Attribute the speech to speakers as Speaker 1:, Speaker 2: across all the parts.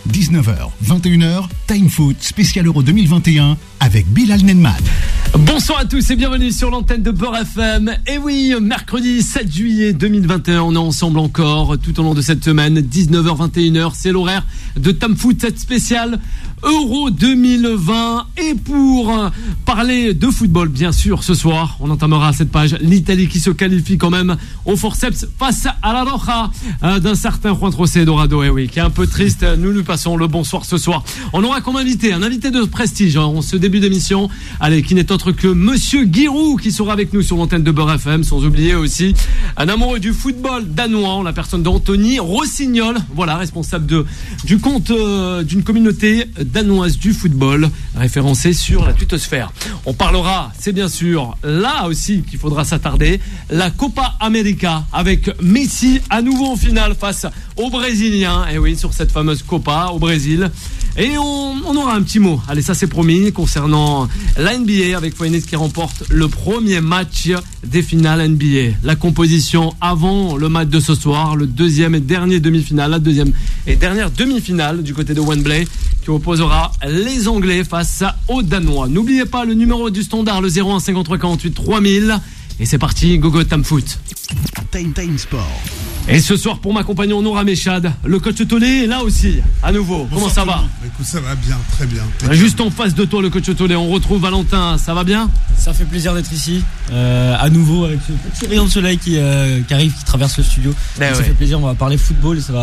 Speaker 1: 19h, 21h, Time Foot spécial Euro 2021 avec Bilal Nenman.
Speaker 2: Bonsoir à tous et bienvenue sur l'antenne de Beurre FM. Et oui, mercredi 7 juillet 2021, on est ensemble encore tout au long de cette semaine, 19h, 21h, c'est l'horaire de Time Foot, cette spéciale Euro 2020. Et pour parler de football, bien sûr, ce soir, on entamera cette page l'Italie qui se qualifie quand même au forceps face à la Roja d'un certain Juan José Dorado. Et oui, qui est un peu triste. Nous lui passons le bonsoir ce soir. On aura comme invité un invité de prestige en ce début d'émission, allez, qui n'est autre que Monsieur Giroud, qui sera avec nous sur l'antenne de Beurre FM, sans oublier aussi un amoureux du football danois, en la personne d'Anthony Rossignol, voilà, responsable du compte d'une communauté danoise du football, référencée sur la twittosphère. On parlera, c'est bien sûr là aussi qu'il faudra s'attarder, la Copa América avec Messi à nouveau en finale face aux Brésiliens. Et oui, sur cette fameuse Copa au Brésil. Et on aura un petit mot, allez, ça c'est promis, concernant la NBA avec Foynes qui remporte le premier match des finales NBA. La composition avant le match de ce soir, le deuxième et dernier demi-finale, la deuxième et dernière demi-finale du côté de Wembley qui opposera les Anglais face aux Danois. N'oubliez pas le numéro du standard, le 01 53 48 3000. Et c'est parti, go Time Foot.
Speaker 1: Time Sport.
Speaker 2: Et ce soir, pour m'accompagner, on aura Méchad. Le coach Tolé est là aussi, à nouveau. Comment ça va ?
Speaker 3: Écoute, ça va bien, très bien.
Speaker 2: Juste en face de toi, le coach Tolé, on retrouve Valentin. Ça va bien ?
Speaker 4: Ça fait plaisir d'être ici, à nouveau, avec ce petit rayon de soleil qui arrive, qui traverse le studio. Ça fait plaisir, on va parler football et ça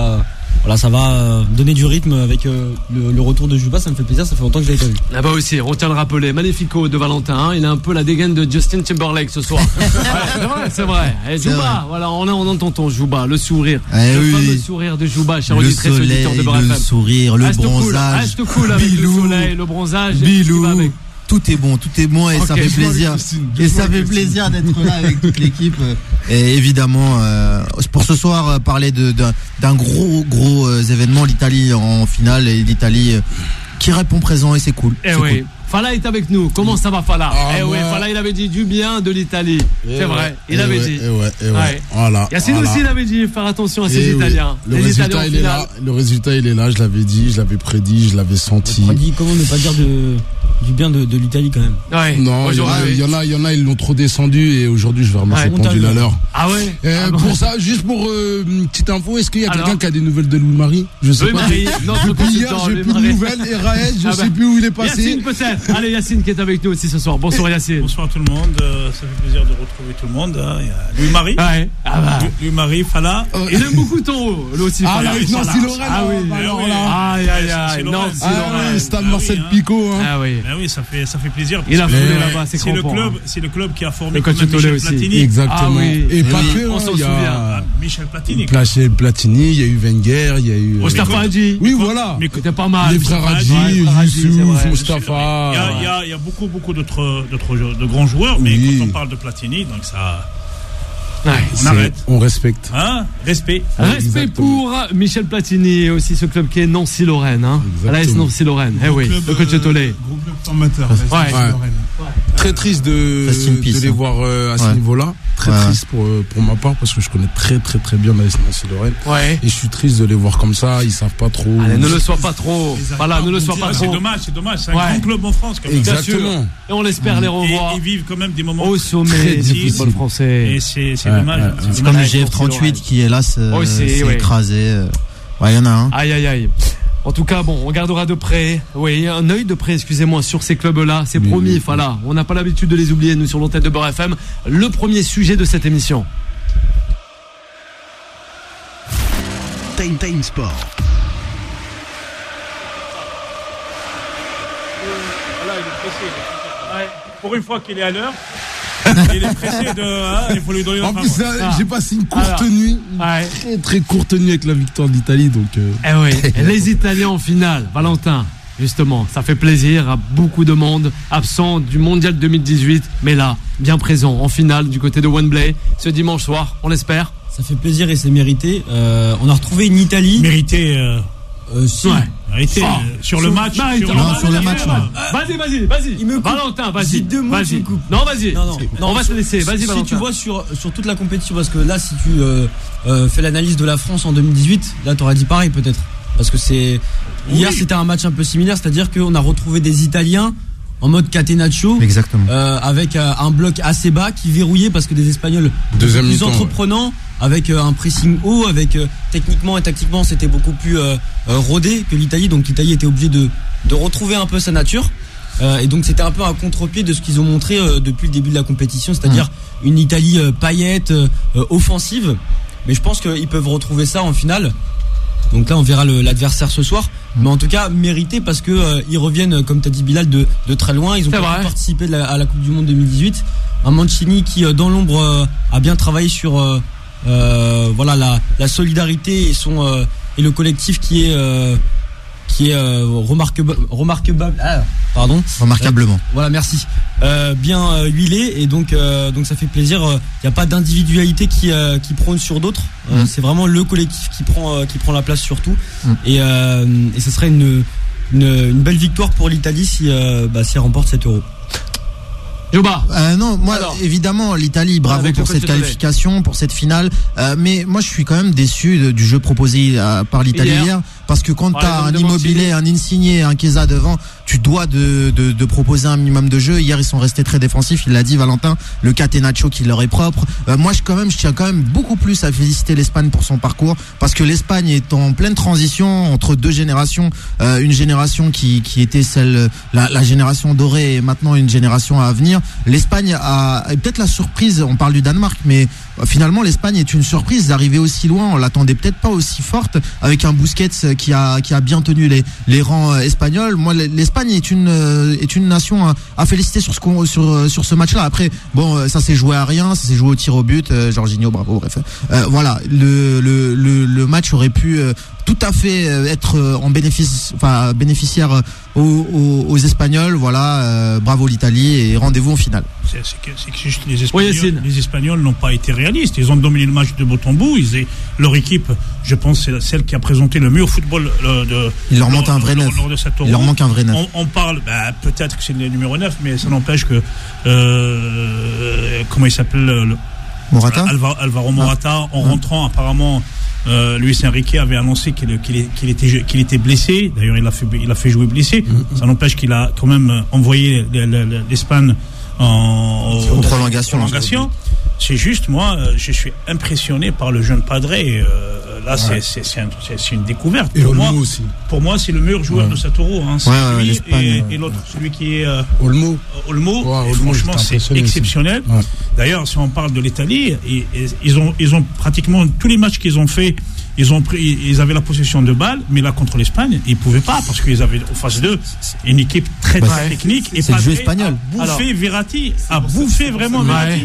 Speaker 4: va donner du rythme avec le retour de Juba. Ça me fait plaisir, ça fait longtemps que je l'avais pas vu.
Speaker 2: Là-bas aussi, on tient à le rappeler, Magnifico de Valentin, hein, il a un peu la dégaine de Justin Timberlake ce soir. C'est vrai. Et Juba, voilà, on entend ton Juba, le sourire, fameux sourire de Juba, cher auditrice auditeur de Beurre FM.
Speaker 5: Le sourire, le bronzage.
Speaker 2: Reste cool avec Bilou, le soleil, le bronzage.
Speaker 5: Bilou. Tout est bon et ça fait plaisir. Et ça fait plaisir d'être là avec toute l'équipe. Et évidemment, pour ce soir, parler d'un gros événement, l'Italie en finale et l'Italie qui répond présent et c'est cool.
Speaker 2: Et oui. Cool. Fala est avec nous. Comment ça va, Fala ? Fala, il avait dit du bien de l'Italie. C'est vrai, il avait dit.
Speaker 3: Voilà.
Speaker 2: Yacine aussi, il avait dit faire attention à ces Italiens.
Speaker 3: Le résultat, il est là. Le résultat, il est là. Je l'avais dit, je l'avais prédit, je l'avais senti.
Speaker 4: Comment ne pas dire du bien de l'Italie quand même.
Speaker 2: Ouais.
Speaker 3: Non, il y en a, ils l'ont trop descendu et aujourd'hui je vais remettre le pendule à l'heure.
Speaker 2: Ah ouais.
Speaker 3: Pour ça, juste pour une petite info, est-ce qu'il y a quelqu'un qui a des nouvelles de Louis-Marie ? Je sais pas. Depuis hier, j'ai plus de nouvelles. Et Raël, je sais plus où il est passé.
Speaker 2: Yacine peut-être. Allez, Yacine qui est avec nous aussi ce soir. Bonsoir Yacine.
Speaker 6: Bonsoir tout le monde. Ça fait plaisir de retrouver tout le monde. Il y a Louis-Marie.
Speaker 2: Ouais.
Speaker 6: Louis-Marie, Fala.
Speaker 2: Il aime beaucoup ton haut, lui aussi.
Speaker 3: Avec Nancy Lorraine.
Speaker 2: Ah oui. Aïe. Nancy Lorraine.
Speaker 3: Stade Marcel Picot.
Speaker 2: Ah oui.
Speaker 6: Ah oui, ça fait plaisir.
Speaker 2: Il a foulé là-bas, c'est
Speaker 6: le club qui a formé
Speaker 2: Michel
Speaker 6: Platini.
Speaker 3: Exactement.
Speaker 2: Ah oui.
Speaker 3: Et pas que,
Speaker 2: on s'en souvient.
Speaker 6: Michel Platini.
Speaker 3: Michel Platini, il y a eu Wenger, il y a eu
Speaker 2: Mustafa Hadji.
Speaker 3: Oui, voilà.
Speaker 2: Mais c'était pas mal.
Speaker 3: Les frères Hadji, Youssouf, Mustafa.
Speaker 6: Il y a beaucoup de grands joueurs, mais quand on parle de Platini, donc ça. On arrête.
Speaker 3: On respecte.
Speaker 6: Respect.
Speaker 2: Respect pour Michel Platini et aussi ce club qui est Nancy-Lorraine. l'AS Nancy-Lorraine. Eh oui, le coach Tolé.
Speaker 3: Gros club formateur. Très triste de les voir à ce niveau-là. Très triste pour ma part parce que je connais très bien l'AS Nancy-Lorraine. Et je suis triste de les voir comme ça. Ils savent pas trop.
Speaker 2: Allez, ne le sois pas trop. Voilà, ne le sois pas trop.
Speaker 6: C'est dommage. C'est un grand club en France.
Speaker 3: Exactement.
Speaker 2: Et on l'espère les revoir.
Speaker 6: Ils vivent quand même des moments
Speaker 2: au sommet du football français.
Speaker 6: Et c'est dommage.
Speaker 5: C'est comme le GF38 qui est là, s'est écrasé. Ouais, il y en a un.
Speaker 2: Aïe. En tout cas, on regardera de près, un œil de près, excusez-moi, sur ces clubs-là. C'est promis, Fala. On n'a pas l'habitude de les oublier, nous, sur l'antenne de Beurre FM. Le premier sujet de cette émission.
Speaker 1: Time Sport.
Speaker 6: Là, il est pressé. Pour une fois qu'il est à l'heure. Il est pressé il faut lui donner
Speaker 3: en plus, j'ai passé une courte nuit, très courte nuit avec la victoire d'Italie, donc.
Speaker 2: Les Italiens en finale, Valentin. Justement, ça fait plaisir à beaucoup de monde absent du Mondial 2018, mais là, bien présent en finale du côté de Wembley ce dimanche soir, on l'espère.
Speaker 4: Ça fait plaisir et c'est mérité. On a retrouvé une Italie.
Speaker 6: Mérité.
Speaker 4: Arrêtez
Speaker 6: sur le match.
Speaker 4: Sur le match.
Speaker 2: Vas-y. Valentin, vas-y.
Speaker 4: Vas-y.
Speaker 2: Non, vas-y. Non, on va te laisser. Vas-y, Valentin.
Speaker 4: Si tu vois sur toute la compétition, parce que là, si tu fais l'analyse de la France en 2018, là, t'aurais dit pareil peut-être. parce que hier c'était un match un peu similaire, c'est-à-dire qu'on a retrouvé des Italiens en mode catenaccio,
Speaker 5: exactement,
Speaker 4: avec un bloc assez bas qui verrouillait parce que des Espagnols plus entreprenants, avec un pressing haut, avec techniquement et tactiquement c'était beaucoup plus rodé que l'Italie, donc l'Italie était obligée de retrouver un peu sa nature. Et donc c'était un peu un contre-pied de ce qu'ils ont montré depuis le début de la compétition, c'est-à-dire une Italie paillette, offensive. Mais je pense qu'ils peuvent retrouver ça en finale. Donc là on verra l'adversaire ce soir. Mais en tout cas mérité parce que ils reviennent, comme t'as dit Bilal, de très loin. Ils ont participé à la Coupe du Monde 2018. Un Mancini qui dans l'ombre a bien travaillé sur voilà la solidarité et le collectif qui est remarquablement. Voilà, merci. Bien huilé et donc ça fait plaisir. Il n'y a pas d'individualité qui prône sur d'autres. C'est vraiment le collectif qui prend la place sur tout. Et ce serait une belle victoire pour l'Italie si elle remporte cet Euro.
Speaker 2: Joba.
Speaker 5: Non, moi évidemment l'Italie, bravo pour cette qualification, pour cette finale. Mais moi je suis quand même déçu du jeu proposé par l'Italie hier, parce que quand t'as un Immobilier, un Insigne, un Chiesa devant, tu dois de proposer un minimum de jeu. Hier ils sont restés très défensifs, il l'a dit Valentin, le catenaccio qui leur est propre. Moi je tiens quand même beaucoup plus à féliciter l'Espagne pour son parcours, parce que l'Espagne est en pleine transition entre deux générations, une génération qui était la génération dorée et maintenant une génération à venir. L'Espagne a peut-être la surprise, on parle du Danemark, mais finalement l'Espagne est une surprise d'arriver aussi loin. On l'attendait peut-être pas aussi forte, avec un Busquets qui a bien tenu les rangs espagnols. Moi l'Espagne est une nation à féliciter sur ce match-là. Après bon, ça s'est joué à rien, ça s'est joué au tir au but, Jorginho bravo, bref. Voilà, le match aurait pu tout à fait être en bénéficiaire aux Espagnols. Voilà, bravo l'Italie et rendez-vous en finale.
Speaker 6: C'est que juste les Espagnols n'ont pas été réalistes. Ils ont dominé le match de bout en bout. Leur équipe, je pense, c'est celle qui a présenté le meilleur football
Speaker 5: il leur manque un vrai neuf. Il leur manque un vrai neuf.
Speaker 6: On parle, peut-être que c'est le numéro 9, mais ça n'empêche que comment il s'appelle,
Speaker 5: Morata,
Speaker 6: Alvaro Morata, en rentrant apparemment. Luis Enrique avait annoncé qu'il était blessé. D'ailleurs, il a fait jouer blessé. Ça n'empêche qu'il a quand même envoyé l'Espagne en prolongation. C'est juste, moi, je suis impressionné par le jeune Padré. Là, c'est une découverte.
Speaker 3: Et Olmo aussi.
Speaker 6: Pour moi, c'est le meilleur joueur de cet Euro. C'est lui et l'autre, celui qui est
Speaker 3: Olmo.
Speaker 6: Franchement, c'est exceptionnel. Ouais. D'ailleurs, si on parle de l'Italie, ils ont pratiquement tous les matchs qu'ils ont fait. Ils avaient la possession de balle, mais là contre l'Espagne, ils pouvaient pas parce qu'ils avaient en face d'eux une équipe très technique et
Speaker 5: c'est le jeu espagnol.
Speaker 6: Verratti a bouffé vraiment Verratti.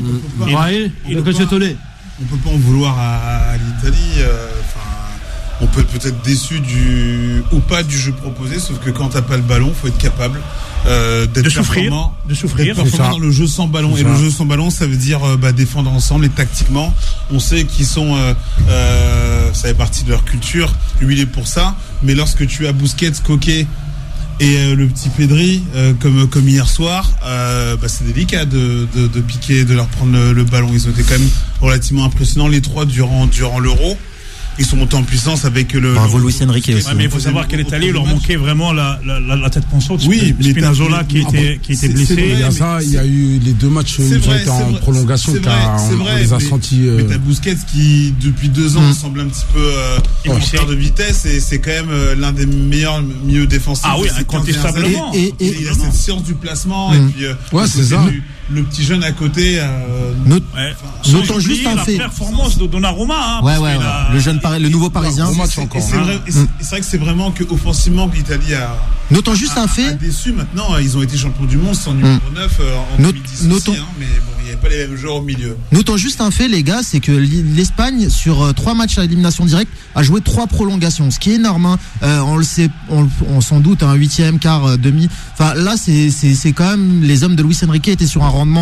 Speaker 7: On peut pas en vouloir à l'Italie. On peut être déçu ou pas du jeu proposé, sauf que quand t'as pas le ballon, faut être capable d'être performant dans le jeu sans ballon. Et le jeu sans ballon, ça veut dire défendre ensemble et tactiquement. On sait qu'ils sont, ça fait partie de leur culture, huilés pour ça. Mais lorsque tu as Busquets, Coquet et le petit Pedri, comme hier soir, c'est délicat de piquer, de leur prendre le ballon. Ils ont été quand même relativement impressionnants les trois durant l'Euro. Ils sont montés en puissance avec le.
Speaker 5: Bravo Luis Enrique aussi.
Speaker 6: Mais il faut savoir qu'à l'Italie, il leur manquait vraiment la tête pensante. Oui, Spinazzola qui était blessé.
Speaker 3: Il y a ça, il y a eu les deux matchs où ils ont été en prolongation, on les a sentis.
Speaker 7: Mais t'as Busquets qui, depuis 2 ans, semble un petit peu en perte de vitesse et c'est quand même l'un des meilleurs milieux défensifs.
Speaker 6: Ah oui, incontestablement.
Speaker 7: Et il a cette science du placement et puis.
Speaker 3: Ouais, c'est ça.
Speaker 7: Le petit jeune à côté.
Speaker 5: Notons juste un fait.
Speaker 6: La performance de Donnarumma.
Speaker 5: Le nouveau Parisien.
Speaker 7: C'est vrai que c'est vraiment offensivement que l'Italie a.
Speaker 5: Notons juste un fait.
Speaker 7: Déçu maintenant, ils ont été champions du monde sans numéro 9 en 2010 aussi, mais bon, il n'y avait pas les mêmes joueurs au milieu.
Speaker 5: Notons juste un fait, les gars, c'est que l'Espagne, sur 3 matchs à élimination directe, a joué 3 prolongations, ce qui est énorme. On le sait, on s'en doute, un 8e, quart, demi. Enfin, là, c'est quand même, les hommes de Luis Enrique étaient sur un rendement très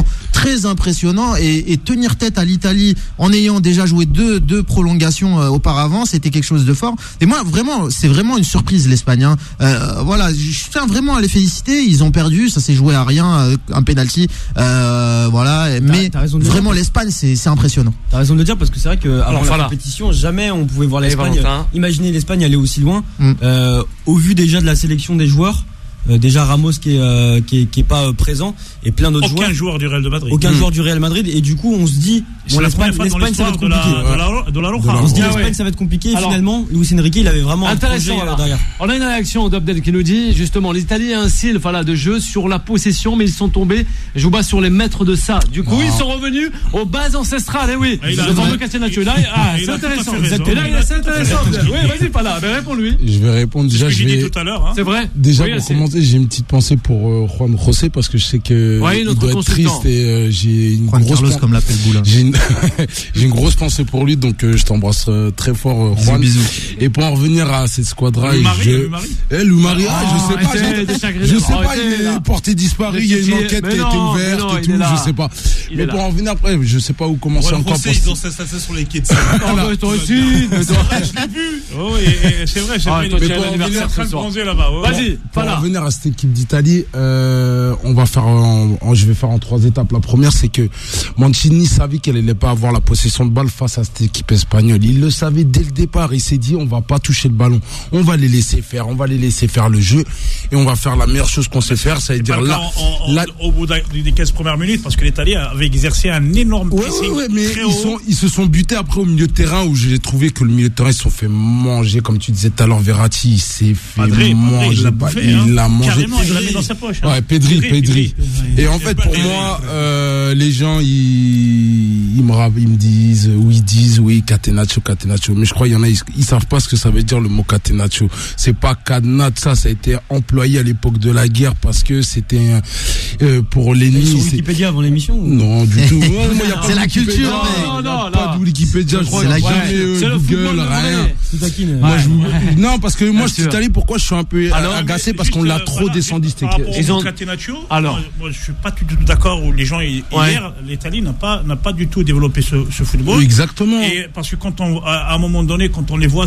Speaker 5: très impressionnant et tenir tête à l'Italie en ayant déjà joué deux prolongations auparavant, c'était quelque chose de fort. Et moi, vraiment, c'est vraiment une surprise l'Espagne. Voilà, je tiens vraiment à les féliciter. Ils ont perdu, ça s'est joué à rien, un penalty. Voilà, mais vraiment l'Espagne, c'est impressionnant.
Speaker 4: T'as raison de le dire parce que c'est vrai qu'avant la compétition, jamais on pouvait voir l'Espagne. Imaginez l'Espagne aller aussi loin. Au vu déjà de la sélection des joueurs. Déjà Ramos qui est pas présent et plein d'autres joueurs.
Speaker 6: Aucun joueur du Real de Madrid.
Speaker 4: Aucun joueur du Real Madrid et du coup on se dit l'Espagne ça va être compliqué. On se dit l'Espagne ça va être compliqué et finalement Luis Enrique il avait vraiment
Speaker 2: intéressant derrière. On a une réaction d'Abdel qui nous dit justement l'Italie a un style de jeu sur la possession mais ils sont tombés je vous bats sur les maîtres de ça. Du coup ils sont revenus aux bases ancestrales et oui. Devant le Catenaccio là c'est intéressant. C'est intéressant. Oui vas-y pas là réponds-lui.
Speaker 3: Je vais répondre déjà
Speaker 6: tout à l'heure.
Speaker 2: C'est vrai.
Speaker 3: Déjà pour commencer j'ai une petite pensée pour Juan José parce que je sais que il doit être triste et j'ai une grosse
Speaker 5: Carlos comme l'appelle Boula.
Speaker 3: J'ai une grosse pensée pour lui donc je t'embrasse très fort Juan.
Speaker 5: Bisous.
Speaker 3: Et pour en revenir à cette squadra,
Speaker 6: Louis Marie,
Speaker 3: je sais pas, il est porté disparu, il y a une enquête qui a été ouverte et tout, je sais pas. Mais pour en revenir après, je sais pas où commencer encore.
Speaker 7: Ils ont ça sur les quais de
Speaker 2: toi aussi.
Speaker 6: Je l'ai vu. Oh c'est vrai, j'ai
Speaker 2: fait
Speaker 6: une anniversaire très bronzé là-bas.
Speaker 2: Vas-y,
Speaker 3: pour en revenir à cette équipe d'Italie, je vais faire en 3 étapes. La première, c'est que Mancini savait qu'elle allait pas avoir la possession de balle face à cette équipe espagnole. Il le savait dès le départ. Il s'est dit, on va pas toucher le ballon. On va les laisser faire. On va les laisser faire le jeu et on va faire la meilleure chose qu'on sait faire. Ça veut dire
Speaker 6: au bout des 15 premières minutes, parce que l'Italie avait exercé un énorme pressing.
Speaker 3: Ouais, mais ils se sont butés après au milieu de terrain où j'ai trouvé que le milieu de terrain ils se sont fait manger, comme tu disais tout à l'heure, Verratti, il s'est fait manger. Il l'a mangé.
Speaker 6: Carrément, il l'a mis dans sa poche.
Speaker 3: Ouais, Pedri. Et en fait, pour moi, les gens, ils me disent, oui, Catenaccio. Mais je crois qu'il y en a, ils savent pas ce que ça veut dire le mot Catenaccio. C'est pas cadenat, ça a été employé à l'époque de la guerre parce que c'était pour l'ennemi.
Speaker 4: Sur Wikipédia avant l'émission ou...
Speaker 3: Non, du tout.
Speaker 5: C'est la culture.
Speaker 3: Non, pas de Wikipédia, je crois.
Speaker 5: C'est
Speaker 3: la Google, rien. Non, parce que moi, je suis allé, pourquoi je suis un peu agacé parce qu'on l'a trop descendu.
Speaker 6: Ils ont Catenaccio. Alors, moi, je suis pas du tout d'accord où les gens hier, l'Italie n'a pas du tout développé ce football.
Speaker 3: Exactement.
Speaker 6: Et parce que à un moment donné, quand on les voit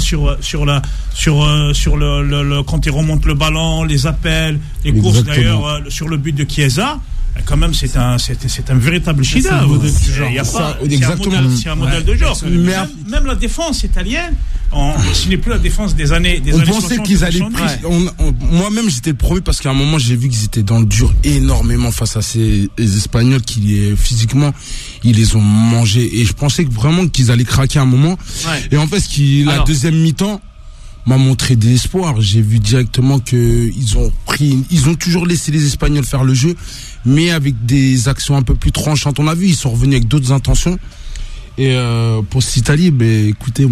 Speaker 6: quand ils remontent le ballon, les appels, les courses d'ailleurs sur le but de Chiesa. Quand même, c'est un véritable chef-d'œuvre. C'est un modèle de genre. Même la défense italienne, ce n'est plus la défense des années.
Speaker 3: On pensait qu'ils allaient. Moi-même, j'étais le premier parce qu'à un moment, j'ai vu qu'ils étaient dans le dur énormément face à ces Espagnols qui physiquement, ils les ont mangés. Et je pensais vraiment qu'ils allaient craquer à un moment. Et en fait, la deuxième mi-temps m'a montré des espoirs. J'ai vu directement que ils ont toujours laissé les Espagnols faire le jeu, mais avec des actions un peu plus tranchantes. On a vu, ils sont revenus avec d'autres intentions. Et pour cette Italie, écoutez,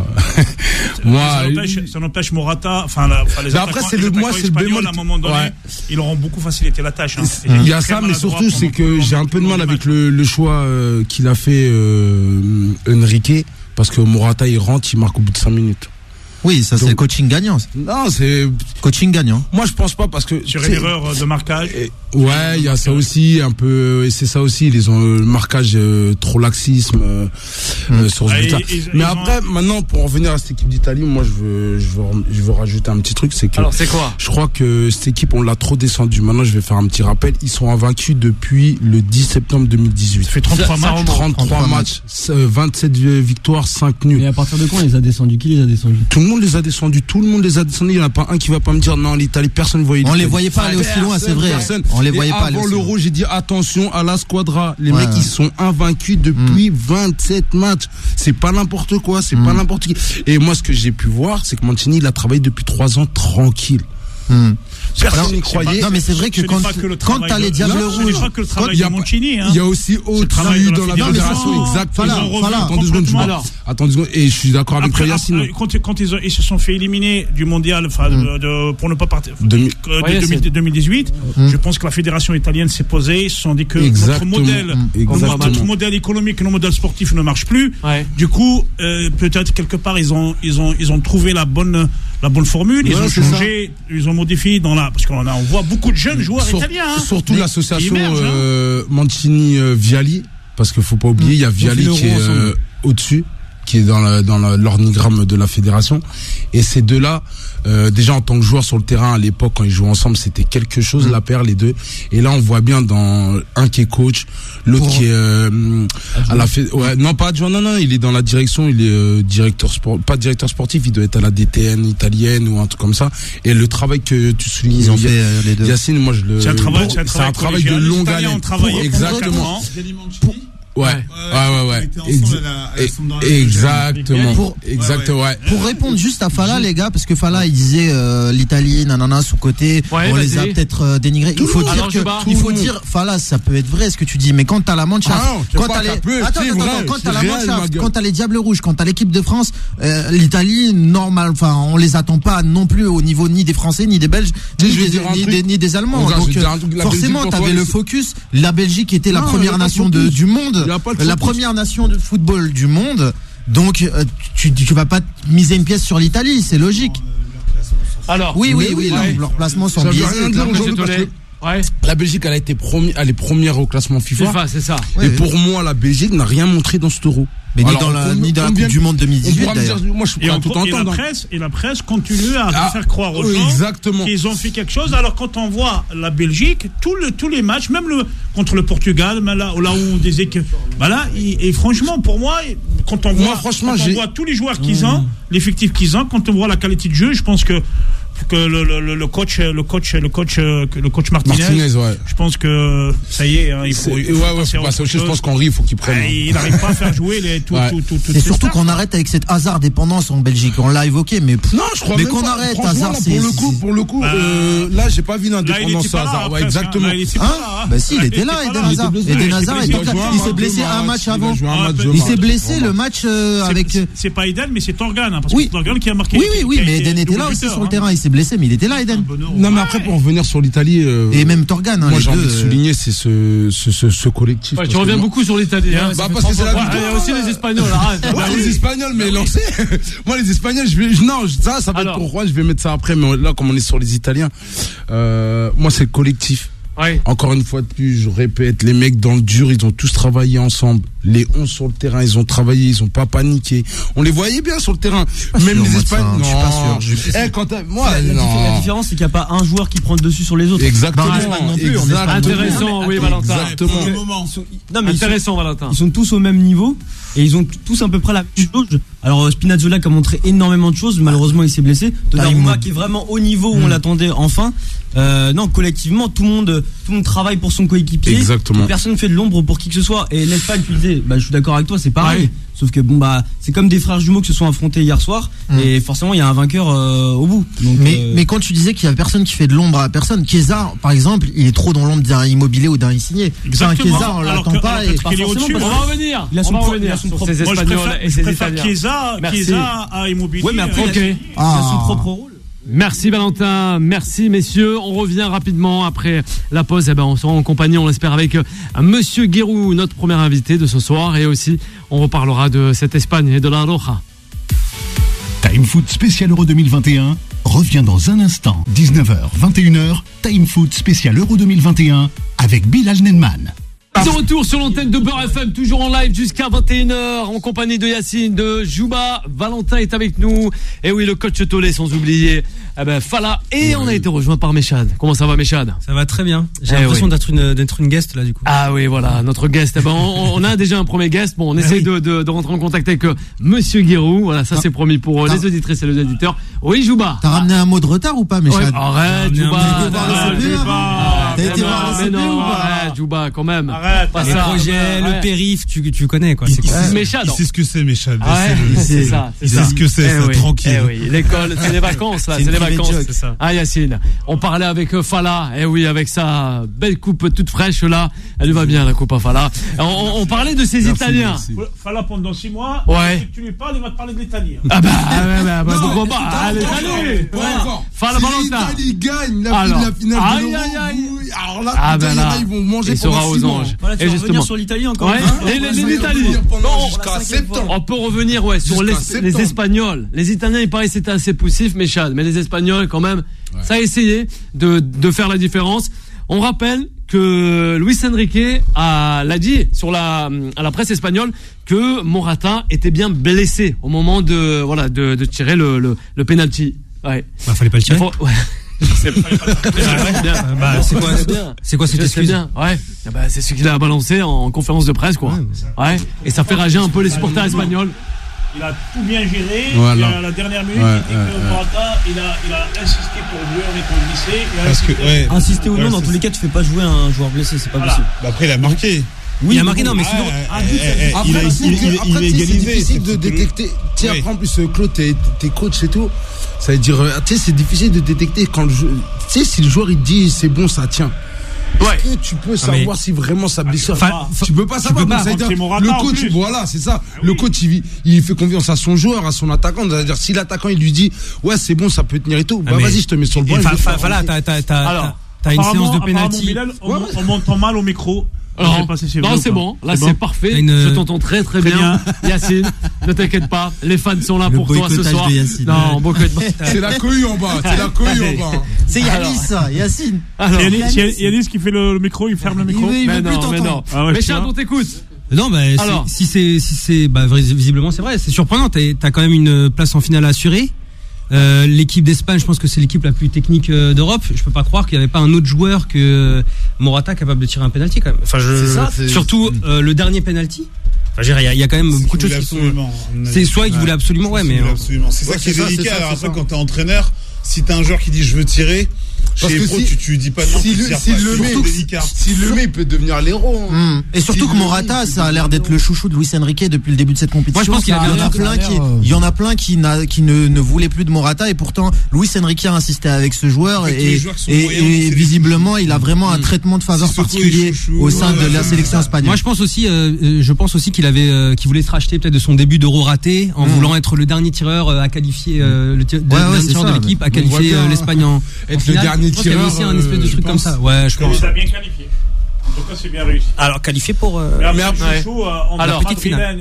Speaker 6: ça n'empêche Morata, les
Speaker 3: après c'est le
Speaker 6: bémol. À un moment donné, ils auront beaucoup facilité la tâche.
Speaker 3: Il y a ça, mais surtout c'est que j'ai un peu de mal avec le choix qu'il a fait Enrique, parce que Morata il rentre, il marque au bout de 5 minutes.
Speaker 5: Oui, ça c'est coaching gagnant.
Speaker 3: Non, c'est
Speaker 5: coaching gagnant.
Speaker 3: Moi, je pense pas parce que
Speaker 6: sur une erreur de marquage.
Speaker 3: Ouais, il y a ça aussi un peu, et c'est ça aussi. Ils ont le marquage trop laxisme sur ce but-là. Mais après, maintenant, pour en revenir à cette équipe d'Italie, moi, je veux rajouter un petit truc, c'est que.
Speaker 2: Alors, c'est quoi?
Speaker 3: Je crois que cette équipe, on l'a trop descendu. Maintenant, je vais faire un petit rappel. Ils sont invaincus depuis le 10 septembre 2018. Ça
Speaker 6: fait 33 matchs.
Speaker 3: 33 matchs, 27 victoires, 5 nuls.
Speaker 4: Et à partir de quand ils les a descendus? Qui les a descendus?
Speaker 3: Tout le monde les a descendus. Il n'y en a pas un qui va pas me dire non, l'Italie, personne ne voyait.
Speaker 5: On les voyait pas aller aussi loin, c'est vrai. On les voyait pas aller
Speaker 3: avant l'Euro, j'ai dit attention à la squadra. Les mecs, ils sont invaincus depuis 27 matchs. C'est pas n'importe quoi, c'est pas n'importe qui. Et moi, ce que j'ai pu voir, c'est que Mancini, il a travaillé depuis 3 ans tranquille. Personne n'y croyait.
Speaker 5: Non, mais c'est vrai que quand t'as les Diables Rouges,
Speaker 6: il y a Mancini,
Speaker 3: il y a aussi au-dessus dans la fédération. Exactement. Attends 2 secondes. Et je suis d'accord avec toi, Yacine.
Speaker 6: Quand ils se sont fait éliminer du mondial, pour ne pas partir, 2018, je pense que la fédération italienne s'est posée, ils se sont dit que notre modèle économique, notre modèle sportif ne marche plus. Du coup, peut-être quelque part, ils ont trouvé la bonne formule. Ils ont changé, ils ont modifié dans parce qu'on voit beaucoup de jeunes joueurs italiens.
Speaker 3: Surtout l'association Mancini-Vialli, parce qu'il faut pas oublier, il y a Vialli qui est au-dessus, qui est dans l'organigramme de la fédération. Et ces deux-là, déjà en tant que joueurs sur le terrain à l'époque, quand ils jouaient ensemble, c'était quelque chose, la paire, les deux. Et là, on voit bien dans un qui est coach, l'autre qui est à la non, pas adjoint, non, il est dans la direction, il est pas directeur sportif, il doit être à la DTN italienne ou un truc comme ça. Et le travail que tu soulignes,
Speaker 5: ils ont fait les deux.
Speaker 3: Yacine, moi c'est un travail de longue haleine. Exactement. Ouais. Exactement.
Speaker 5: Pour répondre juste à Fala, les gars, parce que Fala, il disait l'Italie, nanana, sous côté, on les a peut-être dénigrés. Il faut dire, Fala, ça peut être vrai ce que tu dis, mais quand t'as la Mannschaft, quand t'as les Diables Rouges, quand t'as l'équipe de France, l'Italie, normal, enfin, on les attend pas non plus au niveau ni des Français, ni des Belges, ni des Allemands. Donc, forcément, t'avais le focus. La Belgique était la première nation du monde. La première nation de football du monde, donc tu vas pas miser une pièce sur l'Italie, c'est logique.
Speaker 2: Alors,
Speaker 5: oui, leurs placements sont biaisés.
Speaker 3: La Belgique, elle est première au classement FIFA.
Speaker 2: C'est ça.
Speaker 3: Et pour moi, la Belgique n'a rien montré dans ce Euro.
Speaker 5: Mais ni dans la Coupe du Monde 2018 d'ailleurs.
Speaker 3: Moi, je suis prêt à tout entendre.
Speaker 6: Et la presse continue à faire croire aux gens qu'ils ont fait quelque chose. Alors quand on voit la Belgique, tous les matchs, même contre le Portugal, là où des équipes, et franchement pour moi, quand on voit tous les joueurs qu'ils ont, l'effectif qu'ils ont, quand on voit la qualité de jeu, je pense que le coach Martinez, je pense que ça y est, il faut passer autre chose.
Speaker 3: Je pense qu'Henri, il faut qu'il prenne.
Speaker 6: Il n'arrive pas à faire jouer tout.
Speaker 5: Et surtout qu'on arrête avec cette hasard dépendance en Belgique. On l'a évoqué, mais
Speaker 3: non, je crois. Mais qu'on arrête hasard. Pour le coup, là, j'ai pas vu l'indépendance hasard. Ouais, exactement.
Speaker 5: Bah si, il était là, Eden Hazard. Eden Hazard, il s'est blessé un match avant. Il s'est blessé le match avec.
Speaker 6: C'est pas Eden, mais c'est Torgan, parce que c'est Torgan qui a marqué.
Speaker 5: Oui, mais Eden était là aussi sur le terrain. Il s'est blessé, mais il était là, Eden.
Speaker 3: Non, mais après, pour revenir sur l'Italie.
Speaker 5: Et même Torgan.
Speaker 3: Moi, j'ai envie de souligner, c'est ce collectif.
Speaker 2: Tu reviens beaucoup sur l'Italie.
Speaker 3: Parce que c'est la
Speaker 2: victoire. Il y a aussi les Espagnols.
Speaker 3: Les Espagnols, mais lancés. Moi, les Espagnols, ça va être pourquoi je vais mettre ça après, mais là, comme on est sur les Italiens, moi, c'est le collectif.
Speaker 2: Ouais.
Speaker 3: Encore une fois de plus, je répète, les mecs dans le dur, ils ont tous travaillé ensemble. Les 11 sur le terrain, ils ont travaillé, ils ont pas paniqué. On les voyait bien sur le terrain. Même les Espagnols.
Speaker 5: Non, je suis pas sûr.
Speaker 4: La différence, c'est qu'il n'y a pas un joueur qui prend le dessus sur les autres.
Speaker 3: Exactement.
Speaker 2: Intéressant, oui, Valentin.
Speaker 3: Exactement.
Speaker 4: Non, mais
Speaker 2: intéressant, Valentin.
Speaker 4: Ils sont tous au même niveau et ils ont tous à peu près la même chose. Alors Spinazzola qui a montré énormément de choses, malheureusement il s'est blessé. Donnarumma qui est vraiment au niveau où on l'attendait enfin. Non, collectivement tout le monde travaille pour son coéquipier.
Speaker 3: Exactement.
Speaker 4: Personne ne fait de l'ombre pour qui que ce soit. Et l'Espagne, tu disais, je suis d'accord avec toi, c'est pareil. Ouais. Sauf que c'est comme des frères jumeaux qui se sont affrontés hier soir et forcément il y a un vainqueur au bout. Donc,
Speaker 5: mais quand tu disais qu'il y a personne qui fait de l'ombre à personne, Chiesa par exemple, il est trop dans l'ombre d'un Immobilier ou d'un Insigné.
Speaker 6: Exactement.
Speaker 5: Chiesa, on l'attend pas.
Speaker 6: Et pas forcément,
Speaker 2: on va revenir. Il a son propre
Speaker 6: ces Espagnols et ces Italiens. Chiesa à Immobilier.
Speaker 4: Ouais, mais après il a son propre rôle.
Speaker 2: Merci Valentin, merci messieurs. On revient rapidement après la pause. On sera en compagnie, on l'espère, avec Monsieur Guérou, notre premier invité de ce soir. Et aussi, on reparlera de cette Espagne et de la Roja.
Speaker 1: Time Foot spécial Euro 2021 revient dans un instant. 19h, 21h, Time Foot spécial Euro 2021 avec Bilal Nenman.
Speaker 2: De retour sur l'antenne de Beurre FM, toujours en live jusqu'à 21h, en compagnie de Yacine, de Jouba. Valentin est avec nous. Et oui, le coach Tolé, sans oublier Fala. Et on a été rejoint par Mechad. Comment ça va, Mechad?
Speaker 4: Ça va très bien. J'ai l'impression d'être une guest là, du coup.
Speaker 2: Ah oui, voilà, notre guest. On a déjà un premier guest. Bon, on essaye de rentrer en contact avec Monsieur Guérou. Voilà, ça c'est promis pour les auditrices et les auditeurs. Oui, Jouba.
Speaker 5: T'as ramené un mot de retard ou pas, Mechad?
Speaker 2: Arrête, Jouba.
Speaker 5: T'as été voir le CP ou pas?
Speaker 2: Arrête, Jouba, quand même.
Speaker 4: Les projets, le périph, tu connais quoi.
Speaker 2: Mechad.
Speaker 7: Il sait ce que c'est, Mechad.
Speaker 2: C'est ça.
Speaker 7: Il sait ce que c'est, tranquille.
Speaker 2: Oui, l'école, c'est les vacances là, c'est les vacances. Ah Yacine, on parlait avec Fala, oui, avec sa belle coupe toute fraîche là, elle lui va bien la coupe à Fala. On parlait de ces Italiens.
Speaker 6: Fala pendant 6 mois.
Speaker 2: Ouais.
Speaker 6: Tu lui parles, il va te parler de l'Italie.
Speaker 2: Pourquoi pas? L'Italie.
Speaker 3: Fala Valentin. Si l'Italie gagne la finale de l'Euro. alors là, ils vont manger pendant 6 mois.
Speaker 4: Voilà, tu vas revenir sur l'Italie encore.
Speaker 2: L'Italie.
Speaker 3: Jusqu'à septembre.
Speaker 2: On peut revenir sur les Espagnols. Les Italiens, il paraît que c'était assez poussif, mais les Espagnols, quand même, ça a essayé de faire la différence. On rappelle que Luis Enrique l'a dit à la presse espagnole que Morata était bien blessé au moment de tirer le penalty. Ouais.
Speaker 4: Fallait pas le tirer.
Speaker 2: C'est quoi cette excuse? Ouais. C'est ce qu'il a balancé en conférence de presse, quoi. Ouais. Et ça fait rager un peu les supporters espagnols.
Speaker 6: Il a tout bien géré. Voilà. Et à la dernière minute, il dit que Morata, il a insisté pour jouer en étant blessé.
Speaker 4: Insister ou non, dans tous les cas, tu fais pas jouer un joueur blessé, c'est pas possible.
Speaker 7: Après, il a marqué.
Speaker 4: Oui, il a marqué, non, mais sinon.
Speaker 3: Après, c'est difficile de détecter. Tiens, après, en plus, Claude, t'es coach et tout. Ça veut dire, tu sais, c'est difficile de détecter quand tu sais, si le joueur il dit c'est bon, ça tient. Est-ce que tu peux savoir si vraiment sa blessure. Tu peux pas savoir. Le coach, voilà, c'est ça. Le coach, il fait confiance à son joueur, à son attaquant. C'est-à-dire, si l'attaquant il lui dit, ouais, c'est bon, ça peut tenir et tout, vas-y, je te mets sur le banc.
Speaker 4: Voilà, t'as une séance de pénalty.
Speaker 6: On m'entend mal au micro.
Speaker 2: Non, c'est bon. Là, c'est parfait. Je t'entends très très bien. Yacine, ne t'inquiète pas. Les fans sont là pour toi ce soir. Non,
Speaker 3: c'est la cohue en bas.
Speaker 5: C'est Yanis, ça. Yacine.
Speaker 6: Yanis qui fait le micro, il ferme le micro.
Speaker 2: Mais non. Mais Chad, on t'écoute.
Speaker 4: Non, si c'est, visiblement, c'est vrai. C'est surprenant. T'as quand même une place en finale assurée. L'équipe d'Espagne, je pense que c'est l'équipe la plus technique d'Europe. Je peux pas croire qu'il n'y avait pas un autre joueur que Morata capable de tirer un penalty quand même. Enfin, surtout le dernier penalty. Enfin, il y a quand même beaucoup de choses qui sont. C'est soit qu'il voulait absolument,
Speaker 7: C'est ça qui est délicat. Alors après, quand t'es entraîneur, si t'as un joueur qui dit je veux tirer. Parce que tu dis pas non, s'il
Speaker 3: le met, il peut devenir l'héros.
Speaker 5: Et surtout que Morata, ça a l'air d'être le chouchou de Luis Enrique depuis le début de cette compétition.
Speaker 4: Moi, je pense
Speaker 5: il y en a plein qui ne voulaient plus de Morata et pourtant Luis Enrique a insisté avec ce joueur et visiblement il a vraiment un traitement de faveur particulier au sein de la sélection espagnole.
Speaker 4: Moi, je pense aussi qu'il voulait se racheter peut-être de son début d'Euro raté en voulant être le dernier tireur à qualifier le dernier tireur de l'équipe à qualifier l'Espagne en finale. Je pense qu'il y avait aussi un espèce de truc comme ça. Ouais, je pense.
Speaker 6: Il a bien qualifié. En tout cas, c'est bien réussi.
Speaker 4: Alors, qualifié pour.
Speaker 6: Mais après, entre Madrilène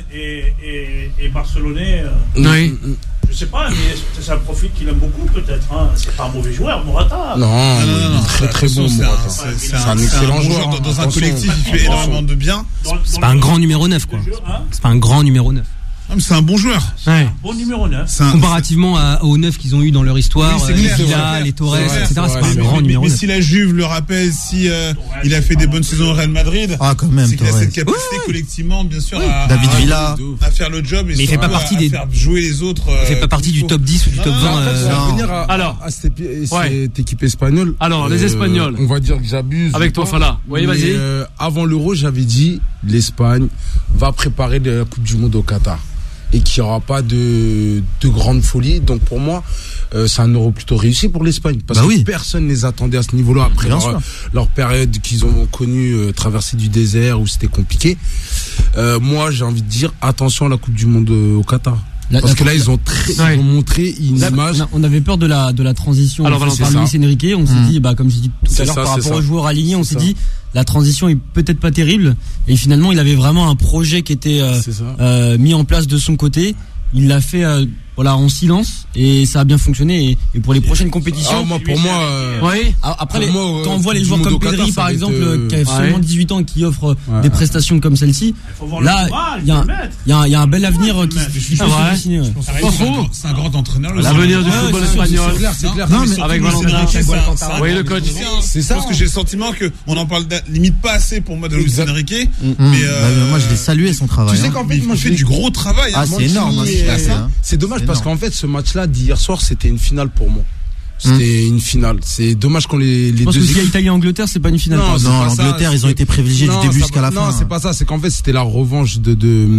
Speaker 6: et Barcelonais.
Speaker 2: Oui.
Speaker 6: Je sais pas, mais ça profite qu'il aime beaucoup, peut-être. C'est pas un mauvais joueur, Morata.
Speaker 3: Non, très très bon, Morata.
Speaker 7: C'est un excellent joueur. Dans un collectif, il fait énormément de bien.
Speaker 4: C'est pas un grand numéro 9, quoi. C'est pas un grand numéro 9.
Speaker 7: C'est un bon joueur.
Speaker 6: Un bon numéro 9.
Speaker 4: Comparativement aux 9 qu'ils ont eu dans leur histoire, les Villa, les Torres, etc. C'est pas un grand numéro 9.
Speaker 7: Mais si la Juve le rappelle, si il a fait des bonnes saisons au Real Madrid,
Speaker 5: quand même,
Speaker 7: c'est qu'il a cette capacité collectivement, bien sûr,
Speaker 5: David Villa,
Speaker 7: à faire le job.
Speaker 4: Mais il fait pas partie des.
Speaker 7: Faire jouer les autres.
Speaker 4: Il fait pas partie du top 10 ou du top 20.
Speaker 3: Alors, à cette équipe espagnole.
Speaker 2: Alors, les Espagnols.
Speaker 3: On va dire que j'abuse.
Speaker 2: Avec toi, Fala. Oui, vas-y.
Speaker 3: Avant l'Euro, j'avais dit l'Espagne va préparer la Coupe du Monde au Qatar. Et qu'il n'y aura pas de grande folie. Donc pour moi, c'est un Euro plutôt réussi pour l'Espagne. Parce que personne ne les attendait à ce niveau-là après leur période qu'ils ont connue, traversée du désert où c'était compliqué. Moi, j'ai envie de dire attention à la Coupe du Monde au Qatar. Parce que là, ils ont montré une image.
Speaker 4: On avait peur de la transition. Alors, par Luis Enrique, on s'est dit, comme je dis tout à l'heure, par rapport aux joueurs alignés, on s'est dit, la transition est peut-être pas terrible. Et finalement, il avait vraiment un projet qui était mis en place de son côté. Il l'a fait en silence et ça a bien fonctionné. Et pour les prochaines compétitions.
Speaker 3: Pour moi.
Speaker 4: Après, quand on voit les joueurs comme Pedri, par exemple, qui a seulement 18 ans et qui offre des prestations comme celle-ci, là, il y a un bel avenir qui se dessine.
Speaker 7: C'est un grand entraîneur.
Speaker 2: L'avenir du football espagnol.
Speaker 7: C'est clair.
Speaker 2: Avec Valentin. Oui, le coach.
Speaker 7: C'est ça. Parce que j'ai le sentiment qu'on en parle limite pas assez pour moi de Luis Enrique.
Speaker 5: Mais moi, je l'ai salué son travail.
Speaker 3: Tu sais qu'en fait,
Speaker 7: il fait du gros travail.
Speaker 5: C'est énorme.
Speaker 3: C'est dommage parce qu'en fait ce match-là d'hier soir c'était une finale pour moi. C'était une finale. C'est dommage qu'on les deux.
Speaker 4: Je pense que s'il y a Italie-Angleterre, c'est pas une finale.
Speaker 5: Non, l'Angleterre, ils ont été privilégiés du début jusqu'à la fin.
Speaker 3: Non, c'est pas ça. C'est qu'en fait, c'était la revanche de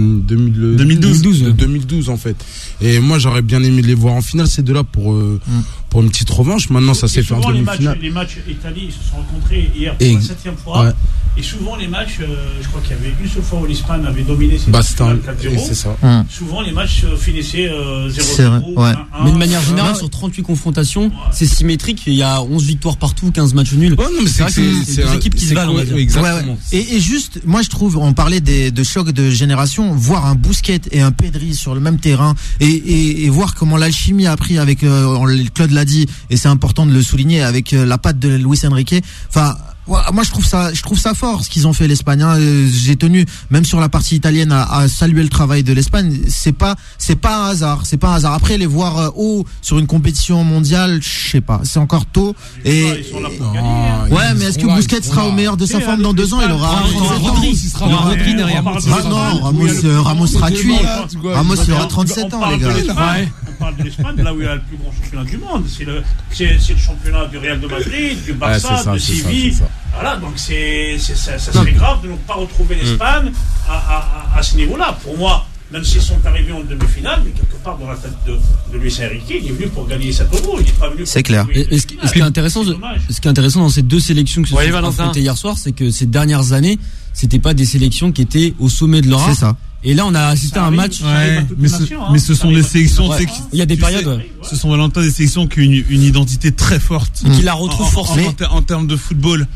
Speaker 3: 2012 en fait. Et moi, j'aurais bien aimé les voir en finale ces deux-là pour une petite revanche. Maintenant, ça s'est fait en demi-finale.
Speaker 6: Les matchs Italie, ils se sont rencontrés hier pour la 7e fois. Et souvent les matchs, je crois qu'il y avait une seule fois où l'Espagne avait dominé ces
Speaker 3: 4-0.
Speaker 6: C'est ça. Souvent les matchs finissaient 0-0.
Speaker 5: Ouais.
Speaker 4: Mais de manière générale, sur 38 confrontations, c'est symétrique. Il y a 11 victoires partout, 15 matchs nuls.
Speaker 3: Ouais, non, mais c'est
Speaker 4: des équipes qui se valent.
Speaker 5: Exactement. Ouais. Et juste, moi je trouve, on parlait de choc de génération, voir un Busquets et un Pedri sur le même terrain et voir comment l'alchimie a pris avec, Claude l'a dit, et c'est important de le souligner, avec la patte de Luis Enrique. Enfin, moi je trouve ça fort ce qu'ils ont fait l'Espagne. Hein. J'ai tenu même sur la partie italienne à saluer le travail de l'Espagne. C'est pas un hasard. Après les voir haut sur une compétition mondiale, je sais pas, c'est encore tôt. Et mais est-ce que Busquets sera au meilleur de sa forme dans 2 ans? Il aura
Speaker 4: Rodri derrière.
Speaker 5: Non, Ramos sera cuit. Ramos il aura 37 ans les gars.
Speaker 6: On parle de l'Espagne, là où il y a le plus grand championnat du monde. C'est le championnat du Real de Madrid, du Barça, de Séville. Voilà, donc ça serait grave de ne pas retrouver l'Espagne à ce niveau-là. Pour moi, même s'ils sont arrivés en demi-finale, mais quelque part dans la tête de Luis Enrique, il est venu pour gagner cet euro. Il n'est pas venu.
Speaker 5: C'est clair.
Speaker 4: Et ce qui est intéressant dans ces deux sélections que se sont affrontées hier soir, c'est que ces dernières années, c'était pas des sélections qui étaient au sommet de leur art.
Speaker 5: C'est ça.
Speaker 4: Et là, on a assisté à un match.
Speaker 7: Mais ce sont des sélections.
Speaker 4: Il y a des périodes.
Speaker 7: Ce sont Valentin des sélections qui ont une identité très forte.
Speaker 4: Et qui la retrouvent forcément.
Speaker 7: En termes de football,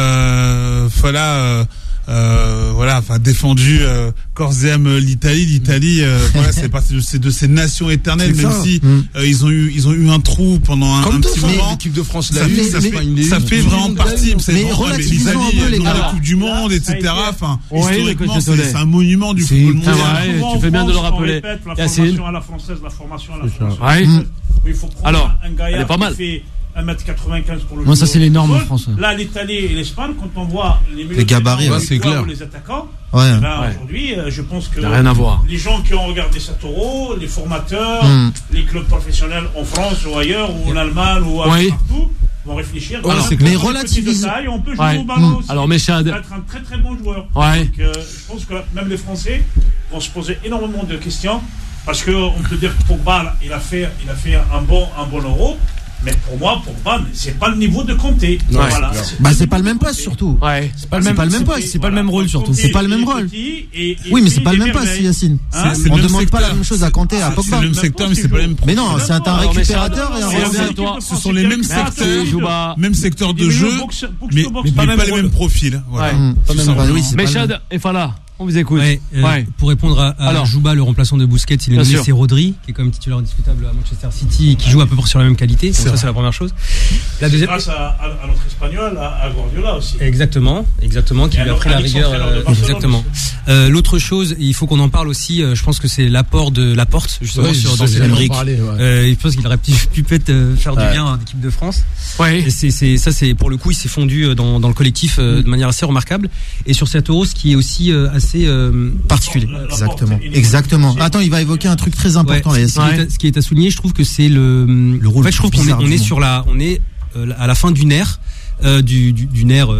Speaker 7: défendu corps et âme l'Italie. Voilà, c'est partie de ces nations éternelles, même si ils ont eu un trou pendant un petit moment.
Speaker 3: L'équipe de France
Speaker 7: ça fait vraiment partie. L'Italie dans la Coupe du Monde, etc. Enfin, historiquement, c'est un monument du football mondial.
Speaker 2: Tu fais bien de le rappeler.
Speaker 6: La formation à la française, la formation à la française. Il faut prendre un gaillard qui fait 1m95 pour le
Speaker 4: moi, ça c'est les normes en France.
Speaker 6: Là, l'Italie et l'Espagne, quand on voit
Speaker 5: les gabarits,
Speaker 6: c'est clair. Les attaquants, aujourd'hui, je pense que
Speaker 2: rien à voir.
Speaker 6: Les gens qui ont regardé cet euro, les formateurs, les clubs professionnels en France ou ailleurs, ou en Allemagne, ou partout, vont réfléchir.
Speaker 5: Mais relativisons.
Speaker 6: On peut jouer au ballon aussi.
Speaker 2: Alors, Mechad.
Speaker 6: On peut être un très très bon joueur. Donc, je pense que même les Français vont se poser énormément de questions. Parce qu'on peut dire que Pogba, il a fait un bon euro. Mais pour moi, Pogba, c'est pas le niveau de Kanté. Voilà.
Speaker 5: C'est pas le même poste surtout.
Speaker 4: C'est pas le même poste, c'est pas le même rôle surtout.
Speaker 5: C'est pas le même rôle. Oui, mais c'est pas le même poste, Yacine. On demande pas la même chose à Kanté, à Pogba.
Speaker 7: C'est le même secteur, mais c'est pas le même.
Speaker 5: Mais non, c'est un récupérateur et un
Speaker 2: revenant.
Speaker 7: Ce sont les mêmes secteurs de jeu, mais pas les mêmes profils.
Speaker 2: Mais Chad et Fala. On vous écoute.
Speaker 8: Pour répondre à Jouba, le remplaçant de Busquets, il est nommé, c'est Rodri, qui est quand même titulaire indiscutable à Manchester City, qui joue à peu près sur la même qualité. Ça, c'est la première chose.
Speaker 6: La deuxième, grâce à notre Espagnol, à Guardiola aussi.
Speaker 8: Exactement, qui lui a pris la rigueur. Exactement. L'autre chose, il faut qu'on en parle aussi. Je pense que c'est l'apport de Laporte, justement, dans cette rubrique. Je pense qu'il aurait pu peut-être faire du bien à l'équipe de France. Et c'est pour le coup, il s'est fondu dans le collectif de manière assez remarquable. Et sur cet Euro, ce qui est aussi assez particulier.
Speaker 5: Exactement. Attends, il va évoquer un truc très important.
Speaker 8: Ce qui est à souligner, je trouve que c'est le rôle. En fait, je trouve qu'on est à la fin d'une ère, d'une ère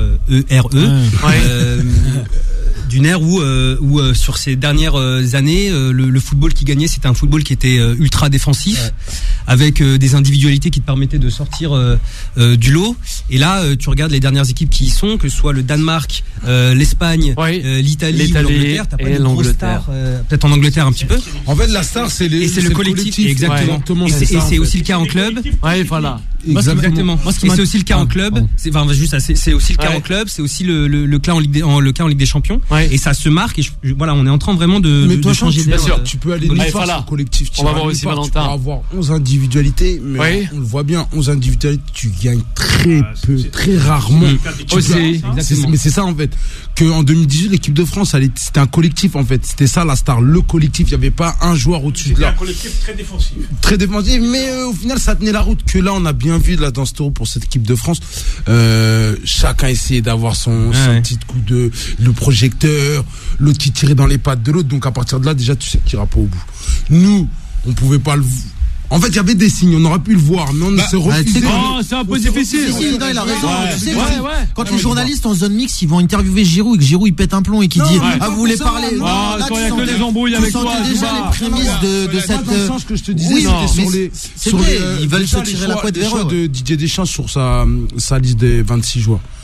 Speaker 8: ERE. D'une ère où sur ces dernières années, le football qui gagnait, c'était un football qui était ultra défensif, avec des individualités qui te permettaient de sortir du lot. Et là, tu regardes les dernières équipes qui y sont, que ce soit le Danemark, l'Espagne, l'Italie ou l'Angleterre. T'as pas de grosse star, peut-être en Angleterre un petit peu.
Speaker 3: En fait, la star, c'est le collectif.
Speaker 8: Exactement. Et c'est aussi le cas en club.
Speaker 2: Voilà.
Speaker 8: Exactement. Et c'est aussi le cas en club. C'est aussi le cas en club. C'est aussi le cas en Ligue des Champions. Et ça se marque. Et on est en train vraiment de changer d'air.
Speaker 3: Tu peux aller nulle part sur le collectif.
Speaker 2: On va voir aussi Valentin.
Speaker 3: Tu peux avoir 11 individualités, mais on le voit bien, 11 individualités, tu gagnes très peu, très rarement. Mais c'est ça en fait. Qu'en 2018, l'équipe de France, c'était un collectif en fait. C'était ça la star, le collectif. Il n'y avait pas un joueur au-dessus de là.
Speaker 6: C'était un collectif très défensif.
Speaker 3: Très défensif, mais au final, ça tenait la route. Que là, on a bien vu là dans ce tour pour cette équipe de France. Chacun essayait d'avoir son petit coup de le projecteur, l'autre qui tirait dans les pattes de l'autre. Donc à partir de là, déjà, tu sais qu'il n'ira pas au bout. Nous, on pouvait pas le. En fait, il y avait des signes, on aurait pu le voir, mais on se refusait.
Speaker 2: C'est un peu difficile.
Speaker 5: Il a raison. Quand les journalistes en zone mixte, ils vont interviewer Giroud et que Giroud il pète un plomb et qu'il dit vous voulez parler.
Speaker 2: Quand il y a que des embrouilles avec toi,
Speaker 5: déjà les prémices de cette.
Speaker 3: Ce que je te disais,
Speaker 5: c'est vrai, ils veulent se tirer la couette vers eux.
Speaker 3: De Didier Deschamps sur sa liste des 26 joueurs.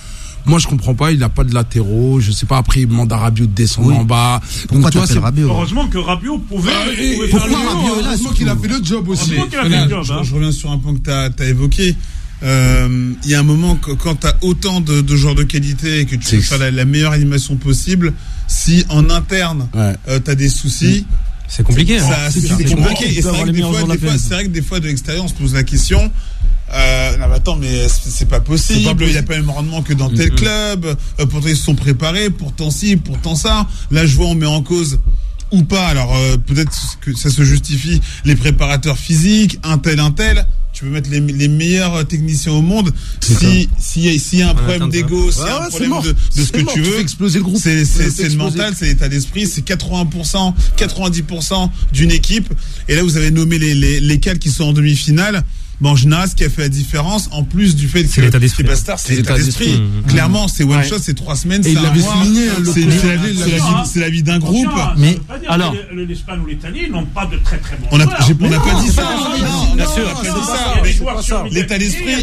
Speaker 3: Moi, je comprends pas. Il n'a pas de latéraux. Je sais pas. Après, il demande à Rabiot de descendre en bas.
Speaker 5: Pourquoi tu vois,
Speaker 6: Rabiot? Heureusement que Rabiot pouvait.
Speaker 3: Pourquoi Rabiot là? Heureusement qu'il a fait le job aussi.
Speaker 7: Je reviens sur un point que t'as évoqué. Il y a un moment quand tu as autant de joueurs de qualité et que tu veux faire la meilleure animation possible, si en interne tu as des soucis,
Speaker 8: c'est compliqué.
Speaker 7: C'est compliqué. Et c'est vrai que des fois de l'extérieur on se pose la question. Non mais attends, mais c'est pas possible. Il a pas le même rendement que dans tel club. Pourtant ils se sont préparés. Pourtant ci, pourtant ça. Là je vois on met en cause ou pas. Alors peut-être que ça se justifie les préparateurs physiques, un tel. Tu peux mettre les meilleurs techniciens au monde. S'il y a un problème d'ego, s'il y a un problème de ce que tu veux,
Speaker 3: exploser le groupe.
Speaker 7: C'est le mental, c'est l'état d'esprit, c'est 80%, 90% d'une équipe. Et là, vous avez nommé les cadres qui sont en demi-finale. Bon, Genas qui a fait la différence, en plus du fait que c'est pas star, c'est l'état d'esprit. Clairement, c'est one shot, c'est 3 semaines, c'est un mois. C'est la vie d'un groupe.
Speaker 6: Mais alors, l'Espagne ou l'Italie n'ont pas de très très bons joueurs.
Speaker 7: On n'a pas dit ça. Bien sûr, on n'a pas dit ça. L'état d'esprit,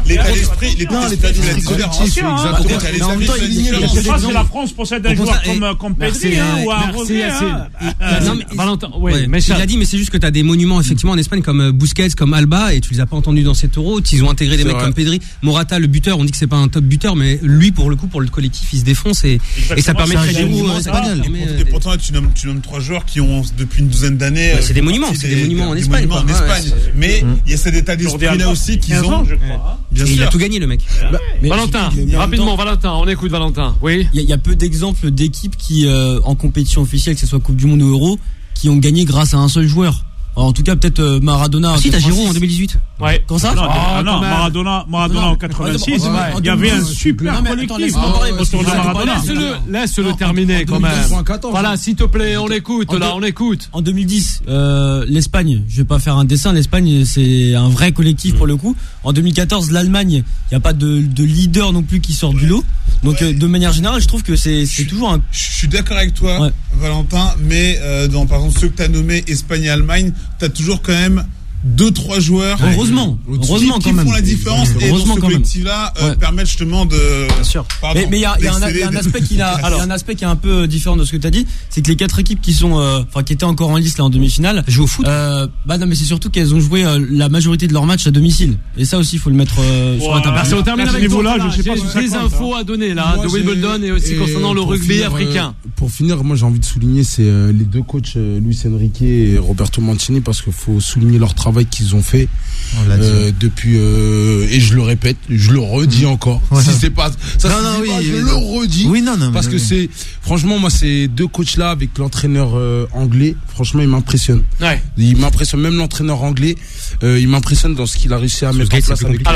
Speaker 6: c'est la France possède un joueur comme Pedri ou un Rosier.
Speaker 2: Valentin, oui, mais
Speaker 8: il a dit, mais c'est juste que tu as des monuments effectivement en Espagne comme Busquets, comme Alba, et tu les as pas entendus dans cet Euro. Ils ont intégré des mecs comme Pedri, Morata, le buteur. On dit que c'est pas un top buteur, mais lui, pour le coup, pour le collectif, il se défonce et ça permet de créer du goût espagnol.
Speaker 7: Et pourtant, tu nommes 3 joueurs qui ont depuis une douzaine d'années.
Speaker 8: C'est des monuments, en Espagne.
Speaker 7: Mais il y a cet état d'esprit là aussi qu'ils ont.
Speaker 8: Il a tout gagné, le mec.
Speaker 2: Valentin, rapidement, Valentin, on écoute Valentin. Oui.
Speaker 4: Il y a peu d'exemples d'équipes qui, en compétition officielle, que ce soit Coupe du Monde ou Euro, qui ont gagné grâce à un seul joueur. Alors, en tout cas, peut-être Maradona.
Speaker 8: Si, t'as Giroud en 2018.
Speaker 2: Ouais.
Speaker 4: Quand ça?
Speaker 6: Non, Maradona en 86. Il y avait un super collectif autour de Maradona.
Speaker 2: Laisse-le terminer quand même. Voilà, s'il te plaît, on l'écoute. On écoute.
Speaker 4: En 2010, l'Espagne, je vais pas faire un dessin, l'Espagne, c'est un vrai collectif pour le coup. En 2014, l'Allemagne, il n'y a pas de leader non plus qui sort du lot. Donc, de manière générale, je trouve que c'est toujours un.
Speaker 7: Je suis d'accord avec toi, Valentin, mais par exemple, ceux que tu as nommés, Espagne et Allemagne, tu as toujours quand même 2-3 joueurs
Speaker 4: heureusement
Speaker 7: qui font la différence et dans ce collectif-là permettent justement de.
Speaker 4: Bien sûr. Mais il y a un aspect qui est un peu différent de ce que tu as dit, c'est que les 4 équipes qui sont qui étaient encore en liste là en demi-finale
Speaker 8: jouent au foot.
Speaker 4: Non, mais c'est surtout qu'elles ont joué la majorité de leurs matchs à domicile. Et ça aussi, il faut le mettre sur la table.
Speaker 2: Merci, on termine avec toi. J'ai des infos à donner là de Wimbledon et aussi concernant le rugby africain.
Speaker 3: Pour finir, moi j'ai envie de souligner c'est les 2 coachs Luis Enrique et Roberto Mancini, parce qu'il faut souligner leur travail qu'ils ont fait depuis et je le répète, je le redis encore. Si c'est pas ça, je le redis. Parce que c'est franchement moi ces 2 coachs là avec l'entraîneur anglais, franchement il m'impressionne. Il m'impressionne, même l'entraîneur anglais, il m'impressionne dans ce qu'il a réussi à mettre en place avec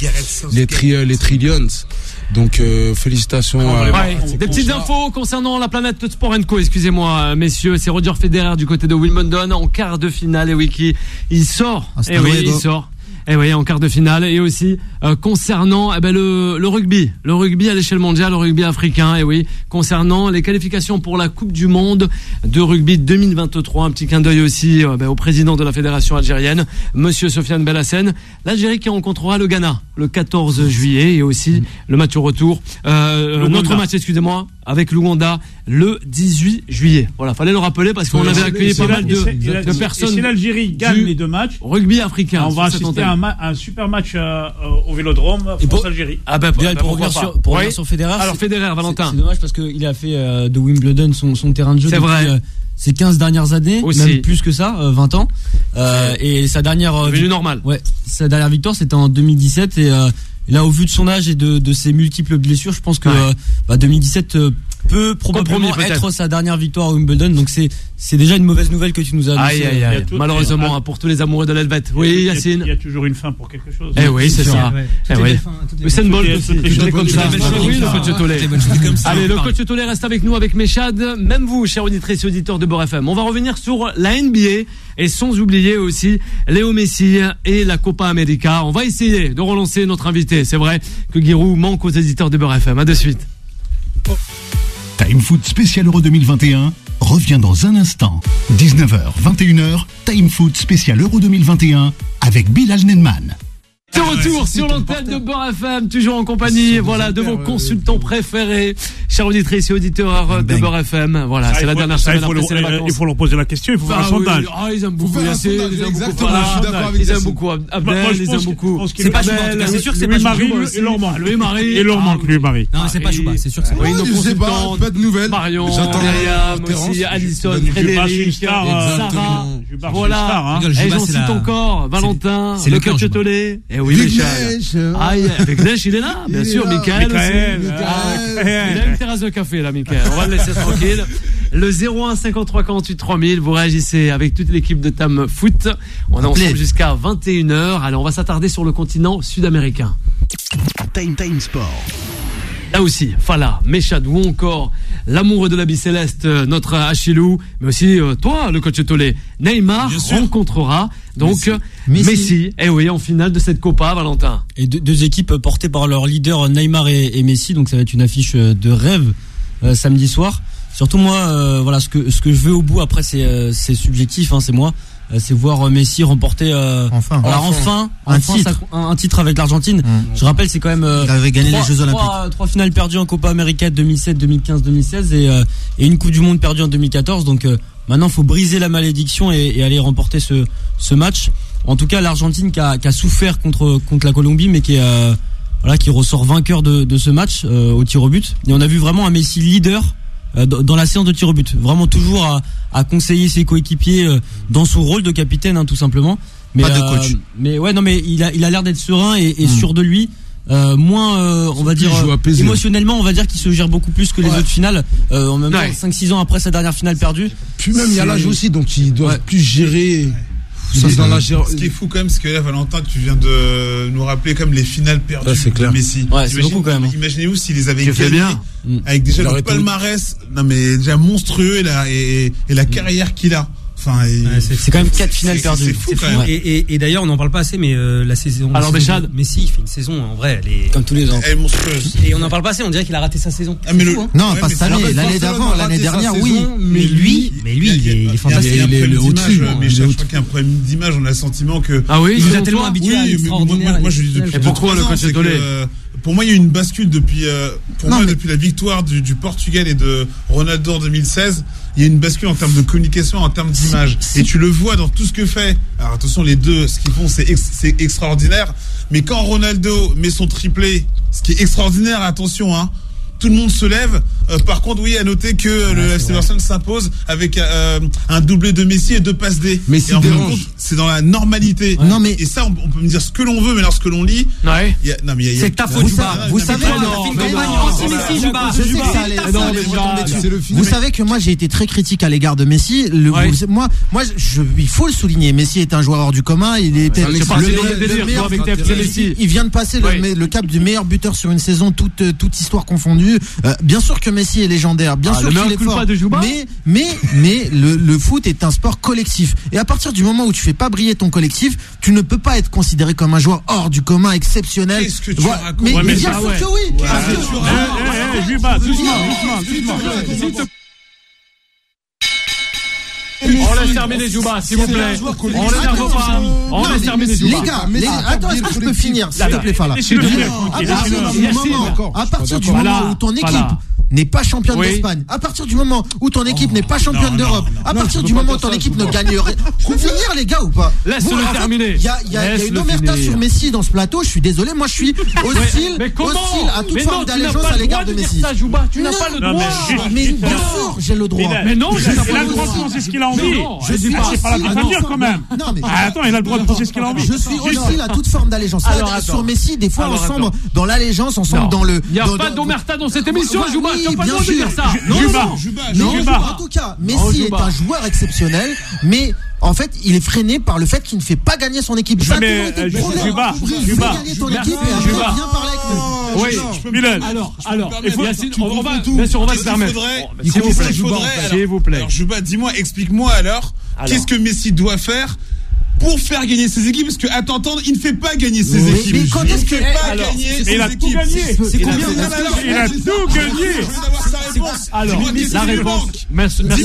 Speaker 3: les Trillions. Donc félicitations.
Speaker 2: Des petites infos concernant la planète Sport & Co. Excusez-moi messieurs, c'est Roger Federer du côté de Wimbledon en quart de finale. Et oui, il sort. Il sort. Et oui, en quart de finale. Et aussi concernant le rugby à l'échelle mondiale, le rugby africain. Et oui, concernant les qualifications pour la Coupe du Monde de rugby 2023. Un petit clin d'œil aussi au président de la fédération algérienne, Monsieur Sofiane Belhassen. L'Algérie qui rencontrera le Ghana le 14 juillet et aussi le match au retour. Notre match, avec l'Ouganda le 18 juillet. Voilà, fallait le rappeler parce qu'on avait accueilli pas mal de personnes.
Speaker 6: Et si l'Algérie gagne les 2 matchs,
Speaker 2: rugby africain,
Speaker 6: on va assister à un super match au Vélodrome France-Algérie.
Speaker 4: Pour revenir sur Federer.
Speaker 2: Alors Federer, Valentin.
Speaker 4: C'est dommage parce qu'il a fait de Wimbledon son terrain de jeu.
Speaker 2: C'est vrai.
Speaker 4: Ces 15 dernières années, aussi. Même plus que ça, 20 ans. Et sa dernière sa dernière victoire, c'était en 2017 et là, au vu de son âge et de ses multiples blessures, je pense que 2017 peut probablement être sa dernière victoire à Wimbledon. Donc c'est déjà une mauvaise nouvelle que tu nous as annoncée.
Speaker 2: Malheureusement, pour tous les amoureux de l'Helvète. Oui, Yacine.
Speaker 6: Il y a toujours une fin pour quelque chose.
Speaker 2: Oui, c'est ça. C'est une bonne aussi. Tout comme ça. Oui, le coach Tollet. Allez, le coach Tollet reste avec nous, avec Mechad. Même vous, chers auditrices et auditeurs de Beurre FM. On va revenir sur la NBA et sans oublier aussi Léo Messi et la Copa América. On va essayer de relancer notre invité. C'est vrai que Giroud manque aux éditeurs de Beurre FM. À de suite.
Speaker 1: Time Foot spécial Euro 2021 revient dans un instant. 19h, 21h, Time Foot spécial Euro 2021 avec Bilal Nenman.
Speaker 2: De retour sur l'antenne de Beurre FM, toujours en compagnie, de vos consultants préférés, chers auditrices et auditeurs de Beurre FM. Voilà, c'est la dernière semaine après les vacances.
Speaker 6: Il faut leur poser la question, il faut faire un sondage.
Speaker 2: Ils aiment beaucoup Yassine, ils aiment beaucoup Abdel, ils aiment beaucoup.
Speaker 8: C'est pas Chouba, c'est sûr que c'est pas Chouba.
Speaker 2: Louis-Marie.
Speaker 6: Et leur manque, Louis-Marie.
Speaker 8: Non, c'est pas Chouba, c'est sûr que c'est
Speaker 2: nos consultants.
Speaker 7: Pas de nouvelles.
Speaker 2: Marion, Myriam aussi, Alison, Frédéric, Sarah. Voilà, et j'en cite encore, Valentin, le coach Tolé. Eh oui, Michel. Avec Neige, il est là, bien sûr. Michael aussi. Il a une terrasse de café, là, Michael. On va le laisser tranquille. Le 01 53 48 3000, vous réagissez avec toute l'équipe de Tam Foot. On est ensemble jusqu'à 21h. Allez, on va s'attarder sur le continent sud-américain.
Speaker 1: Time Sport.
Speaker 2: Là aussi, Fala, Méchad ou encore l'amoureux de la Bicéleste, notre Achillou, mais aussi toi, le coach Tolé. Neymar rencontrera donc Messi. Et oui, en finale de cette Copa, Valentin.
Speaker 4: Et deux équipes portées par leur leader Neymar et Messi, donc ça va être une affiche de rêve samedi soir. Surtout moi, ce que je veux au bout, après c'est subjectif, c'est moi. C'est voir Messi remporter enfin un titre avec l'Argentine. Je rappelle, c'est quand même
Speaker 5: il avait gagné les Jeux Olympiques.
Speaker 4: Trois finales perdues en Copa América 2007, 2015, 2016 et une Coupe du Monde perdue en 2014. Donc maintenant, faut briser la malédiction et aller remporter ce match. En tout cas, l'Argentine qui a souffert contre la Colombie, mais qui ressort vainqueur de ce match au tir au but. Et on a vu vraiment un Messi leader dans la séance de tir au but, vraiment toujours à conseiller ses coéquipiers dans son rôle de capitaine, tout simplement. Mais
Speaker 5: pas de coach.
Speaker 4: Mais il a l'air d'être serein et sûr de lui. On va dire émotionnellement, on va dire qu'il se gère beaucoup plus que les autres finales. En même temps, 5-6 ans après sa dernière finale perdue.
Speaker 3: Puis même il y a l'âge aussi, donc il doit plus gérer.
Speaker 7: Ce qui est fou quand même, c'est que là, Valentin, tu viens de nous rappeler comme les finales perdues de Messi.
Speaker 4: C'est beaucoup quand même.
Speaker 7: Imaginez-vous s'il les avait gagnés avec déjà le palmarès, déjà monstrueux et la carrière qu'il a.
Speaker 4: C'est quand même 4 finales perdues.
Speaker 7: C'est fou quand même.
Speaker 8: Et d'ailleurs, on n'en parle pas assez, mais la saison.
Speaker 2: Alors,
Speaker 8: Messi, il fait une saison, en vrai, elle est
Speaker 4: comme tous les ans.
Speaker 7: Elle est monstrueuse.
Speaker 8: Et on n'en parle pas assez, on dirait qu'il a raté sa saison.
Speaker 5: Non, pas cette année, l'année d'avant, l'année dernière, oui.
Speaker 8: Mais lui, il est fantastique.
Speaker 7: Il est au-dessus. Mais je crois qu'il y a un problème d'image, on a le sentiment que.
Speaker 2: Ah oui,
Speaker 8: il nous a tellement habitué à l'extraordinaire.
Speaker 7: Moi, je dis depuis.
Speaker 2: Pourquoi le coach Tolé?
Speaker 7: Pour moi, il y a eu une bascule depuis la victoire du Portugal et de Ronaldo en 2016. Il y a une bascule en termes de communication, en termes d'image. Et tu le vois dans tout ce que fait. Alors attention, les deux, ce qu'ils font, c'est extraordinaire. Mais quand Ronaldo met son triplé, ce qui est extraordinaire, attention, tout le monde se lève. Par contre, oui, à noter que le FC Barcelone s'impose avec un doublé de Messi et 2 passes D.
Speaker 3: Mais
Speaker 7: c'est dans la normalité.
Speaker 5: Ouais. Non, mais
Speaker 7: et ça, on peut me dire ce que l'on veut, mais lorsque l'on lit,
Speaker 8: c'est ta faute,
Speaker 5: Vous savez, vous savez que moi j'ai été très critique à l'égard de Messi. Moi, il faut le souligner. Messi est un joueur hors du commun. Il était le meilleur. Il vient de passer le cap du meilleur buteur sur une saison, toute histoire confondue. Bien sûr que Messi est légendaire, bien sûr qu'il est fort, mais le foot est un sport collectif. Et à partir du moment où tu fais pas briller ton collectif, tu ne peux pas être considéré comme un joueur hors du commun, exceptionnel.
Speaker 7: Qu'est-ce que tu racontes?
Speaker 5: Mais bien sûr que oui.
Speaker 6: Juba, doucement.
Speaker 2: On laisse terminer Juba, s'il vous plaît. On laisse terminer Juba.
Speaker 5: Les gars, attends, est-ce que je peux finir, s'il te plaît, Fala? À partir du moment où ton équipe n'est pas championne d'Espagne, à partir du moment où ton équipe n'est pas championne d'Europe, à partir du moment où ton équipe ne gagne rien, faut finir les gars ou pas?
Speaker 2: Laisse-le terminer.
Speaker 5: Il y a une omerta sur Messi dans ce plateau, je suis désolé, moi je suis hostile à toute forme d'allégeance à l'égard de Messi.
Speaker 2: Tu n'as pas le droit.
Speaker 5: Mais bien sûr, j'ai le droit.
Speaker 2: Mais non,
Speaker 6: il a le droit de penser ce qu'il a envie. C'est pas la peine de dire quand même. Attends, il a le droit de penser ce qu'il a envie.
Speaker 5: Je suis hostile à toute forme d'allégeance. Sur Messi, des fois on sombre dans l'allégeance, on sombre dans le.
Speaker 2: Il n'y a pas d'omerta dans cette émission, Juba. Tu n'as pas le droit de dire ça.
Speaker 5: Non, en tout cas, Messi est un joueur exceptionnel, mais en fait, il est freiné par le fait qu'il ne fait pas gagner son équipe.
Speaker 6: Juba,
Speaker 5: gagner ton équipe et après viens parler avec nous.
Speaker 2: Oui, Milan. Alors, Yacine, bien sûr, on va se permettre.
Speaker 7: S'il vous plaît. Alors, Juba, dis-moi, explique-moi alors, qu'est-ce que Messi doit faire pour faire gagner ses équipes? Parce que, à t'entendre, il ne fait pas gagner ses équipes.
Speaker 5: Mais quand est-ce qu'il
Speaker 7: fait pas gagner ses équipes?
Speaker 6: Il a tout gagné.
Speaker 5: C'est combien?
Speaker 6: Il a tout gagné.
Speaker 7: Je veux savoir sa réponse.
Speaker 2: Alors, la réponse. Merci.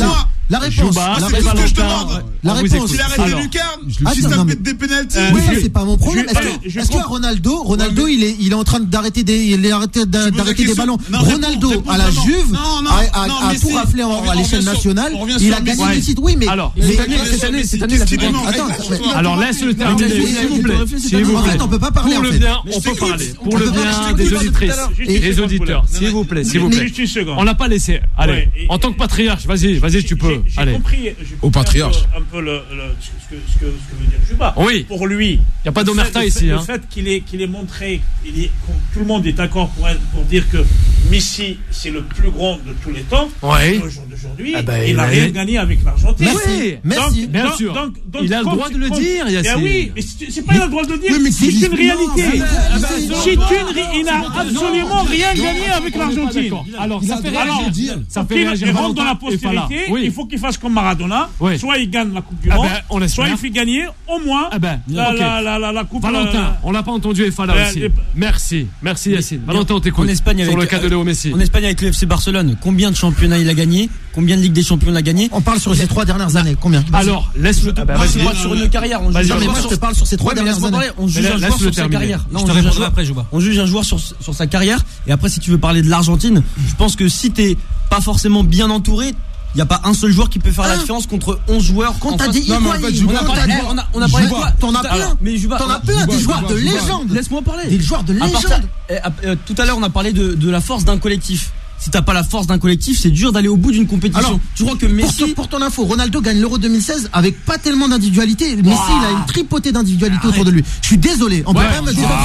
Speaker 5: La réponse.
Speaker 7: C'est tout ce que je demande.
Speaker 5: La réponse.
Speaker 7: S'il arrête des lucarnes, si ça met des pénaltys.
Speaker 5: Oui, ça c'est pas mon problème. Est-ce que Ronaldo, il est en train d'arrêter des ballons. Ronaldo à la Juve a tout raflé à l'échelle nationale. Il a gagné le titre. Oui, mais
Speaker 2: cette année, alors laisse-le terminer, s'il vous plaît.
Speaker 5: En fait, on peut pas parler.
Speaker 2: Pour le bien, on peut parler. Pour le bien des auditrices, des auditeurs, s'il vous plaît. On l'a pas laissé. Allez, en tant que patriarche, vas-y, tu peux.
Speaker 3: Allez. Au patriarche.
Speaker 6: Un peu ce que veut dire Juba.
Speaker 2: Oui.
Speaker 6: Pour lui.
Speaker 2: Il n'y a pas d'omerta ici.
Speaker 6: Le fait qu'il ait montré, tout le monde est d'accord pour dire que Messi, c'est le plus grand de tous les temps.
Speaker 2: Oui.
Speaker 6: Au jour d'aujourd'hui, il n'a rien gagné avec l'Argentine.
Speaker 2: Merci. Bien sûr. Donc, il a le droit de le dire, Yassine.
Speaker 6: Oui, mais c'est pas le droit de le dire. C'est une réalité. Il n'a absolument rien gagné avec l'Argentine.
Speaker 2: Alors, ça fait réagir.
Speaker 6: Il rentre dans la postérité. Il faut qu'il fasse comme Maradona. Soit il gagne la Coupe du Monde, soit il fait gagner au moins la Coupe.
Speaker 2: Valentin, on l'a pas entendu Efala aussi. Merci Yassine. Valentin, on t'écoute sur le cas de Léo Messi.
Speaker 4: En Espagne avec le FC Barcelone, combien de championnats il a gagné? Combien de Ligue des Champions il a gagné?
Speaker 5: On parle sur ces 3 dernières années. Combien?
Speaker 2: Alors, laisse-le.
Speaker 4: Vas-y, sur une carrière.
Speaker 5: Moi, je te parle sur ces 3 dernières années.
Speaker 4: On juge un joueur sur sa carrière. Je te répondrai après, Juba. On juge un joueur sur sa carrière. Et après, si tu veux parler de l'Argentine, je pense que si t'es pas forcément bien entouré, il n'y a pas un seul joueur qui peut faire la différence contre 11 joueurs.
Speaker 5: Quand t'as dit
Speaker 4: on a parlé de quoi?
Speaker 5: T'en as plein, des joueurs de légende.
Speaker 4: Laisse-moi parler.
Speaker 5: Des joueurs de légende.
Speaker 4: Tout à l'heure, on a parlé de la force d'un collectif. Si t'as pas la force d'un collectif, c'est dur d'aller au bout d'une compétition. Alors, tu crois que Messi...
Speaker 5: Pour ton info, Ronaldo gagne l'Euro 2016 avec pas tellement d'individualité. Messi, il a une tripotée d'individualité autour de lui. Je suis désolé. On peut pas me dire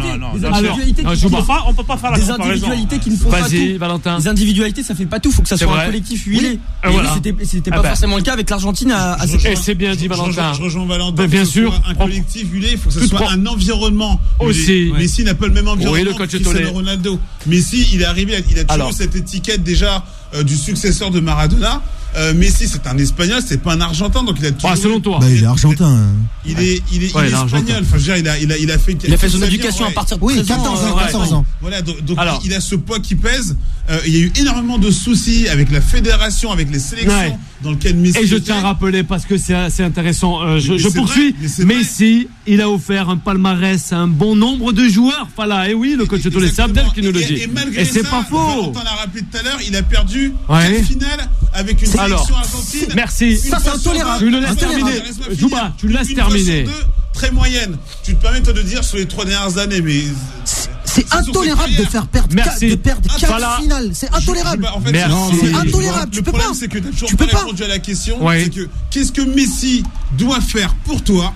Speaker 6: on peut pas faire la comparaison.
Speaker 4: Des individualités qui ne font pas tout.
Speaker 2: Vas-y, Valentin.
Speaker 4: Des individualités, ça fait pas tout. Faut que ça soit un collectif huilé. C'était pas forcément le cas avec l'Argentine à cette
Speaker 2: époque. C'est bien dit, Valentin.
Speaker 7: Je rejoins Valentin.
Speaker 2: Bien sûr.
Speaker 7: Un collectif huilé, il faut que ce soit un environnement aussi. Messi n'a pas le même environnement que Cristiano Ronaldo. Messi, il est arrivé, il a toujours cette étiquette déjà du successeur de Maradona. Messi, c'est un Espagnol, c'est pas un Argentin, donc il a toujours.
Speaker 2: Selon toi.
Speaker 5: Il est argentin.
Speaker 7: Il est espagnol. Enfin, je veux dire, il a fait
Speaker 4: son éducation à partir de
Speaker 5: 14 ans.
Speaker 7: Voilà, donc il a ce poids qui pèse. Il y a eu énormément de soucis avec la fédération, avec les sélections dans lequel Messi.
Speaker 2: Et je tiens à rappeler parce que c'est intéressant. Je poursuis. Messi, il a offert un palmarès à un bon nombre de joueurs. Voilà, et oui, le coach de Tolé, c'est Abdel qui nous le dit.
Speaker 7: Et
Speaker 2: c'est pas faux.
Speaker 7: Valentin l'a rappelé tout à l'heure, il a perdu une finale avec une sélection argentine.
Speaker 2: Merci.
Speaker 5: Ça, c'est intolérable.
Speaker 2: Tu le laisses terminer. Juba, tu le laisses terminer.
Speaker 7: Très moyenne. Tu te permets toi de dire sur les 3 dernières années, mais
Speaker 5: c'est intolérable de faire perdre 4 finales. C'est intolérable. C'est intolérable.
Speaker 7: Le problème, c'est que tu n'as toujours pas répondu à la question. C'est que qu'est-ce que Messi doit faire pour toi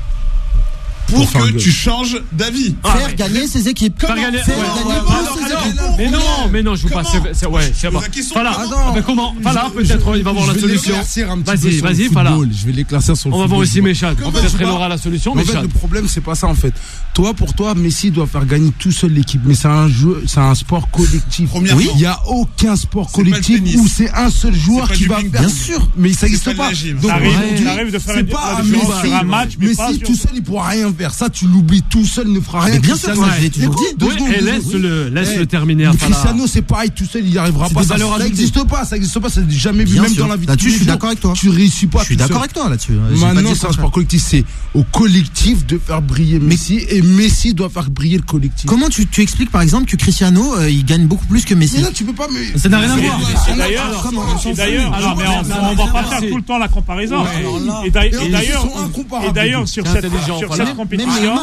Speaker 7: pour que tu changes d'avis?
Speaker 5: Faire gagner ses équipes.
Speaker 2: Faire gagner ses équipes. Mais non, je vous passe. C'est bon. Voilà. Comment? Voilà, peut-être il va voir la solution. Vas-y, voilà.
Speaker 3: Je vais l'éclaircir sur le football.
Speaker 2: On va voir aussi Méchal. Peut-être il aura la solution.
Speaker 3: En fait, le problème, c'est pas ça, en fait. Pour toi, Messi doit faire gagner tout seul l'équipe. Mais c'est un sport collectif.
Speaker 7: Oui.
Speaker 3: Il n'y a aucun sport collectif où c'est un seul joueur qui va faire.
Speaker 5: Bien sûr.
Speaker 3: Mais ça n'existe pas.
Speaker 6: Donc, il arrive de faire sur un match.
Speaker 3: Messi tout seul, il pourra rien faire. Ça, tu l'oublies, tout seul, ne fera rien.
Speaker 5: Bien sûr, je l'ai toujours dit.
Speaker 2: Et laisse-le terminer.
Speaker 3: Cristiano, c'est pareil, tout seul, il n'y arrivera pas. Ça n'existe pas, ça n'est jamais vu, même dans la vie.
Speaker 5: Là-dessus, je suis d'accord avec toi.
Speaker 3: Tu réussis pas.
Speaker 5: Je suis d'accord avec toi là-dessus.
Speaker 3: Maintenant, c'est un sport collectif. C'est au collectif de faire briller Messi, et Messi doit faire briller le collectif.
Speaker 5: Comment tu expliques, par exemple, que Cristiano, il gagne beaucoup plus que Messi?
Speaker 3: Mais là, tu peux pas.
Speaker 2: Ça n'a rien à voir.
Speaker 6: D'ailleurs, on va pas faire tout le temps la comparaison. Et d'ailleurs, sur cette compétition,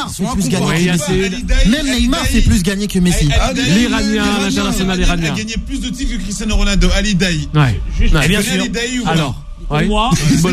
Speaker 5: même Neymar fait plus gagner que Messi.
Speaker 2: L'Iranien, l'international iranien.
Speaker 7: A gagné plus de titres que Cristiano Ronaldo. Ali Daï.
Speaker 2: Bien sûr. Alors.
Speaker 6: Pour moi,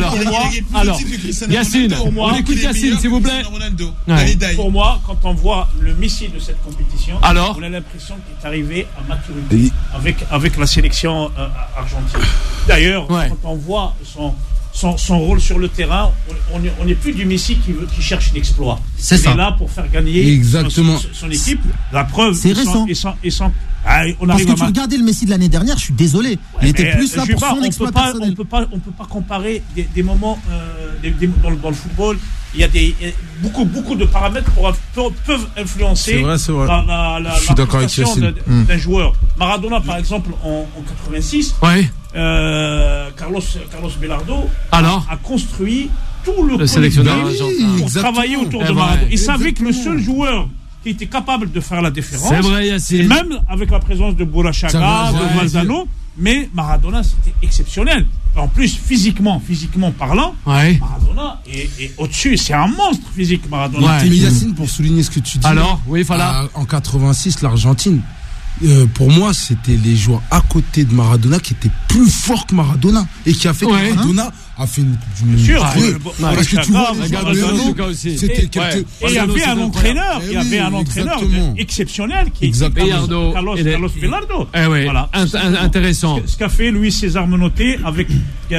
Speaker 2: Yacine, on écoute Yacine, s'il vous plaît.
Speaker 6: Pour moi, quand on voit le Messi de cette compétition, on a l'impression qu'il est arrivé à maturité avec la sélection argentine. D'ailleurs, quand on voit son rôle sur le terrain, on n'est plus du Messi qui cherche l'exploit. Il est là pour faire gagner son équipe. La preuve,
Speaker 5: c'est récent. Parce que tu regardais le Messi de l'année dernière, je suis désolé. Il était plus là pour son exploit personnel.
Speaker 6: On peut pas comparer des moments dans le football. Il y a beaucoup de paramètres peuvent influencer la prestation d'un joueur. Maradona, par exemple, en 86, Carlos Belardo a construit tout le
Speaker 2: sélectionneur
Speaker 6: pour travailler autour de Maradona. Il savait que le seul joueur qui était capable de faire la différence,
Speaker 2: c'est vrai, Yacine.
Speaker 6: Même avec la présence de Bourachaga, de Valdano, mais Maradona c'était exceptionnel. En plus, physiquement parlant, Maradona est au-dessus. C'est un monstre physique, Maradona.
Speaker 3: Mais Yacine, pour souligner ce que tu dis.
Speaker 2: Alors, oui, voilà.
Speaker 3: En 86, l'Argentine, pour moi, c'était les joueurs à côté de Maradona qui étaient plus forts que Maradona et qui a fait que Maradona a fait une coupe du monde.
Speaker 6: Sûr,
Speaker 3: parce que tu vois,
Speaker 6: c'était quelqu'un. Et il y avait un entraîneur, exceptionnel qui est Carlos Belardo.
Speaker 2: Voilà. Intéressant.
Speaker 6: Ce qu'a fait Luis César Menotti avec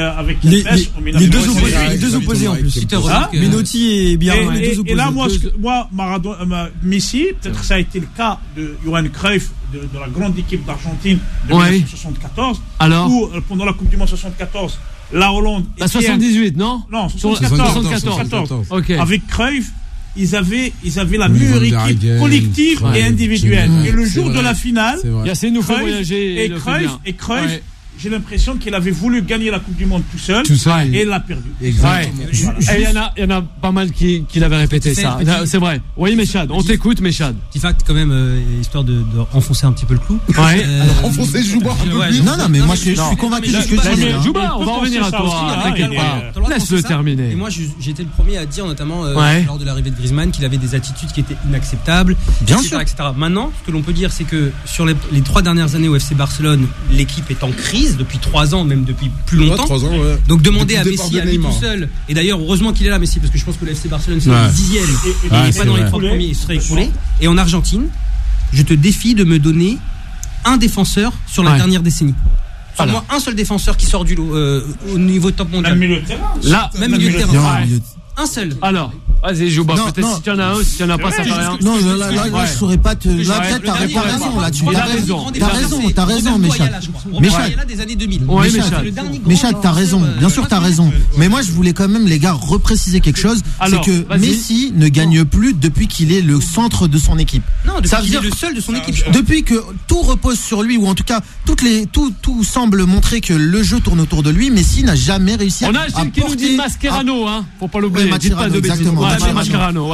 Speaker 4: les deux opposés en plus. Menotti et Biarro.
Speaker 6: Et là, moi, Maradona, Messi, peut-être que ça a été le cas de Johan Cruyff, de la grande équipe d'Argentine de 1974, où pendant la Coupe du Monde 74, la Hollande.
Speaker 2: La 78, non?
Speaker 6: Non, 74. Okay. Avec Cruyff, ils avaient la meilleure équipe collective et individuelle. Et le jour de la finale,
Speaker 2: Yacine nous fait voyager.
Speaker 6: Et Cruyff, j'ai l'impression qu'il avait voulu gagner la Coupe du Monde tout seul et il l'a perdu.
Speaker 2: Exactement. Et il y en a pas mal qui l'avaient répété, ça. C'est vrai. Oui, Méchad, on t'écoute, Méchad.
Speaker 8: Petit fact, quand même, histoire de enfoncer un petit peu le clou.
Speaker 3: Enfoncer Jouba un peu plus.
Speaker 5: Non, mais moi, je suis convaincu de ce que tu dis.
Speaker 2: Jouba, on va revenir à toi. T'inquiète pas. Laisse-le terminer.
Speaker 8: Et moi, j'ai été le premier à dire, notamment lors de l'arrivée de Griezmann, qu'il avait des attitudes qui étaient inacceptables.
Speaker 5: Bien sûr.
Speaker 8: Maintenant, ce que l'on peut dire, c'est que sur les 3 dernières années au FC Barcelone, l'équipe est en crise depuis 3 ans, même depuis plus longtemps.
Speaker 3: 3 ans,
Speaker 8: donc demander à Messi à lui tout seul, et d'ailleurs heureusement qu'il est là, Messi, parce que je pense que le FC Barcelone c'est le 10e et il n'est pas dans les 3 premiers, il serait écroulé. Et en Argentine, je te défie de me donner un défenseur sur la dernière décennie. Sur moi, un seul défenseur qui sort du lot au niveau top mondial.
Speaker 6: Même milieu de terrain.
Speaker 2: Là,
Speaker 8: même milieu de terrain. Un seul.
Speaker 2: Alors, vas-y, Jouba, peut-être si tu en as un, si tu en as pas, ça fait rien.
Speaker 5: Non, là, je saurais pas te. Là, peut-être t'as raison, là, t'as raison, Méchad.
Speaker 8: Méchad. des années 2000.
Speaker 5: Méchad, t'as raison. Bien sûr, t'as raison. Mais moi, je voulais quand même, les gars, repréciser quelque chose. C'est que Messi ne gagne plus depuis qu'il est le centre de son équipe.
Speaker 8: Non, depuis qu'il est le seul de son équipe.
Speaker 5: Depuis que tout repose sur lui, ou en tout cas, tout semble montrer que le jeu tourne autour de lui, Messi n'a jamais réussi à.
Speaker 2: On a un qui nous dit Mascherano, hein. Faut pas l'oublier.
Speaker 5: Mascherano, exactement.
Speaker 2: Mascherano,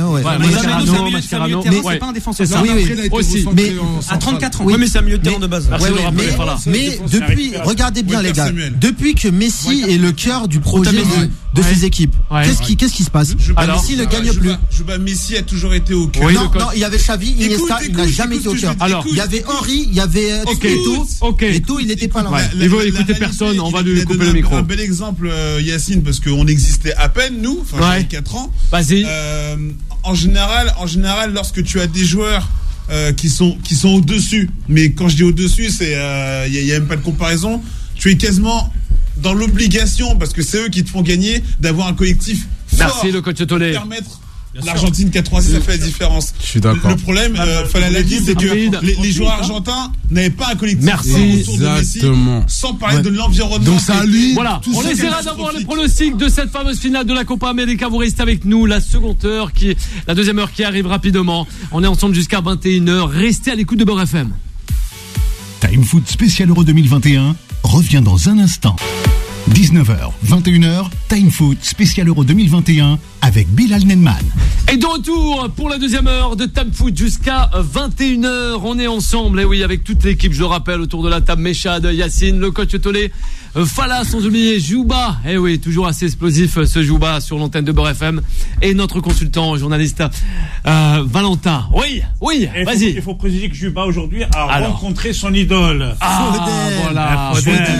Speaker 8: Mascherano, mais c'est pas un défenseur.
Speaker 5: Oui,
Speaker 2: aussi.
Speaker 5: Mais
Speaker 8: à 34 ans.
Speaker 4: Oui, mais c'est un milieu de terrain de base.
Speaker 5: Mais depuis, regardez bien les gars, depuis que Messi est le cœur du projet de ses équipes, qu'est-ce qui se passe? Messi ne gagne plus.
Speaker 7: Messi a toujours été au cœur.
Speaker 5: Non, il y avait Xavi, Iniesta, il n'a jamais été au cœur. Il y avait Henry, il y avait Eto'o, il n'était pas là.
Speaker 2: Il veut écouter personne, on va lui couper le micro.
Speaker 7: Un bel exemple, Yacine, parce qu'on existait à peine, nous, enfin, 4 ans.
Speaker 2: Vas-y.
Speaker 7: En général, lorsque tu as des joueurs qui sont au-dessus, mais quand je dis au-dessus, c'est il y a même pas de comparaison, tu es quasiment dans l'obligation, parce que c'est eux qui te font gagner, d'avoir un collectif fort.
Speaker 2: Merci le coach Tolé.
Speaker 7: Permettre l'Argentine 86, ça fait la différence.
Speaker 3: Je suis d'accord.
Speaker 7: Le problème, fallait la dire, c'est que les joueurs argentins n'avaient pas un collectif fort autour de Messi, sans parler de l'environnement.
Speaker 3: Donc ça lui.
Speaker 2: Voilà. On essaiera d'avoir les pronostics de cette fameuse finale de la Copa América. Vous restez avec nous. La deuxième heure qui arrive rapidement. On est ensemble jusqu'à 21h. Restez à l'écoute de Beurre FM.
Speaker 1: Time Foot spécial Euro 2021 revient dans un instant. 19h, 21h, Time Foot spécial Euro 2021 avec Bilal Nenman.
Speaker 2: Et de retour pour la deuxième heure de Time Foot jusqu'à 21h. On est ensemble, et oui, avec toute l'équipe, je le rappelle, autour de la table, Méchad, Yacine, le coach Tolé, Fala, sans oublier Jouba. Et oui, toujours assez explosif ce Jouba sur l'antenne de Beurre FM. Et notre consultant, journaliste Valentin. Oui, vas-y.
Speaker 6: Il faut préciser que Jouba aujourd'hui a rencontré son idole.
Speaker 2: Voilà.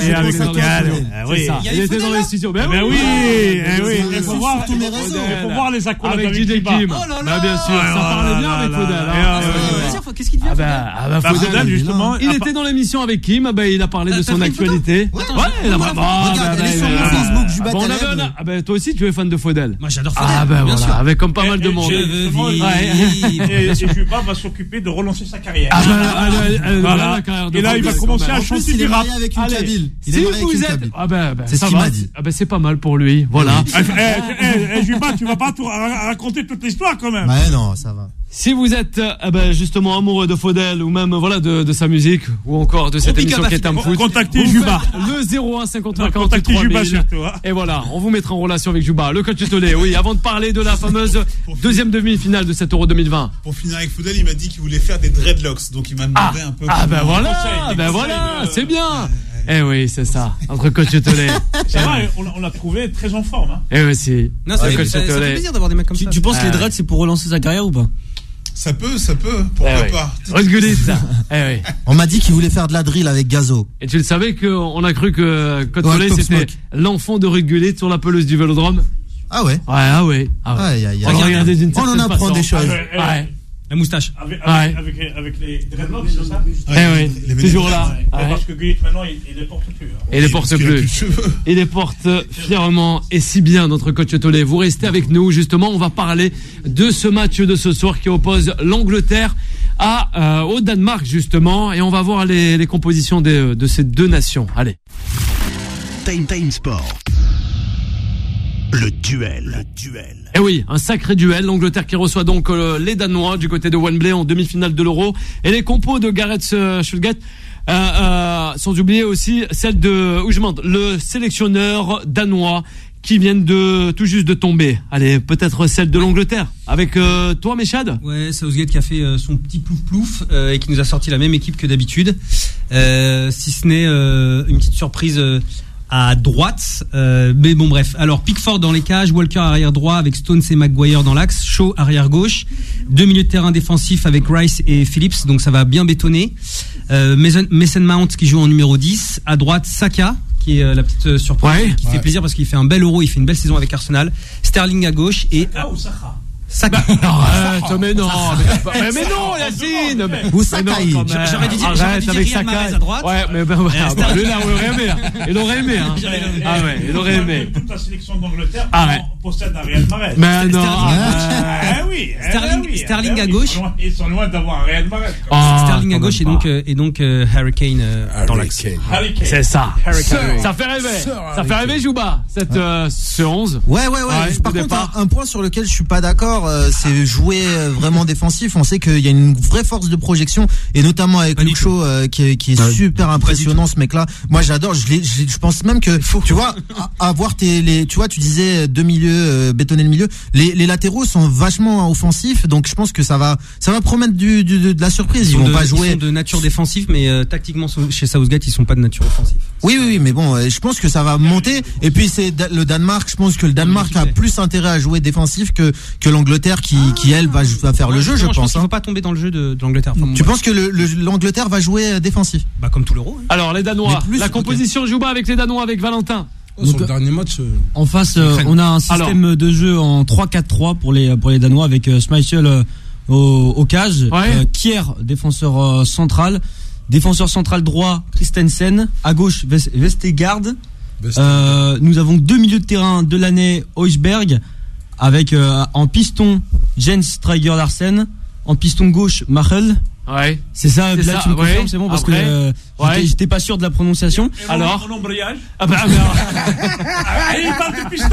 Speaker 2: Il était dans les studios. Mais oui.
Speaker 6: Il faut voir les accolades avec
Speaker 2: Kim. Bien sûr, ça parlait bien avec Faudel.
Speaker 8: Qu'est-ce qu'il devient
Speaker 6: Faudel, justement.
Speaker 2: Il était dans l'émission avec Kim. Il a parlé de son actualité.
Speaker 5: Regarde, elle est sur mon Facebook, Jubat.
Speaker 2: Toi aussi, tu es fan de Faudel.
Speaker 8: Moi, j'adore Faudel. Bien sûr.
Speaker 2: Avec comme pas mal de monde.
Speaker 6: Et Juba va s'occuper de relancer sa carrière.
Speaker 2: Et là, il va commencer à chanter du rap.
Speaker 5: avec une Kabyle.
Speaker 2: Si vous êtes,
Speaker 5: C'est ce qu'il m'a dit.
Speaker 2: Ah ben c'est pas mal pour lui. Voilà.
Speaker 6: Juba, tu vas pas raconter toute l'histoire quand même.
Speaker 5: Ouais, non, ça va.
Speaker 2: Si vous êtes justement amoureux de Faudel ou même de sa musique ou encore de cette émission qui est Tam Foot,
Speaker 6: contactez Juba.
Speaker 2: Le 01 53 48 3000. Et voilà, on vous mettra en relation avec Juba, le coach Tolé. Oui, avant de parler de la fameuse deuxième demi-finale de cet Euro 2020.
Speaker 7: Pour finir avec Faudel, il m'a dit qu'il voulait faire des dreadlocks, donc il m'a demandé un peu.
Speaker 2: Voilà, c'est bien. Eh oui, c'est ça. Entre coach Tolé.
Speaker 6: Ça va, on l'a trouvé très en forme. Hein.
Speaker 2: Eh oui, si.
Speaker 8: Non, ça fait plaisir d'avoir des mecs comme ça.
Speaker 4: Tu penses que les dreads c'est pour relancer sa carrière ou pas?
Speaker 7: Ça peut, pourquoi pas.
Speaker 2: Rugulite, ça. Oui.
Speaker 5: On m'a dit qu'il voulait faire de la drill avec Gazo.
Speaker 2: Et tu le savais qu'on a cru que Coach Tolé c'était l'enfant de Rugulite sur la pelouse du Vélodrome?
Speaker 5: Ah ouais.
Speaker 2: Ouais. Regardez d'une certaine
Speaker 5: on en apprend
Speaker 2: façon.
Speaker 5: Des choses.
Speaker 2: Ouais.
Speaker 8: La moustache.
Speaker 6: Avec les dreadlocks, c'est ça?
Speaker 2: Oui, toujours là.
Speaker 6: Parce que Gullit, maintenant, il les porte plus.
Speaker 2: Il les porte plus. Il les porte fièrement et si bien, notre coach Tolé. Vous restez avec nous, justement, on va parler de ce match de ce soir qui oppose l'Angleterre au Danemark, justement, et on va voir les compositions de ces deux nations. Allez.
Speaker 1: Time Sport. Le duel.
Speaker 2: Eh oui, un sacré duel. L'Angleterre qui reçoit donc les Danois du côté de Wembley en demi-finale de l'Euro. Et les compos de Gareth Southgate, sans oublier aussi celle de le sélectionneur danois qui viennent tout juste de tomber. Allez, peut-être celle de l'Angleterre. Avec toi, Meshad?
Speaker 8: Ouais, Southgate qui a fait son petit plouf-plouf et qui nous a sorti la même équipe que d'habitude. Si ce n'est une petite surprise à droite, mais bon bref. Alors Pickford dans les cages, Walker arrière droit avec Stones et Maguire dans l'axe, Shaw arrière gauche, deux milieux de terrain défensifs avec Rice et Phillips, donc ça va bien bétonner. Mason Mount qui joue en numéro 10, à droite Saka qui est la petite surprise qui fait plaisir parce qu'il fait un bel Euro, il fait une belle saison avec Arsenal. Sterling à gauche et Saka.
Speaker 2: Arrête, mais non, mais non, Yacine.
Speaker 5: Ou Sakai.
Speaker 8: J'aurais dû dire Riyad Mahrez à droite.
Speaker 2: Ouais, mais lui là, il aurait aimé. Ah ouais, il aurait aimé.
Speaker 6: Toute la sélection d'Angleterre possède un Riyad Mahrez.
Speaker 2: Mais non.
Speaker 6: Oui.
Speaker 8: Sterling à gauche.
Speaker 6: Ils sont loin d'avoir un Riyad Mahrez.
Speaker 8: Sterling à gauche et donc Harry Kane dans l'axe.
Speaker 2: C'est ça. Ça fait rêver. Ça fait rêver, Jouba, ce 11.
Speaker 5: Ouais. Par contre, un point sur lequel je suis pas d'accord, c'est jouer vraiment défensif. On sait qu'il y a une vraie force de projection et notamment avec Luke Shaw qui est super impressionnant, ce mec-là. Moi, j'adore. Je pense même que tu vois, avoir tu vois, tu disais deux milieux, bétonner le milieu. Les latéraux sont vachement offensifs, donc je pense que ça va promettre de la surprise. Ils vont pas jouer.
Speaker 8: Ils sont de nature défensive, mais tactiquement chez Southgate, ils sont pas de nature offensive.
Speaker 5: Oui, mais bon, je pense que ça va monter. Et puis c'est le Danemark. Je pense que le Danemark a plus intérêt à jouer défensif que l'Angleterre qui elle va faire le jeu. Je pense
Speaker 8: qu'il faut pas tomber dans le jeu de l'Angleterre.
Speaker 5: Tu penses que l'Angleterre va jouer défensif?
Speaker 8: Bah comme tout l'Euro.
Speaker 2: Alors les Danois, la composition joue pas avec les Danois, avec Valentin.
Speaker 3: Sur le dernier match.
Speaker 4: En face, on a un système de jeu en 3-4-3 pour les Danois avec Schmeichel au cage, Kier défenseur central. Défenseur central droit, Christensen. À gauche, Vestergaard. Nous avons deux milieux de terrain, Delaney, Højbjerg, avec en piston, Jens Steiger Larsen. En piston gauche, Machel.
Speaker 2: Ouais.
Speaker 4: C'est ça, là tu me confirmes, c'est bon, parce
Speaker 2: après,
Speaker 4: que j'étais pas sûr de la prononciation.
Speaker 6: Et
Speaker 2: alors
Speaker 6: l'embrayage.
Speaker 2: Il
Speaker 6: parle de piston.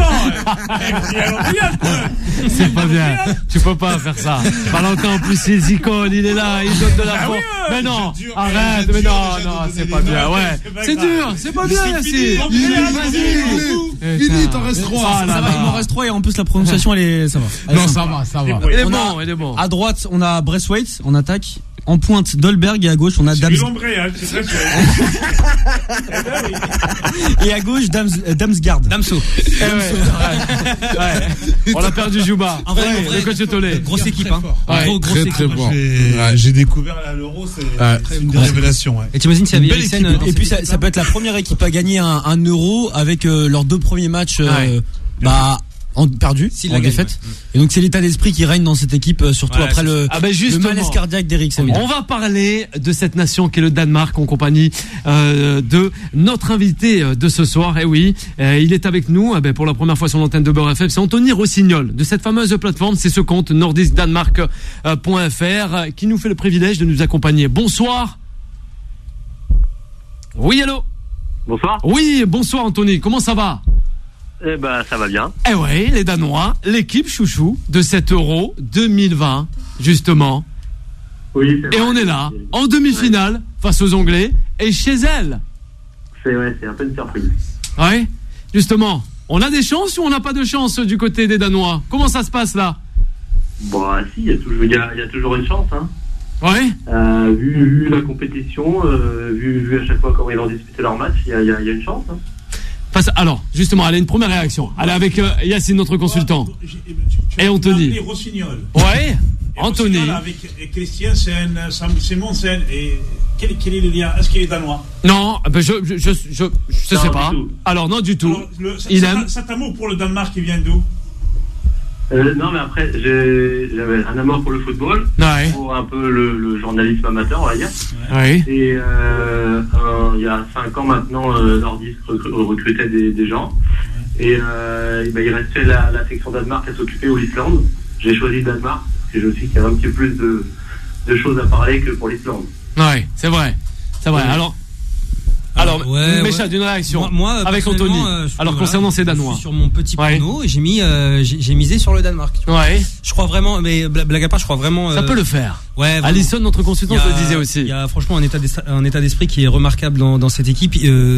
Speaker 2: C'est pas bien. Tu peux pas faire ça. Valentin, en plus, il s'icone, il est là, il donne de la force. Mais non, arrête, mais non, c'est pas bien. Ouais, c'est dur, c'est pas bien, Yacine.
Speaker 3: Vas-y. Il t'en reste 3.
Speaker 4: Ça va, il m'en reste 3 et en plus la prononciation, ça va.
Speaker 3: Non, ça va.
Speaker 2: Il est bon.
Speaker 4: À droite, on a Braithwaite en attaque. En pointe, Dolberg, et à gauche, on a
Speaker 6: Damsgaard.
Speaker 4: Et à gauche, Damsgaard.
Speaker 8: Damso.
Speaker 2: On a perdu Jouba. Le coach Tolé.
Speaker 8: Grosse équipe, hein.
Speaker 3: Grosse équipe. Très bon.
Speaker 7: J'ai découvert à l'Euro, c'est une révélation.
Speaker 8: Et t'imagines s'il y avait
Speaker 4: Eriksen. Et puis ça peut être la première équipe à gagner un Euro avec leurs deux premiers matchs, perdu, en défaite. Et donc c'est l'état d'esprit qui règne dans cette équipe, surtout après le malaise cardiaque d'Eriksen.
Speaker 2: On va parler de cette nation qui est le Danemark en compagnie de notre invité de ce soir. Et oui, il est avec nous pour la première fois sur l'antenne de Beurre FM. C'est Anthony Rossignol de cette fameuse plateforme. C'est ce compte nordiskdanmark.fr qui nous fait le privilège de nous accompagner. Bonsoir. Oui, allô.
Speaker 9: Bonsoir.
Speaker 2: Oui, bonsoir Anthony, comment ça va?
Speaker 9: Eh ben, ça va bien.
Speaker 2: Eh ouais, les Danois, l'équipe chouchou de cet Euro 2020, justement.
Speaker 9: Oui, c'est vrai.
Speaker 2: Et on est là, en demi-finale, face aux Anglais, et chez elle.
Speaker 9: C'est un peu une surprise.
Speaker 2: Ouais, justement. On a des chances ou on n'a pas de chance du côté des Danois? Comment ça se passe là?
Speaker 9: Bon, si, il y a toujours une chance, hein.
Speaker 2: Ouais.
Speaker 9: Vu la compétition, vu à chaque fois comment ils ont disputé leur match, il y a une chance, hein.
Speaker 2: Alors, justement, elle a une première réaction. Elle est avec Yacine, notre consultant. Et Anthony.
Speaker 6: Rossignol.
Speaker 2: Ouais, Anthony.
Speaker 6: Rossignol avec Christiansen, Simonsen. Et quel est le lien? Est-ce qu'il est danois?
Speaker 2: Non, ben je sais pas. Alors, non, du tout.
Speaker 6: Alors, cet amour pour le Danemark, qui vient d'où?
Speaker 9: Non, mais après, j'avais un amour pour le football, pour un peu le journalisme amateur, on va dire.
Speaker 2: Ouais.
Speaker 9: Et il y a 5 ans maintenant, Nordisk recrutait des gens. Et il restait la section Danemark à s'occuper ou l'Islande. J'ai choisi le Danemark, parce que je me suis dit qu'il y avait un petit peu plus de choses à parler que pour l'Islande.
Speaker 2: Ouais, c'est vrai. C'est vrai. Alors, Mécha, d'une réaction.
Speaker 8: Moi,
Speaker 2: avec Anthony. Alors, concernant ces Danois.
Speaker 8: Je suis sur mon petit prono et j'ai misé sur le Danemark.
Speaker 2: Ouais.
Speaker 8: Je crois vraiment, mais blague à part, je crois vraiment.
Speaker 2: Ça peut le faire.
Speaker 8: Ouais.
Speaker 2: Alisson, notre consultant, le disait aussi.
Speaker 8: Il y a franchement un état d'esprit qui est remarquable dans cette équipe.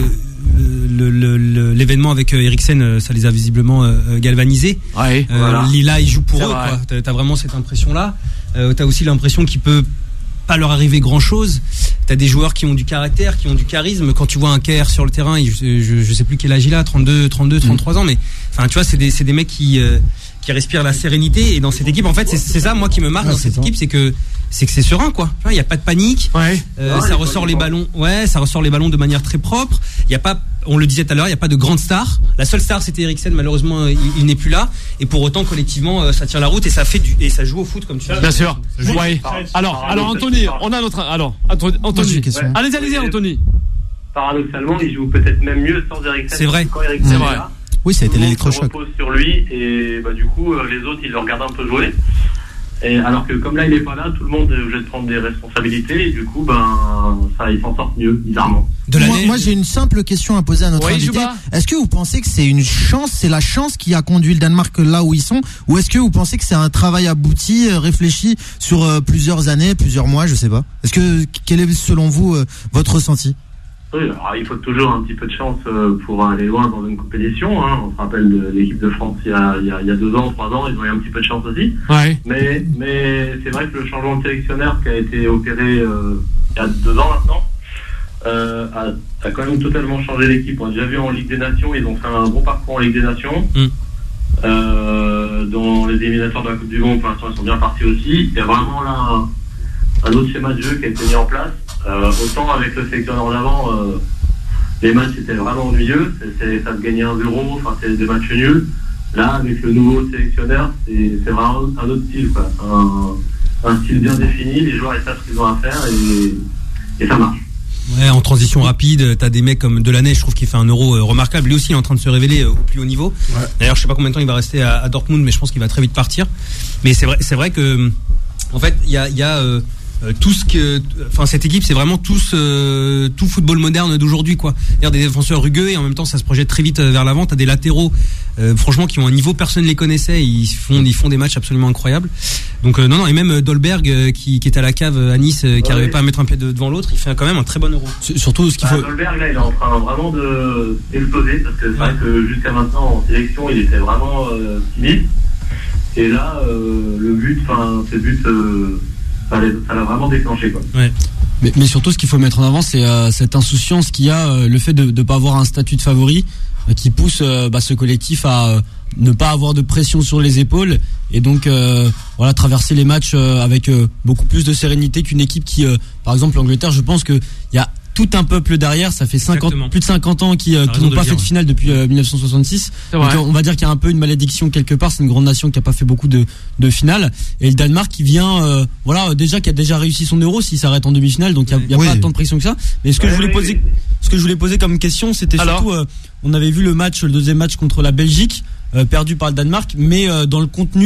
Speaker 8: L'événement avec Eriksen, ça les a visiblement galvanisés.
Speaker 2: Ouais.
Speaker 8: Là, il joue pour eux, quoi. T'as vraiment cette impression-là. T'as aussi l'impression qu'il peut pas leur arriver grand chose. T'as des joueurs qui ont du caractère, qui ont du charisme. Quand tu vois un KR sur le terrain, je sais plus quel âge il a, 32, 33 ans, mais enfin tu vois, c'est des mecs qui respirent la sérénité. Et dans cette équipe, en fait, c'est ça moi qui me marque dans cette équipe, c'est que c'est serein, quoi. Il y a pas de panique. Ça ressort les ballons. Ouais, ça ressort les ballons de manière très propre. Il y a pas, on le disait tout à l'heure, il y a pas de grande star. La seule star, c'était Eriksen. Malheureusement, il n'est plus là. Et pour autant, collectivement, ça tient la route et ça joue au foot, comme tu dis.
Speaker 2: Bien sûr. Ouais. Alors, Anthony, on a notre. Alors, Anthony. Allez, Anthony.
Speaker 9: Paradoxalement, il joue peut-être même mieux sans Eriksen.
Speaker 8: C'est vrai.
Speaker 9: Quand Eriksen est là,
Speaker 5: oui, ça a été l'électrochoc.
Speaker 9: On repose sur lui et du coup, les autres, ils le regardent un peu jouer. Et alors que comme là il est pas là, tout le monde est obligé de prendre des responsabilités et du coup ils s'en sortent mieux, bizarrement.
Speaker 5: Moi j'ai une simple question à poser à notre invité. Est-ce que vous pensez que c'est une chance, c'est la chance qui a conduit le Danemark là où ils sont, ou est-ce que vous pensez que c'est un travail abouti, réfléchi sur plusieurs années, plusieurs mois, je sais pas. Quel est selon vous votre ressenti?
Speaker 9: Oui, alors il faut toujours un petit peu de chance pour aller loin dans une compétition. Hein. On se rappelle de l'équipe de France il y a 2 ans, 3 ans, ils ont eu un petit peu de chance aussi.
Speaker 2: Ouais.
Speaker 9: Mais c'est vrai que le changement de sélectionneur qui a été opéré il y a 2 ans maintenant a quand même totalement changé l'équipe. On a déjà vu en Ligue des Nations, ils ont fait un bon parcours en Ligue des Nations. Dans les éliminatoires de la Coupe du Monde, pour l'instant, ils sont bien partis aussi. Il y a vraiment là un autre schéma de jeu qui a été mis en place. Autant avec le sélectionneur d'avant, les matchs étaient vraiment ennuyeux, ça se gagnait 1-0, enfin c'est des matchs nuls. Là, avec le nouveau sélectionneur, c'est vraiment un autre style, quoi. Un style bien défini, les joueurs ils savent ce qu'ils ont à faire et ça marche.
Speaker 8: Ouais, en transition rapide, t'as des mecs comme Delaney, je trouve qu'il fait un Euro remarquable. Lui aussi, il est en train de se révéler au plus haut niveau. Ouais. D'ailleurs, je sais pas combien de temps il va rester à Dortmund, mais je pense qu'il va très vite partir. Mais c'est vrai que, en fait, il y a tout ce que, enfin cette équipe c'est vraiment tout football moderne d'aujourd'hui, quoi. C'est-à-dire des défenseurs rugueux et en même temps ça se projette très vite vers l'avant. T'as des latéraux franchement qui ont un niveau, personne ne les connaissait, ils font des matchs absolument incroyables. Donc non et même Dolberg qui était à la cave à Nice, qui arrivait pas à mettre un pied devant l'autre, il fait quand même un très bon Euro.
Speaker 5: Surtout ce qu'il faut.
Speaker 9: Dolberg là il est en train vraiment d'exploser parce que c'est vrai que jusqu'à maintenant en sélection il était vraiment timide et là le but, ce but ça l'a vraiment déclenché, quoi.
Speaker 4: Ouais. Mais surtout, ce qu'il faut mettre en avant, c'est cette insouciance qu'il y a, le fait de ne pas avoir un statut de favori, qui pousse ce collectif à ne pas avoir de pression sur les épaules et donc traverser les matchs avec beaucoup plus de sérénité qu'une équipe qui, par exemple l'Angleterre, je pense que il y a tout un peuple derrière, ça fait plus de 50 ans qui n'ont pas fait de finale depuis 1966. Donc on va dire qu'il y a un peu une malédiction quelque part, c'est une grande nation qui a pas fait beaucoup de finales et le Danemark qui vient qui a déjà réussi son Euro s'il s'arrête en demi-finale, donc il y a pas tant de pression que ça. Mais ce que je voulais poser comme question, c'était surtout on avait vu le deuxième match contre la Belgique perdu par le Danemark, mais dans le contenu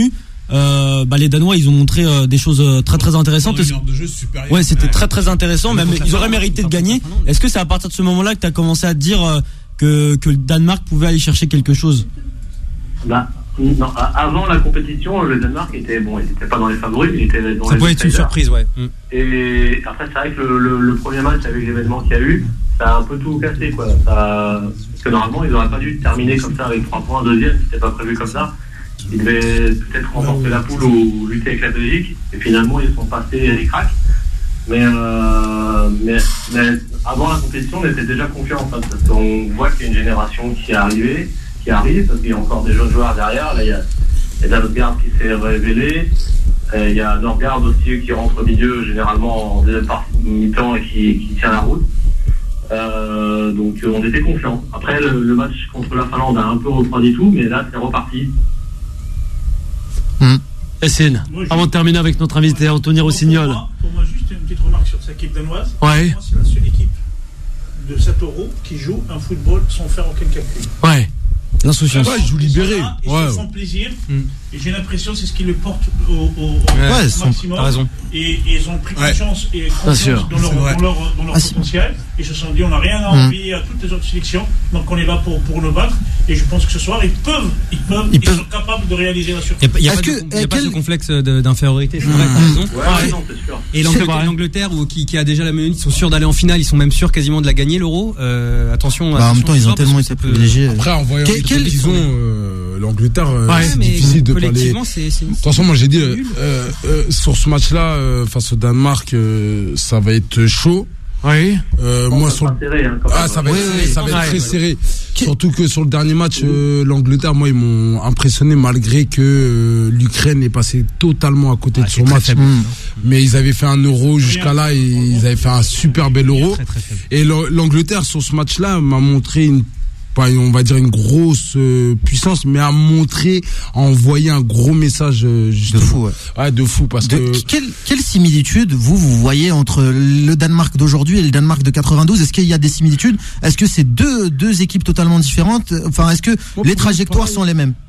Speaker 4: les Danois ils ont montré des choses très très intéressantes.
Speaker 7: Une heure de jeu supérieure.
Speaker 4: Ouais, c'était très très intéressant. Même ils auraient mérité de gagner. Est-ce que c'est à partir de ce moment-là que tu as commencé à te dire que le Danemark pouvait aller chercher quelque chose?
Speaker 9: Non, avant la compétition, le Danemark il était pas dans les favoris, mais il était dans
Speaker 8: ça
Speaker 9: les
Speaker 8: pouvait être une surprise, ouais.
Speaker 9: Et après, c'est vrai que le premier match avec l'événement qu'il y a eu, ça a un peu tout cassé, quoi. Parce que normalement, ils n'auraient pas dû terminer comme ça avec 3 points, deuxième, c'était pas prévu comme ça. Ils devaient peut-être remporter la poule ou lutter avec la Belgique, et finalement, ils sont passés les cracks. Mais avant la compétition, on était déjà confiants, parce qu'on voit qu'il y a une génération qui arrive, parce qu'il y a encore des jeunes joueurs derrière. Là, il y a Dalsgaard qui s'est révélé. Il y a Norgard aussi qui rentre au milieu généralement en deuxième partie de mi-temps et qui tient la route. Donc on était confiants. Après le match contre la Finlande a un peu refroidi tout, mais là c'est reparti.
Speaker 2: Essine, avant de terminer avec notre invité Anthony Rossignol.
Speaker 6: Pour moi, juste une petite remarque sur cette équipe danoise.
Speaker 2: Ouais.
Speaker 6: C'est la seule équipe de 7 euros qui joue un football sans faire aucun calcul.
Speaker 2: Ouais.
Speaker 8: L'insouciance.
Speaker 6: Ils jouent libérés. Ils se font plaisir. Et j'ai l'impression que c'est ce qui les porte au maximum.
Speaker 8: T'as raison.
Speaker 6: Et ils ont pris confiance et confiance dans leur potentiel. Ils se sont dit, on n'a rien à envier à toutes les autres sélections. Donc on est là pour nous battre. Et je pense que ce soir, ils sont capables de réaliser la surprise.
Speaker 8: Il n'y a pas de complexe d'infériorité. C'est vrai, t'as raison.
Speaker 9: Non, c'est sûr.
Speaker 8: Et l'Angleterre, qui a déjà la menée, ils sont sûrs d'aller en finale. Ils sont même sûrs quasiment de la gagner, l'Euro. Attention.
Speaker 5: En même temps, ils ont tellement été privilégiés.
Speaker 3: Après, en voyant l'Angleterre, c'est difficile de parler. Attention, moi j'ai dit sur ce match-là face au Danemark, ça va être chaud.
Speaker 2: Oui.
Speaker 3: Moi ça va être très serré. Surtout que sur le dernier match, l'Angleterre, moi ils m'ont impressionné malgré que l'Ukraine est passée totalement à côté de son match. Mais ils avaient fait un Euro jusqu'à là, et ils avaient fait un super bel Euro. Et l'Angleterre sur ce match-là m'a montré on va dire une grosse puissance, mais a envoyé un gros message justement.
Speaker 5: De fou,
Speaker 3: de fou, parce que
Speaker 5: quelle similitude vous voyez entre le Danemark d'aujourd'hui et le Danemark de 92? Est-ce qu'il y a des similitudes? Est-ce que c'est deux équipes totalement différentes? Enfin, est-ce que les trajectoires sont les mêmes?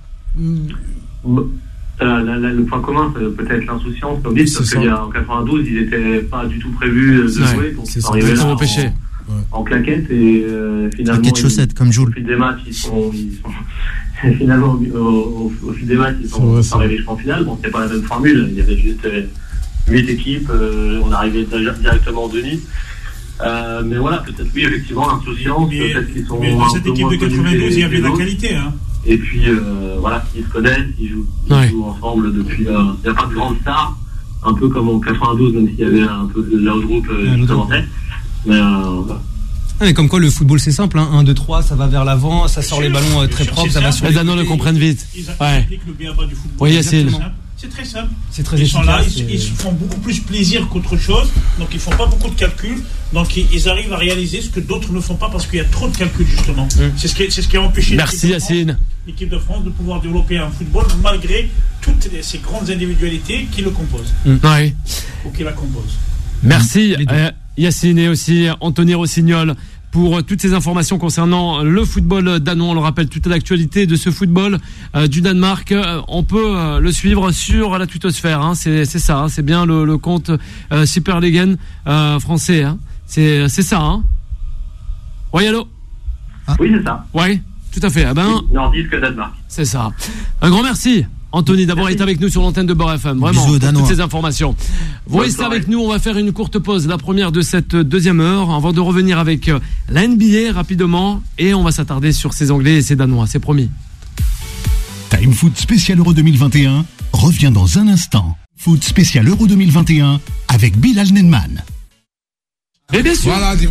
Speaker 9: Le point commun, c'est peut-être l'insouciance, comme dit, parce qu'en 92, ils n'étaient pas du tout de jouer, donc ils sont arrivés là en claquette, et finalement
Speaker 5: claquette chaussette comme Jules.
Speaker 9: Au fil des matchs ils sont finalement au fil des matchs ils sont arrivés jusqu'en finale. Bon, c'était pas la même formule, il y avait juste 8 équipes, on arrivait directement en demi. Mais voilà, peut-être oui, effectivement, l'insouciance, peut-être qu'ils sont mais
Speaker 6: dans cette équipe de 92 il y avait de la qualité, hein.
Speaker 9: Et puis voilà, ils se connaissent, ils jouent ensemble depuis il n'y a pas de grande star, un peu comme en 92, même s'il y avait un peu de l'outgroup qui commençait.
Speaker 8: Mais comme quoi le football c'est simple, 1, 2, 3, ça va vers l'avant, ça sort les ballons très propres, ça va sur
Speaker 2: les Danois le comprennent vite.
Speaker 6: Ils appliquent le BABA du football.
Speaker 2: Oui, Yacine.
Speaker 6: C'est très simple.
Speaker 8: C'est très
Speaker 6: ils
Speaker 8: efficace,
Speaker 6: sont là, ils se font beaucoup plus plaisir qu'autre chose, donc ils font pas beaucoup de calculs, donc ils arrivent à réaliser ce que d'autres ne font pas parce qu'il y a trop de calculs justement. C'est ce qui a empêché l'équipe de France de pouvoir développer un football malgré toutes ces grandes individualités qui le composent. Ou qui la composent.
Speaker 2: Merci Yacine et aussi Anthony Rossignol pour toutes ces informations concernant le football danois. On le rappelle, toute l'actualité de ce football du Danemark, on peut le suivre sur la twittosphère, c'est ça, c'est bien le compte Superligaen français, c'est ça. Oui, allô?
Speaker 9: Oui, c'est ça.
Speaker 2: Oui, tout à fait.
Speaker 9: Nordique Danemark.
Speaker 2: C'est ça. Un grand merci Anthony d'avoir été avec nous sur l'antenne de Beurre FM, vraiment, pour toutes ces informations. Vous restez avec nous, on va faire une courte pause, la première de cette deuxième heure, avant de revenir avec la NBA rapidement, et on va s'attarder sur ces Anglais et ces Danois, c'est promis.
Speaker 1: Time Foot spécial Euro 2021 revient dans un instant. Foot spécial Euro 2021 avec Bilal Nenman.
Speaker 2: Et bien sûr.
Speaker 3: Voilà,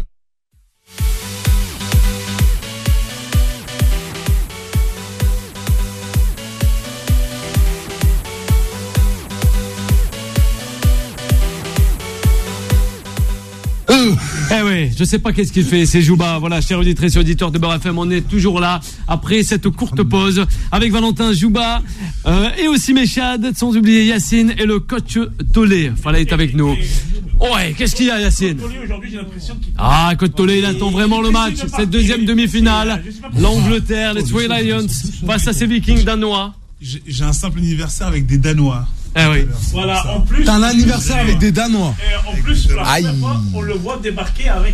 Speaker 2: Eh oui, je sais pas qu'est-ce qu'il fait, c'est Jouba. Voilà, chers auditrices et auditeurs de Beurre FM, on est toujours là après cette courte pause avec Valentin, Jouba et aussi Méchad, sans oublier Yacine et le coach Tolé. Fallait être avec nous. Ouais, qu'est-ce qu'il y a, Yacine? Coach Tolé, il attend vraiment le match. Cette deuxième demi-finale, l'Angleterre, les Three Lions face à ces Vikings danois.
Speaker 7: J'ai un simple anniversaire avec des Danois.
Speaker 2: Ah oui.
Speaker 6: Voilà, en plus.
Speaker 3: T'as un anniversaire avec des Danois.
Speaker 6: Et en plus, la première fois, on le voit débarquer avec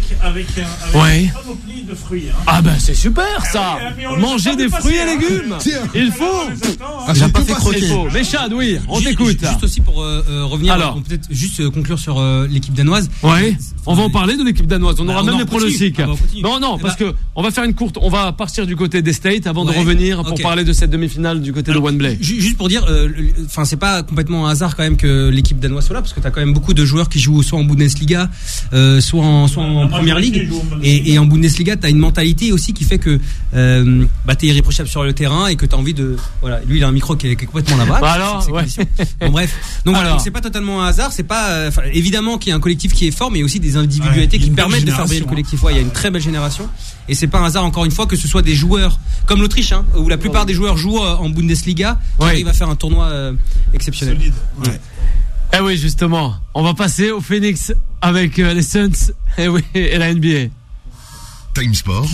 Speaker 6: une panoplie de fruits. Hein.
Speaker 2: Ah ben c'est super ça. Manger des fruits et légumes. Il faut.
Speaker 5: J'ai pas fait croquer.
Speaker 2: Mais Chad, oui, on t'écoute.
Speaker 8: Juste aussi pour revenir, on peut peut-être juste conclure sur l'équipe danoise.
Speaker 2: Ouais. On va en parler de l'équipe danoise. On aura même les pronostics. Non, parce que on va faire une courte. On va partir du côté des States avant de revenir pour parler de cette demi-finale du côté de Wembley.
Speaker 8: Juste pour dire, enfin c'est pas complètement un hasard quand même que l'équipe danoise soit là, parce que t'as quand même beaucoup de joueurs qui jouent soit en Bundesliga, soit en Première Ligue, et en Bundesliga t'as une mentalité aussi qui fait que t'es irréprochable sur le terrain et que t'as envie de, voilà, lui il a un micro qui est complètement là-bas.
Speaker 2: Alors, ouais.
Speaker 8: Bon bref, donc c'est pas totalement un hasard, c'est pas, évidemment qu'il y a un collectif qui est fort, mais aussi des individualités qui permettent de faire briller le collectif. Il y a une très belle génération, et c'est pas un hasard encore une fois que ce soit des joueurs comme l'Autriche, où la plupart des joueurs jouent en Bundesliga, qui arrivent à faire un tournoi exceptionnel.
Speaker 7: Ouais.
Speaker 2: Eh oui, justement, on va passer au Phoenix avec les Suns et la NBA.
Speaker 1: Time Sport,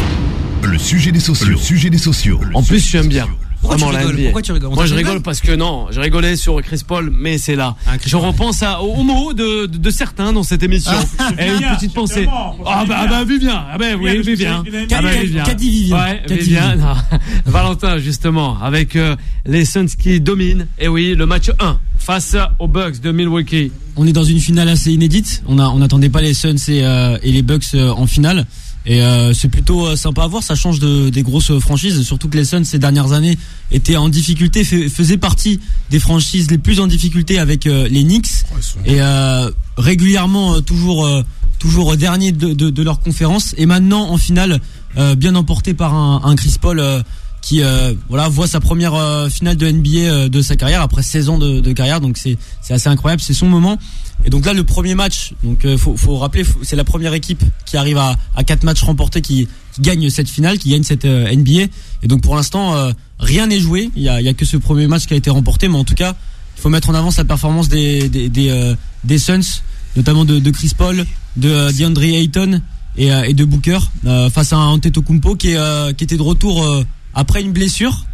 Speaker 1: le sujet des sociaux.
Speaker 2: En plus, je suis bien.
Speaker 8: Pourquoi tu rigoles ? Pourquoi tu rigoles ?
Speaker 2: Moi, je rigole parce que je rigolais sur Chris Paul, mais c'est là. Je repense aux mots de certains dans cette émission. Et une petite pensée. Vivien. Vivien.
Speaker 4: Qu'a dit Vivien ?
Speaker 2: Ouais, Vivien. Valentin, justement, avec les Suns qui dominent. Et oui, le match 1 face aux Bucks de Milwaukee.
Speaker 4: On est dans une finale assez inédite. On n'attendait pas les Suns et les Bucks en finale. Et c'est plutôt sympa à voir, ça change des grosses franchises, surtout que les Suns ces dernières années étaient en difficulté, faisaient partie des franchises les plus en difficulté avec les Knicks, et régulièrement toujours dernier de leur conférence, et maintenant en finale bien emporté par un Chris Paul qui voit sa première finale de NBA de sa carrière après 16 ans de carrière, donc c'est assez incroyable, c'est son moment. Et donc là, le premier match, donc faut rappeler, c'est la première équipe qui arrive à 4 matchs remportés qui gagne cette finale, qui gagne cette NBA. Et donc pour l'instant, rien n'est joué. Il y a que ce premier match qui a été remporté, mais en tout cas, il faut mettre en avant la performance des Suns, notamment de Chris Paul, de DeAndre Ayton et de Booker face à un Antetokounmpo qui était de retour après une blessure.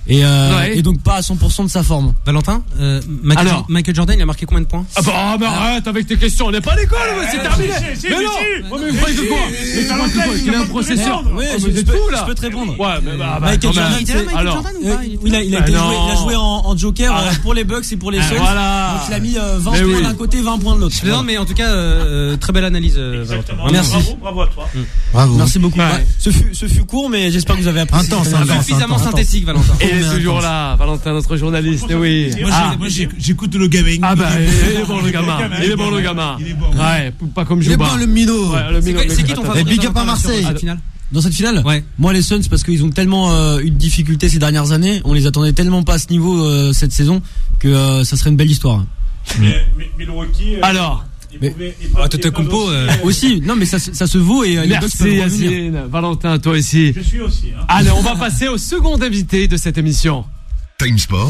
Speaker 4: Et donc pas à 100% de sa forme.
Speaker 8: Valentin, Michael Jordan, il a marqué combien de points ?
Speaker 2: Arrête avec tes questions, on n'est pas à l'école, c'est terminé. Mais non, mais vous croyez que quoi ? Il a un processeur.
Speaker 4: Oui, je peux te répondre.
Speaker 2: Ouais, mais
Speaker 4: Michael Jordan, il a joué en Joker pour les Bucks et pour les Suns.
Speaker 2: Voilà.
Speaker 4: Donc il a mis 20 points d'un côté, 20 points de l'autre.
Speaker 8: Non, mais en tout cas, très belle analyse, Valentin.
Speaker 6: Merci. Bravo à toi.
Speaker 5: Bravo.
Speaker 4: Merci beaucoup. Ce fut court, mais j'espère que vous avez apprécié.
Speaker 8: Suffisamment synthétique, Valentin.
Speaker 2: Il est toujours là, Valentin, notre journaliste, oui.
Speaker 7: Moi, j'écoute le gaming.
Speaker 2: Ah bah, il est bon le gamin. Ouais, pas comme Jouba.
Speaker 5: Il est bon le minot.
Speaker 8: C'est qui ton favori
Speaker 5: et big up à Marseille.
Speaker 4: Dans cette finale,
Speaker 8: ouais.
Speaker 4: Moi les Suns, parce qu'ils ont tellement eu de difficultés ces dernières années, on les attendait tellement pas à ce niveau cette saison que ça serait une belle histoire.
Speaker 6: Milwaukee.
Speaker 2: Alors.
Speaker 8: Antetokounmpo
Speaker 4: aussi, non mais ça se vaut et
Speaker 2: merci Yacine, Valentin, toi aussi.
Speaker 6: Je suis aussi.
Speaker 2: Allez, on va passer au second invité de cette émission.
Speaker 1: Time Sport,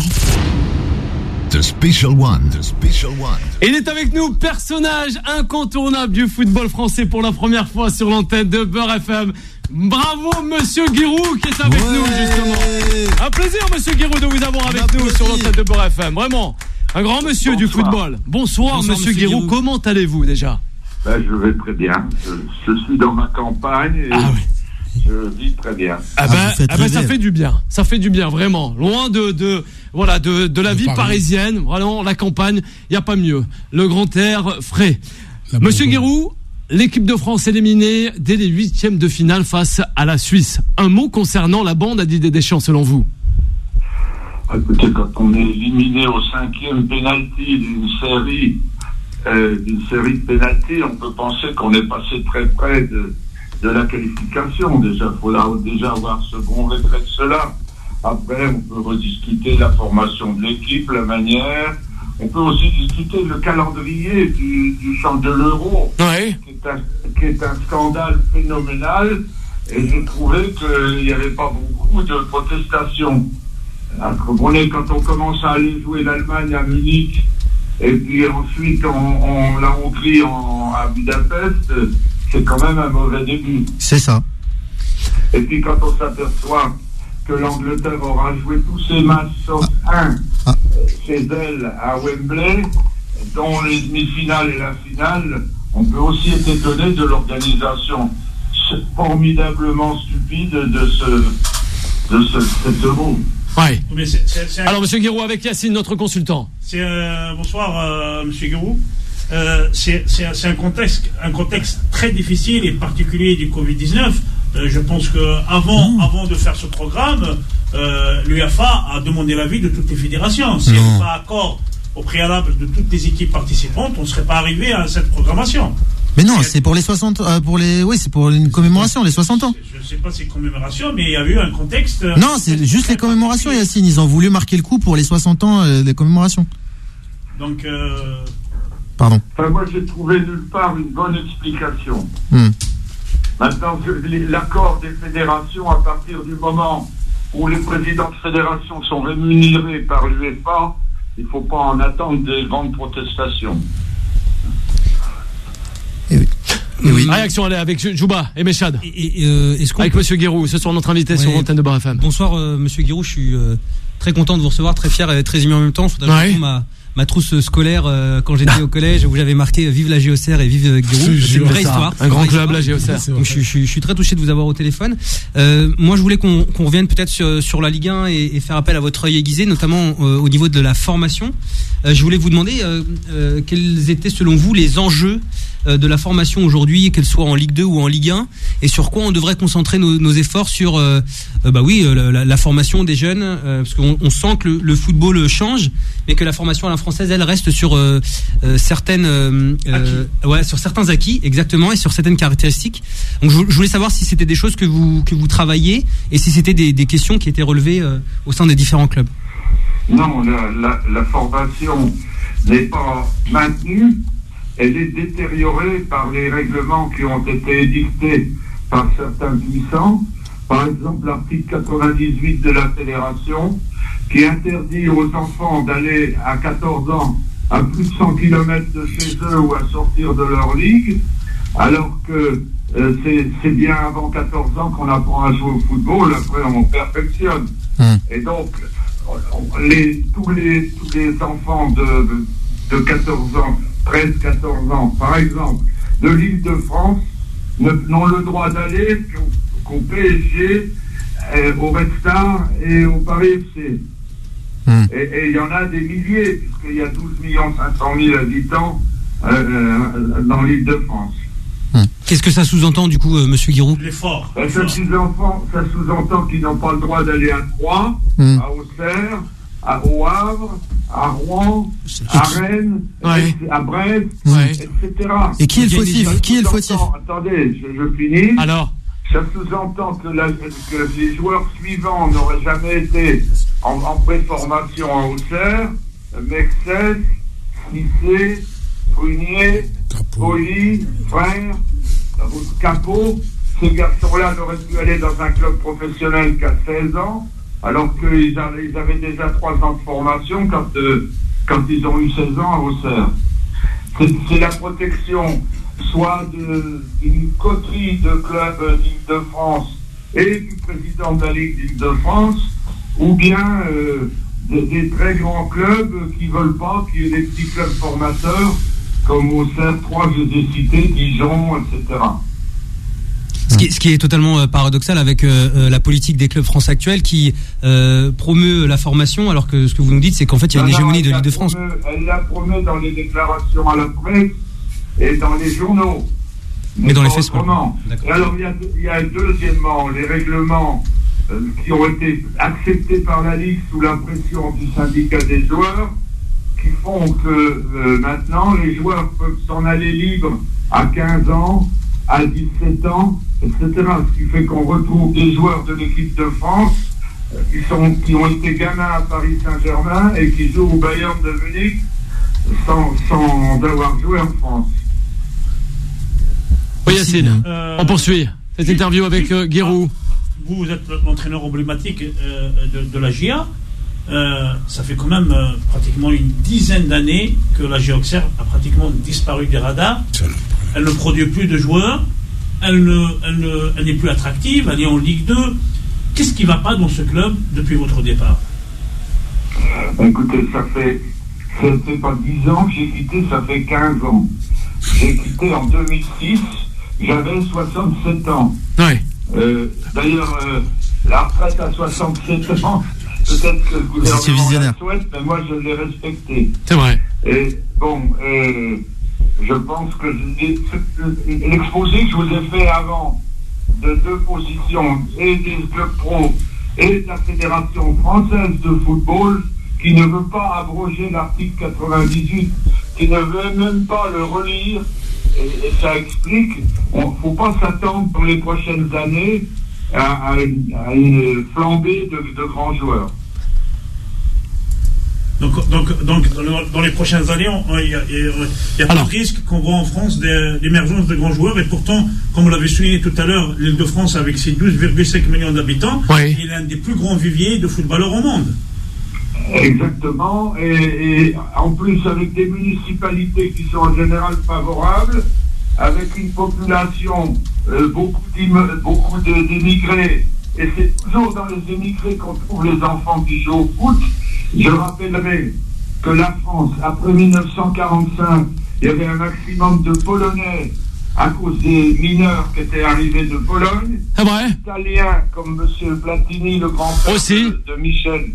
Speaker 1: The Special One.
Speaker 2: Il est avec nous, personnage incontournable du football français pour la première fois sur l'antenne de Beurre FM. Bravo Monsieur Giroud qui est avec nous justement. Un plaisir Monsieur Giroud de vous avoir avec nous sur l'antenne de Beurre FM, vraiment. Un grand monsieur du football. Bonsoir Monsieur Giroud, comment allez-vous déjà ?
Speaker 10: Je vais très bien. Je suis dans ma campagne et je vis très bien.
Speaker 2: Ça fait du bien. Ça fait du bien, vraiment. Loin de la vie parisienne, vraiment la campagne, il n'y a pas mieux. Le grand air frais. Monsieur Giroud, l'équipe de France éliminée dès les 8e de finale face à la Suisse. Un mot concernant la bande à Didier Deschamps selon vous ?
Speaker 10: Écoutez, quand on est éliminé au 5e pénalty d'une série de pénalty, on peut penser qu'on est passé très près de la qualification. Déjà, il faudra avoir ce bon réflexe-là. Après, on peut rediscuter la formation de l'équipe, la manière. On peut aussi discuter le calendrier du champ de l'Euro, qui est un scandale phénoménal. Et j'ai trouvé qu'il n'y avait pas beaucoup de protestations. Quand on commence à aller jouer l'Allemagne à Munich et puis ensuite la Hongrie à Budapest, c'est quand même un mauvais début.
Speaker 5: C'est ça.
Speaker 10: Et puis quand on s'aperçoit que l'Angleterre aura joué tous ses matchs sauf un chez elle à Wembley, dont les demi-finales et la finale, on peut aussi être étonné de l'organisation formidablement stupide de cet Euro.
Speaker 2: Ouais. Alors, Monsieur Guiraud, avec Yacine, notre consultant.
Speaker 6: Bonsoir, Monsieur Guiraud. C'est un contexte très difficile et particulier du Covid-19. Je pense que avant de faire ce programme, l'UEFA a demandé l'avis de toutes les fédérations. Si on n'a pas accord au préalable de toutes les équipes participantes, on ne serait pas arrivé à cette programmation.
Speaker 5: Mais non, c'est pour les 60, c'est pour une commémoration, les 60 ans.
Speaker 6: Je ne sais pas si c'est commémoration, mais il y a eu un contexte.
Speaker 5: Non, c'est juste les commémorations, Yacine. Ils ont voulu marquer le coup pour les 60 ans des commémorations.
Speaker 6: Donc,
Speaker 5: pardon.
Speaker 10: Enfin, moi, j'ai trouvé nulle part une bonne explication. Maintenant, l'accord des fédérations, à partir du moment où les présidents de fédération sont rémunérés par l'UEFA, il ne faut pas en attendre des grandes protestations.
Speaker 2: Oui. Réaction avec Jouba et Mechad. Avec Monsieur Guiraud, ce soir notre invité sur l'antenne de Beurre FM.
Speaker 8: Bonsoir Monsieur Guiraud, je suis très content de vous recevoir, très fier et très ému en même temps. Ma trousse scolaire quand j'étais au collège où j'avais marqué vive la GOCR et vive Guiraud. C'est une vraie histoire.
Speaker 2: Un grand club, la GOCR.
Speaker 8: Donc je suis très touché de vous avoir au téléphone. Moi je voulais qu'on revienne peut-être sur la Ligue 1 et faire appel à votre œil aiguisé, notamment au niveau de la formation. Je voulais vous demander quels étaient selon vous les enjeux de la formation aujourd'hui, qu'elle soit en Ligue 2 ou en Ligue 1, et sur quoi on devrait concentrer nos efforts sur la formation des jeunes, parce qu'on sent que le football change, mais que la formation à la française, elle reste sur certaines sur certains acquis, exactement, et sur certaines caractéristiques. Donc je voulais savoir si c'était des choses que vous travaillez, et si c'était des questions qui étaient relevées au sein des différents clubs.
Speaker 10: Non, la formation n'est pas maintenue. Elle est détériorée par les règlements qui ont été édictés par certains puissants. Par exemple, l'article 98 de la Fédération, qui interdit aux enfants d'aller à 14 ans à plus de 100 km de chez eux ou à sortir de leur ligue, alors que c'est bien avant 14 ans qu'on apprend à jouer au football, après on perfectionne. Et donc, tous les enfants de 14 ans, 13-14 ans, par exemple, de l'Île-de-France, n'ont le droit d'aller qu'au PSG, au Red Star et au Paris FC. Et il y en a des milliers, puisqu'il y a 12 500 000 habitants dans l'Île-de-France.
Speaker 8: Qu'est-ce que ça sous-entend, du coup, Monsieur Guiraud ?
Speaker 10: L'effort. Ça sous-entend qu'ils n'ont pas le droit d'aller à Troyes, à Auxerre, au Havre, à Rouen, à Rennes, à Brest, etc.
Speaker 5: Et qui est le fautif ?
Speaker 10: Attendez, je finis.
Speaker 2: Alors ?
Speaker 10: Ça sous-entend que les joueurs suivants n'auraient jamais été en pré-formation à Auxerre, Mexès, Cissé, Prunier, Poli, Frère, Capot. Ces garçons-là n'auraient pu aller dans un club professionnel qu'à 16 ans, alors qu'ils avaient déjà 3 ans de formation quand ils ont eu 16 ans à Auxerre. C'est la protection soit d'une coterie de clubs d'Île-de-France et du président de la Ligue d'Île-de-France, ou bien des très grands clubs qui ne veulent pas qu'il y ait des petits clubs formateurs comme Auxerre, 3 que j'ai cités, Dijon, etc.
Speaker 8: Ce qui est totalement paradoxal avec la politique des clubs français actuels qui promeut la formation, alors que ce que vous nous dites, c'est qu'en fait il y a une hégémonie de l'Île-de-France.
Speaker 10: Elle la promeut dans les déclarations à la presse et dans les journaux.
Speaker 8: Mais dans les faits,
Speaker 10: et alors il y a deuxièmement les règlements qui ont été acceptés par la Ligue sous la pression du syndicat des joueurs, qui font que maintenant les joueurs peuvent s'en aller libres à 15 ans, à 17 ans, etc. Ce qui fait qu'on retrouve des joueurs de l'équipe de France qui ont été gamins à Paris Saint-Germain et qui jouent au Bayern de Munich sans avoir joué en France.
Speaker 2: Oui, Yacine, on poursuit cette interview avec Guiraud.
Speaker 6: Vous êtes l'entraîneur emblématique de la GIA. Ça fait quand même pratiquement une dizaine d'années que la GIA a pratiquement disparu des radars. Elle ne produit plus de joueurs, elle n'est plus attractive, elle est en Ligue 2. Qu'est-ce qui ne va pas dans ce club depuis votre départ?
Speaker 10: Écoutez, ça fait pas 10 ans que j'ai quitté, ça fait 15 ans. J'ai quitté en 2006, j'avais 67 ans.
Speaker 2: Ouais.
Speaker 10: D'ailleurs, la retraite à 67 ans, peut-être que le gouvernement la souhaite, mais moi je l'ai respecté.
Speaker 2: C'est vrai.
Speaker 10: Et bon, je pense que l'exposé que je vous ai fait avant, de 2 positions, et des clubs pro, et de la Fédération française de football, qui ne veut pas abroger l'article 98, qui ne veut même pas le relire, et ça explique, il ne faut pas s'attendre pour les prochaines années à une flambée de grands joueurs.
Speaker 6: Donc dans les prochaines années, il y a pas de risque qu'on voit en France l'émergence de grands joueurs, et pourtant, comme vous l'avez souligné tout à l'heure, l'Île-de-France, avec ses 12,5 millions d'habitants, il est l'un des plus grands viviers de footballeurs au monde.
Speaker 10: Exactement, et en plus avec des municipalités qui sont en général favorables, avec une population, beaucoup d'émigrés, et c'est toujours dans les émigrés qu'on trouve les enfants qui jouent au foot. Je rappellerai que la France, après 1945, il y avait un maximum de Polonais à cause des mineurs qui étaient arrivés de Pologne.
Speaker 2: C'est vrai.
Speaker 10: Italiens comme M. Platini, le grand-père de Michel,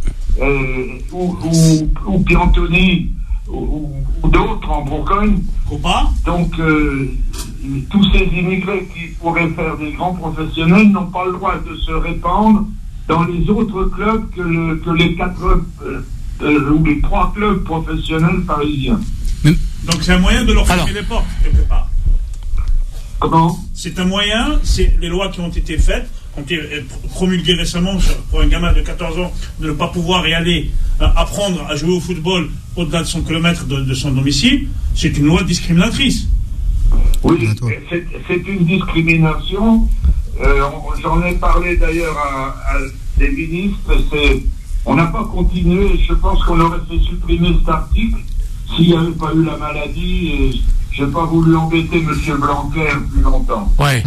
Speaker 10: ou Piantoni, ou d'autres en Bourgogne. Donc, tous ces immigrés qui pourraient faire des grands professionnels n'ont pas le droit de se répandre dans les autres clubs que les 4 ou les 3 clubs professionnels parisiens.
Speaker 6: Donc c'est un moyen de leur fermer les portes, quelque part.
Speaker 10: Comment?
Speaker 6: C'est un moyen, c'est les lois qui ont été faites, ont été promulguées récemment pour un gamin de 14 ans de ne pas pouvoir y aller apprendre à jouer au football au-delà de 100 km de son domicile. C'est une loi discriminatrice.
Speaker 10: Oui, c'est une discrimination. J'en ai parlé d'ailleurs à des ministres. On n'a pas continué. Je pense qu'on aurait fait supprimer cet article s'il n'y avait pas eu la maladie. Et je n'ai pas voulu embêter M. Blanquer plus longtemps.
Speaker 2: Ouais.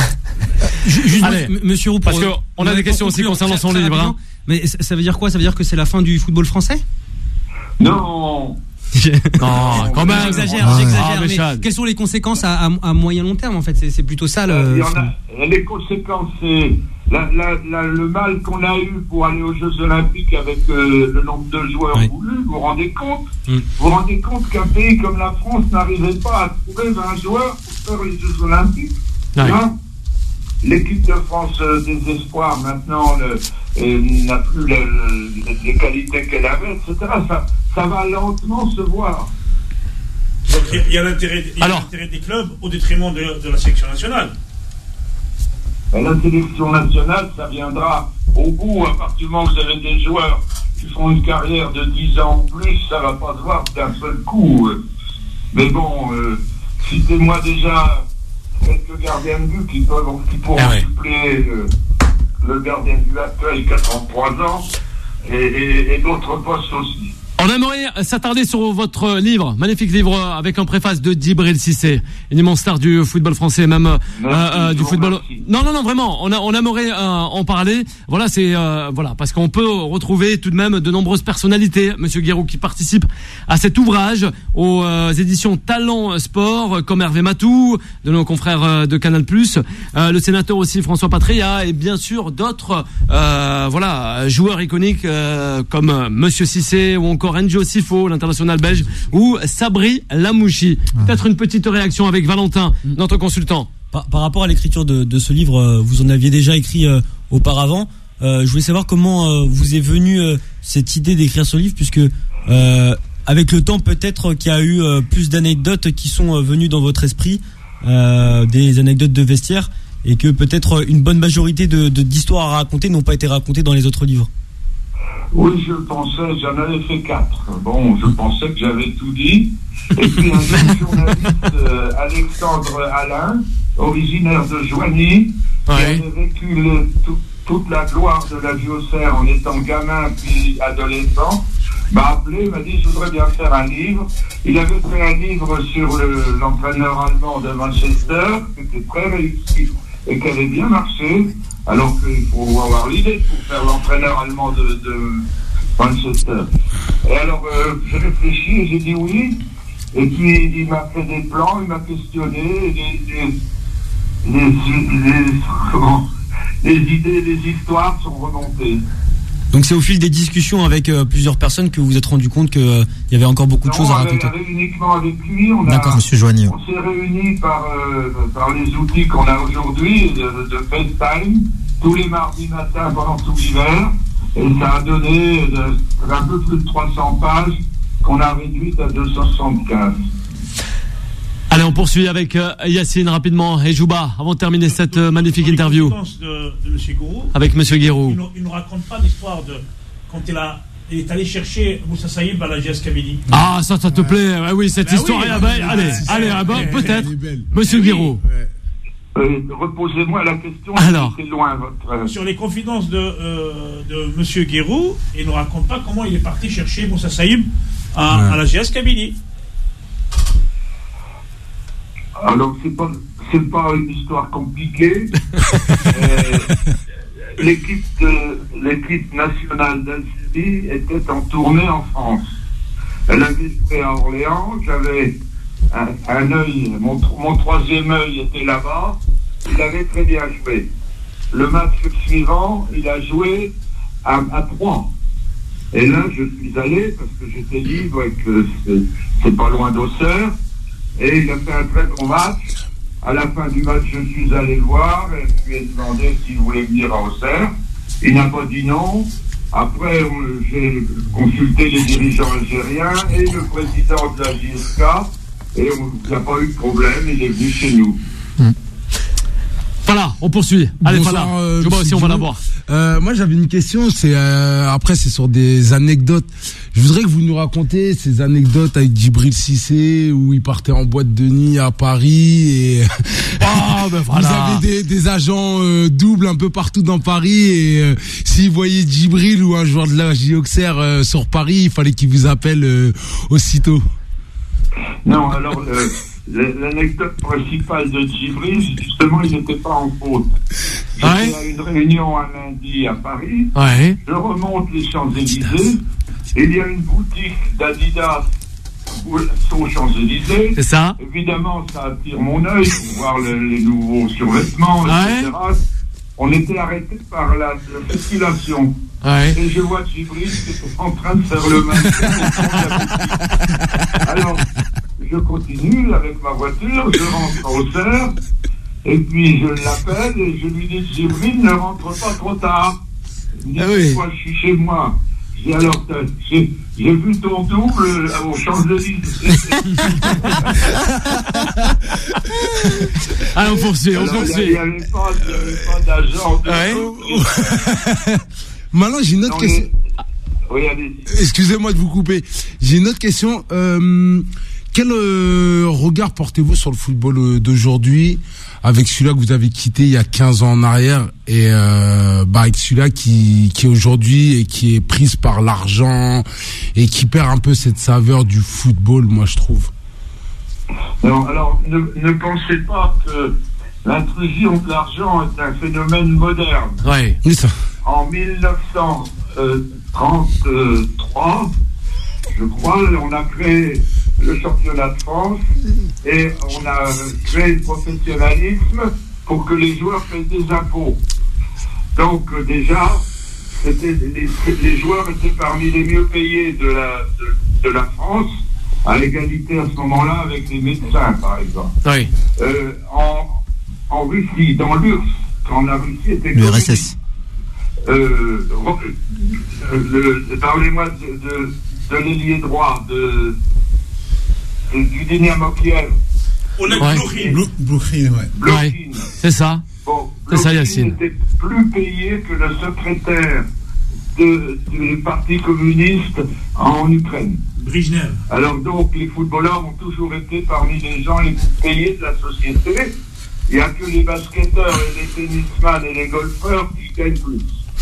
Speaker 8: Allez, Monsieur Roux,
Speaker 2: parce qu'on a des questions aussi concernant son livre. Hein.
Speaker 8: Mais ça veut dire quoi? Ça veut dire que c'est la fin du football français?
Speaker 10: Non.
Speaker 2: Non, quand même.
Speaker 8: J'exagère. Mais quelles sont les conséquences à moyen long terme en fait? C'est plutôt ça le.
Speaker 10: Les conséquences, c'est le mal qu'on a eu pour aller aux Jeux Olympiques avec le nombre de joueurs voulus. Vous vous rendez compte? Vous vous rendez compte qu'un pays comme la France n'arrivait pas à trouver 20 joueurs pour faire les Jeux Olympiques? Hein? L'équipe de France des espoirs maintenant n'a plus les qualités qu'elle avait, etc. Ça va lentement se voir.
Speaker 6: Donc il y a l'intérêt des clubs au détriment de la sélection nationale.
Speaker 10: La sélection nationale, ça viendra au bout. À partir du moment où vous avez des joueurs qui font une carrière de 10 ans ou plus, ça ne va pas se voir d'un seul coup. Mais bon, citez-moi déjà quelques gardiens de but qui pourront suppléer le gardien de but actuel, 83 ans, et d'autres postes aussi.
Speaker 2: On aimerait s'attarder sur votre livre, magnifique livre avec un préface de Djibril Cissé, une immense star du football français, même du football. Non, vraiment, on aimerait en parler. Voilà, c'est parce qu'on peut retrouver tout de même de nombreuses personnalités, Monsieur Guéroux, qui participent à cet ouvrage aux éditions Talent Sport, comme Hervé Matou, de nos confrères de Canal+, le sénateur aussi François Patria, et bien sûr d'autres joueurs iconiques comme Monsieur Cissé ou encore Enjo Sifo, l'international belge, ou Sabri Lamouchi. Peut-être une petite réaction avec Valentin, notre consultant.
Speaker 4: Par rapport à l'écriture de ce livre, vous en aviez déjà écrit auparavant. Je voulais savoir comment vous est venue cette idée d'écrire ce livre, puisque avec le temps, peut-être qu'il y a eu plus d'anecdotes qui sont venues dans votre esprit, des anecdotes de vestiaire, et que peut-être une bonne majorité d'histoires à raconter n'ont pas été racontées dans les autres livres.
Speaker 10: Oui, j'en avais fait 4. Bon, je pensais que j'avais tout dit. Et puis un jeune journaliste, Alexandre Alain, originaire de Joigny, qui avait vécu toute la gloire de la JOCR en étant gamin puis adolescent, m'a appelé, m'a dit je voudrais bien faire un livre. Il avait fait un livre sur l'entraîneur allemand de Manchester, qui était très réussi. et qu'elle ait bien marché, alors qu'il faut avoir l'idée pour faire l'entraîneur allemand de Manchester. Et alors, j'ai réfléchi et j'ai dit oui. Et puis, il m'a fait des plans, il m'a questionné, les idées, les histoires sont remontées.
Speaker 4: Donc c'est au fil des discussions avec plusieurs personnes que vous vous êtes rendu compte qu'il y avait encore beaucoup de choses à raconter.
Speaker 10: Uniquement avec lui,
Speaker 5: D'accord, Monsieur Joigny.
Speaker 10: On s'est réunis par les outils qu'on a aujourd'hui de FaceTime tous les mardis matins pendant tout l'hiver, et ça a donné un peu plus de 300 pages qu'on a réduites à 275.
Speaker 2: Allez, on poursuit avec Yacine rapidement et Jouba avant de terminer cette magnifique interview.
Speaker 6: De M. Gourou,
Speaker 2: avec M. Guérou.
Speaker 6: Il ne raconte pas l'histoire de quand il est allé chercher Moussa Saïb à la GS Kabylie.
Speaker 2: Ah, ça te plaît. Ouais, oui, cette histoire est belle. Allez, peut-être. Monsieur Guérou.
Speaker 10: Reposez-moi la question.
Speaker 2: Alors,
Speaker 10: c'est loin,
Speaker 6: sur les confidences de M. Guérou, il ne raconte pas comment il est parti chercher Moussa Saïb à la GS Kabylie.
Speaker 10: Alors, c'est pas une histoire compliquée. L'équipe nationale d'Algérie était en tournée en France. Elle avait joué à Orléans. J'avais un œil, mon troisième œil était là-bas. Il avait très bien joué. Le match suivant, il a joué à 3. Et là, je suis allé parce que j'étais libre et que c'est pas loin d'Auxerre. Et il a fait un très bon match. À la fin du match, je suis allé le voir et je lui ai demandé s'il voulait venir à Auxerre. Il n'a pas dit non. Après, j'ai consulté les dirigeants algériens et le président de la JSK et il n'y a pas eu de problème. Il est venu chez nous.
Speaker 2: Voilà, on poursuit. Allez, voilà. Je vois aussi, on va la voir.
Speaker 3: Moi, j'avais une question. Après, c'est sur des anecdotes. Je voudrais que vous nous racontiez ces anecdotes avec Djibril Cissé où il partait en boîte de nuit à Paris et
Speaker 2: voilà.
Speaker 3: Vous avez des agents doubles un peu partout dans Paris et s'ils voyaient Djibril ou un joueur de la Auxerre sur Paris, il fallait qu'il vous appelle aussitôt.
Speaker 10: Non, alors l'anecdote principale de Djibril, justement, il n'était pas en faute. J'étais à une réunion un lundi à Paris.
Speaker 2: Ouais.
Speaker 10: Je remonte les Champs-Élysées. Il y a une boutique d'Adidas aux Champs-Élysées.
Speaker 2: C'est ça.
Speaker 10: Évidemment, ça attire mon œil pour voir les nouveaux survêtements, etc. On était arrêtés par la circulation. Et je vois Djibril qui est en train de faire le même. Alors, je continue avec ma voiture, je rentre au Auxerre, et puis je l'appelle et je lui dis Djibril, ne rentre pas trop tard. Il me dit pourquoi je suis chez moi. Je dis alors, j'ai vu ton double aux Champs-Élysées.
Speaker 2: Allez, on poursuit.
Speaker 10: Il n'y avait pas d'agent.
Speaker 3: Maintenant, j'ai une autre question.
Speaker 10: Oui, allez-y.
Speaker 3: Excusez-moi de vous couper. J'ai une autre question. Quel regard portez-vous sur le football d'aujourd'hui avec celui-là que vous avez quitté il y a 15 ans en arrière et avec celui-là qui est aujourd'hui et qui est prise par l'argent et qui perd un peu cette saveur du football, moi je trouve.
Speaker 10: Non, alors ne pensez pas que l'intrusion de l'argent est un phénomène moderne.
Speaker 2: Oui,
Speaker 3: c'est ça.
Speaker 10: En 1933, je crois, on a créé le championnat de France et on a créé le professionnalisme pour que les joueurs paient des impôts. Donc déjà, les joueurs étaient parmi les mieux payés de la France, à égalité à ce moment-là avec les médecins, par exemple.
Speaker 2: Oui.
Speaker 10: En Russie, dans l'URSS, quand la Russie était
Speaker 5: l'URSS.
Speaker 10: Parlez-moi de l'ailier droit du Dynamo Kiev.
Speaker 2: Blokhin, c'est ça.
Speaker 10: Bon,
Speaker 2: c'est ça, Yacine.
Speaker 10: Était plus payé que le secrétaire du Parti communiste en Ukraine.
Speaker 6: Brejnev.
Speaker 10: Alors donc, les footballeurs ont toujours été parmi les gens les plus payés de la société. Il n'y a que les basketteurs et les tennisman et les golfeurs qui gagnent plus.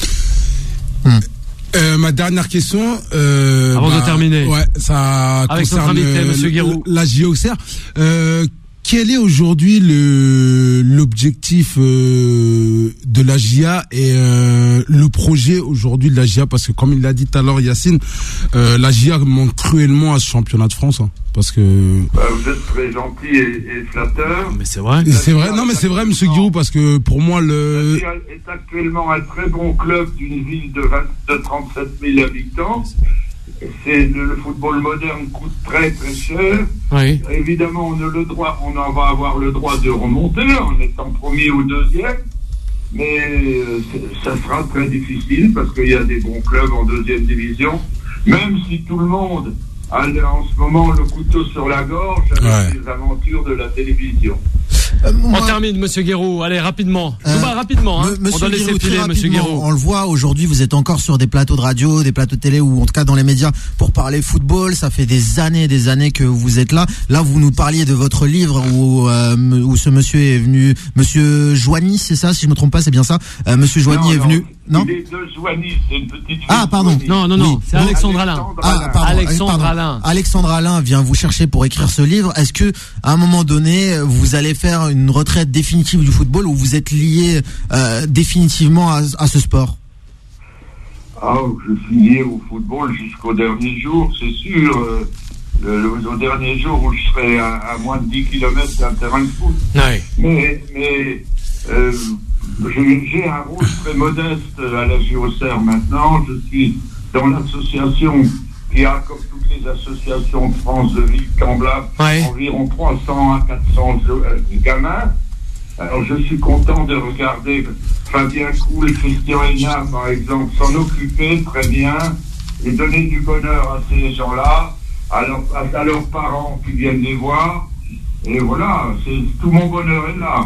Speaker 3: Ma dernière question,
Speaker 2: avant de terminer,
Speaker 3: ça
Speaker 2: avec
Speaker 3: concerne
Speaker 2: notre invité, Monsieur Guérou.
Speaker 3: la JO Auxerre. Quel est aujourd'hui l'objectif l'objectif de la GIA et le projet aujourd'hui de la GIA, parce que comme il l'a dit tout à l'heure Yacine, la GIA manque cruellement à ce championnat de France, hein, parce que
Speaker 10: vous êtes très gentil et flatteur.
Speaker 2: Mais c'est vrai.
Speaker 3: C'est vrai. Non mais c'est vrai, monsieur Giroud, parce que pour moi
Speaker 10: la GIA est actuellement un très bon club d'une ville de 37 000 habitants. Le football moderne coûte très très cher.
Speaker 2: Oui.
Speaker 10: Évidemment, on en va avoir le droit de remonter en étant premier ou deuxième, mais ça sera très difficile parce qu'il y a des bons clubs en deuxième division, même si tout le monde a en ce moment le couteau sur la gorge avec les aventures de la télévision.
Speaker 2: On termine, monsieur Guéroult. Allez, rapidement. Rapidement. Hein. On doit laisser filer, monsieur Guéroult.
Speaker 5: On le voit aujourd'hui, vous êtes encore sur des plateaux de radio, des plateaux de télé, ou en tout cas dans les médias pour parler football. Ça fait des années que vous êtes là. Là, vous nous parliez de votre livre où ce monsieur est venu, monsieur Joigny, c'est ça, si je me trompe pas, c'est bien ça. Monsieur Joigny est venu. Non.
Speaker 10: Il est de Joigny, c'est une petite ville.
Speaker 5: Ah, pardon.
Speaker 2: Non,
Speaker 5: oui.
Speaker 2: C'est Alexandre Alain. Alexandre Alain.
Speaker 5: Alexandre Alain vient vous chercher pour écrire ce livre. Est-ce que, à un moment donné, vous allez faire une retraite définitive du football ou vous êtes lié définitivement à ce sport?
Speaker 10: Je suis lié au football jusqu'au dernier jour, c'est sûr. Au dernier jour où je serai à moins de 10 km d'un terrain de foot.
Speaker 2: Ouais.
Speaker 10: Mais j'ai un rôle très modeste à la JOCR maintenant. Je suis dans l'association qui a, comme toutes les associations de France de Ville Camblab, environ 300 à 400 gamins. Alors je suis content de regarder Fabien Cool, Christian Hénard par exemple, s'en occuper très bien et donner du bonheur à ces gens-là, à leurs parents qui viennent les voir. Et voilà, tout mon bonheur est là.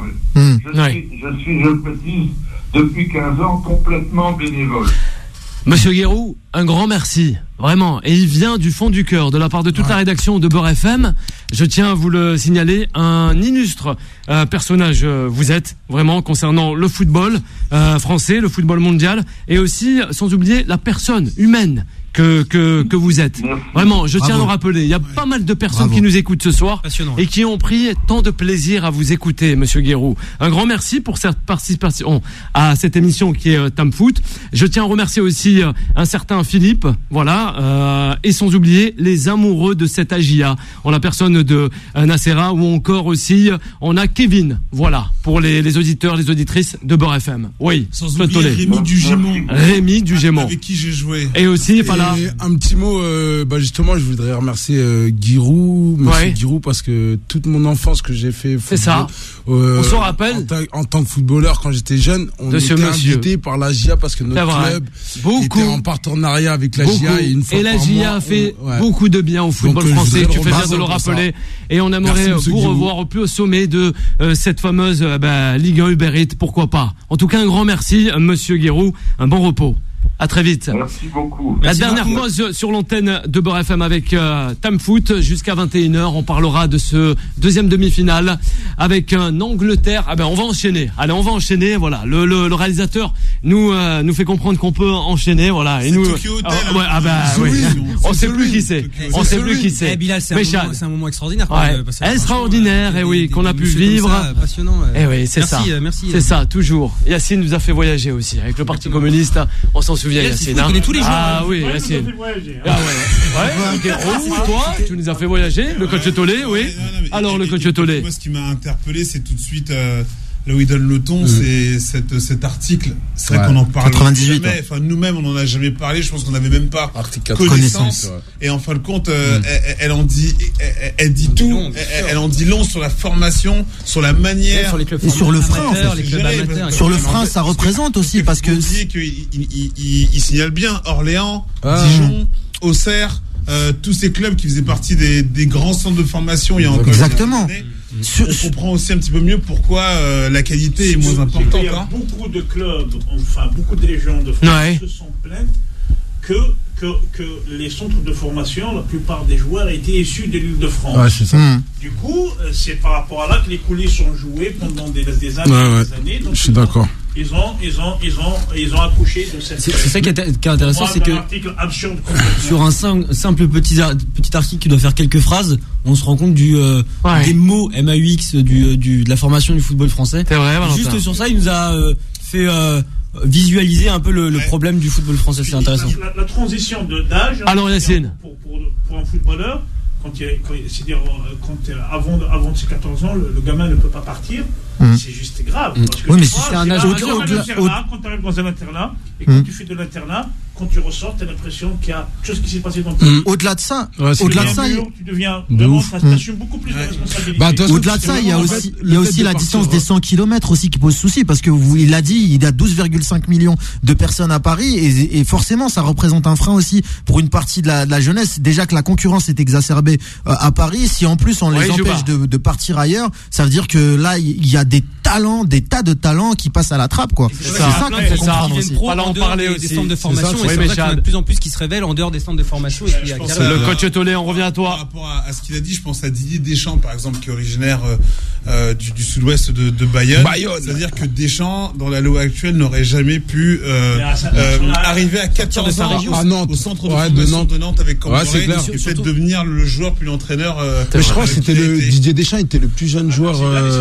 Speaker 10: Je suis, je le précise, depuis 15 ans complètement bénévole.
Speaker 2: Monsieur Guéroult, un grand merci, vraiment. Et il vient du fond du cœur, de la part de toute la rédaction de Beurre FM. Je tiens à vous le signaler, un illustre personnage vous êtes, vraiment, concernant le football français, le football mondial, et aussi, sans oublier, la personne humaine que vous êtes. Vraiment, je tiens à le rappeler. Il y a pas mal de personnes qui nous écoutent ce soir et qui ont pris tant de plaisir à vous écouter, monsieur Guéroult. Un grand merci pour cette participation à cette émission qui est Tam Foot. Je tiens à remercier aussi un certain Philippe, et sans oublier les amoureux de cette AGIA, en la personne de Nacera, ou encore aussi on a Kevin, pour les auditeurs, les auditrices de Beurre FM. Oui,
Speaker 7: sans oublier Rémi Dugémont, avec qui j'ai joué.
Speaker 2: Et aussi,
Speaker 3: un petit mot, justement, je voudrais remercier Giroud, monsieur Giroud, parce que toute mon enfance que j'ai fait football,
Speaker 2: c'est ça. On s'en rappelle.
Speaker 3: En tant que footballeur, quand j'étais jeune, on était invité par la GIA parce que notre club était en partenariat avec la GIA et la GIA
Speaker 2: a fait beaucoup de bien au football français. Tu fais bien de le rappeler. Et on aimerait vous revoir au plus au sommet de cette fameuse Ligue 1 Uber Eats, pourquoi pas. En tout cas, un grand merci, monsieur Guéroult. Un bon repos. À très vite.
Speaker 10: Merci beaucoup.
Speaker 2: La dernière pause sur l'antenne de Beurre FM avec Tam Foot jusqu'à 21h. On parlera de ce deuxième demi-finale avec un Angleterre. On va enchaîner. Allez, on va enchaîner. Voilà. Le réalisateur nous fait comprendre qu'on peut enchaîner. Voilà. Et nous. On sait plus qui c'est. On sait plus qui c'est.
Speaker 4: Bilal, c'est un moment extraordinaire.
Speaker 2: Extraordinaire. Et oui, qu'on a pu vivre.
Speaker 4: Passionnant.
Speaker 2: Et oui, c'est ça.
Speaker 4: Merci.
Speaker 2: C'est ça, toujours. Yacine nous a fait voyager aussi avec le Parti communiste. On s'en souvient, Yacine.
Speaker 4: On connaît tous les jours.
Speaker 2: Ah oui, Yacine. Toi, tu nous as fait voyager. Le coach Tollet, oui. Alors, le coach Tollet.
Speaker 7: Moi, ce qui m'a interpellé, c'est tout de suite là où il donne le ton, c'est cet article. C'est vrai qu'on en parle
Speaker 5: 98,
Speaker 7: jamais. Enfin, nous-mêmes, on n'en a jamais parlé. Je pense qu'on n'avait même pas connaissance. Et en fin de compte, elle en dit tout. Elle en dit long sur la formation, sur la manière.
Speaker 5: Et sur le frein, en fait. Sur le frein, ça représente aussi, parce que.
Speaker 7: Il signale bien Orléans, Dijon, Auxerre, tous ces clubs qui faisaient partie des grands centres de formation il y a encore
Speaker 5: exactement.
Speaker 7: On comprend aussi un petit peu mieux pourquoi la qualité est moins importante.
Speaker 6: Il y a beaucoup de clubs, beaucoup de régions de France se sont plaintes que les centres de formation, la plupart des joueurs étaient issus de l'Île-de-France.
Speaker 3: Ouais, c'est ça.
Speaker 6: Du coup, c'est par rapport à là que les coulisses sont jouées pendant des années.
Speaker 3: Donc, je suis d'accord.
Speaker 6: ils ont accouché de cette.
Speaker 4: C'est ça qui est intéressant, c'est que sur un simple petit article qui doit faire quelques phrases, on se rend compte des mots MAUX de la formation du football français.
Speaker 2: C'est vrai, Valentin.
Speaker 4: Juste sur ça, il nous a fait visualiser un peu le problème du football français. C'est intéressant.
Speaker 6: La transition d'âge.
Speaker 2: Alors Yacine.
Speaker 6: Pour un footballeur, c'est-à-dire avant ses 14 ans, le gamin ne peut pas partir. C'est juste grave. Parce que
Speaker 5: oui, mais c'est un âge
Speaker 6: quand tu arrives dans un internat et quand tu fais de l'internat, quand tu ressors, tu as l'impression qu'il y a quelque chose qui s'est passé dans ton
Speaker 5: Au-delà de ça,
Speaker 6: tu deviens vraiment, t'assumes beaucoup plus de responsabilités.
Speaker 5: Au-delà de ça, il y a aussi la distance des 100 km aussi qui pose souci, parce que il l'a dit, il y a 12,5 millions de personnes à Paris et forcément ça représente un frein aussi pour une partie de la jeunesse. Déjà que la concurrence est exacerbée à Paris, si en plus on les empêche de partir ailleurs, ça veut dire que là il y a des tas de talents qui passent à la trappe, quoi.
Speaker 8: C'est ça qu'il faut comprendre aussi.
Speaker 2: On va en parler aussi.
Speaker 8: Des centres de formation, et c'est vrai qu'il y en a de plus en plus qui se révèlent en dehors des centres de formation.
Speaker 2: Le coach Tollet, on revient à toi.
Speaker 7: Par rapport à ce qu'il a dit, je pense à Didier Deschamps, par exemple, qui est originaire du sud-ouest de Bayonne. C'est-à-dire que Deschamps, dans la loi actuelle, n'aurait jamais pu arriver à 14 ans au centre de formation de Nantes avec Cambrai, et peut-être devenir le joueur puis l'entraîneur.
Speaker 3: Mais je crois que c'était Didier Deschamps était le plus jeune joueur.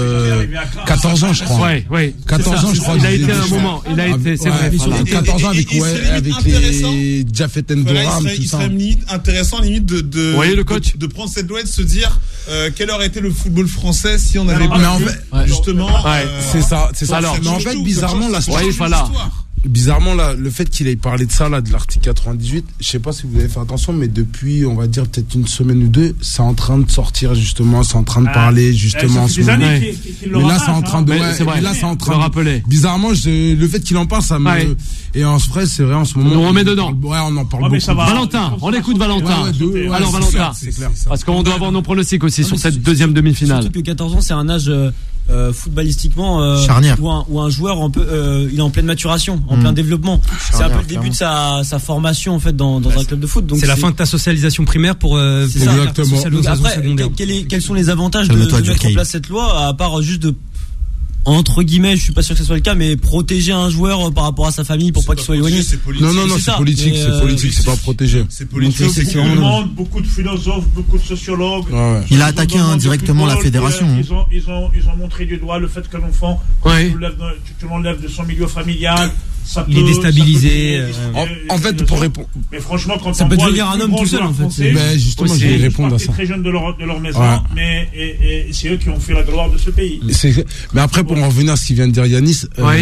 Speaker 3: 14 ans, je crois.
Speaker 2: Oui.
Speaker 3: 14 ans, je crois.
Speaker 2: Il a été un moment. Il a été, c'est vrai.
Speaker 3: 14 ans avec les Jafet Endoram,
Speaker 7: il serait intéressant, limite, de prendre cette loi et de se dire quel aurait été le football français si on avait justement.
Speaker 3: C'est ça. Alors, mais en fait, bizarrement, bizarrement, là, le fait qu'il ait parlé de ça, là, de l'article 98, je sais pas si vous avez fait attention, mais depuis, on va dire, peut-être une semaine ou deux, c'est en train de sortir, justement, c'est en train de parler, justement, en ce moment.
Speaker 6: Mais
Speaker 3: là, c'est en train de,
Speaker 2: rappeler.
Speaker 3: Bizarrement, le fait qu'il en parle, ça me, et en vrai, c'est vrai, en ce moment.
Speaker 2: On remet dedans.
Speaker 3: Ouais, on en parle beaucoup.
Speaker 2: Valentin, on écoute Valentin. Alors, Valentin.
Speaker 3: C'est clair.
Speaker 2: Parce qu'on doit avoir nos pronostics aussi sur cette deuxième demi-finale.
Speaker 4: Surtout que 14 ans, c'est un âge, footballistiquement,
Speaker 5: charnière,
Speaker 4: où un joueur il est en pleine maturation, en plein développement. C'est un peu le début de sa formation en fait dans un club de foot. Donc
Speaker 8: c'est la fin de ta socialisation primaire pour
Speaker 3: exactement.
Speaker 4: Après, quels sont les avantages de mettre en place cette loi, à part juste de, entre guillemets, je suis pas sûr que ce soit le cas, mais protéger un joueur par rapport à sa famille pour pas qu'il soit éloigné.
Speaker 3: Non, c'est politique, c'est pas protéger.
Speaker 7: C'est politique. Beaucoup de philosophes, beaucoup de sociologues.
Speaker 5: Il a attaqué indirectement la fédération.
Speaker 6: Ils ont montré du doigt le fait que l'enfant, tu l'enlèves de son milieu familial.
Speaker 8: Il est déstabilisé.
Speaker 3: En fait, pour répondre.
Speaker 6: Mais franchement, quand
Speaker 4: ça peut devenir un homme tout seul, en fait.
Speaker 3: Mais justement, je vais répondre à ça.
Speaker 6: Très jeunes de leur maison, mais c'est eux qui ont fait la gloire de ce pays.
Speaker 3: Mais après, pour en revenir à ce qu'il vient de dire Yanis,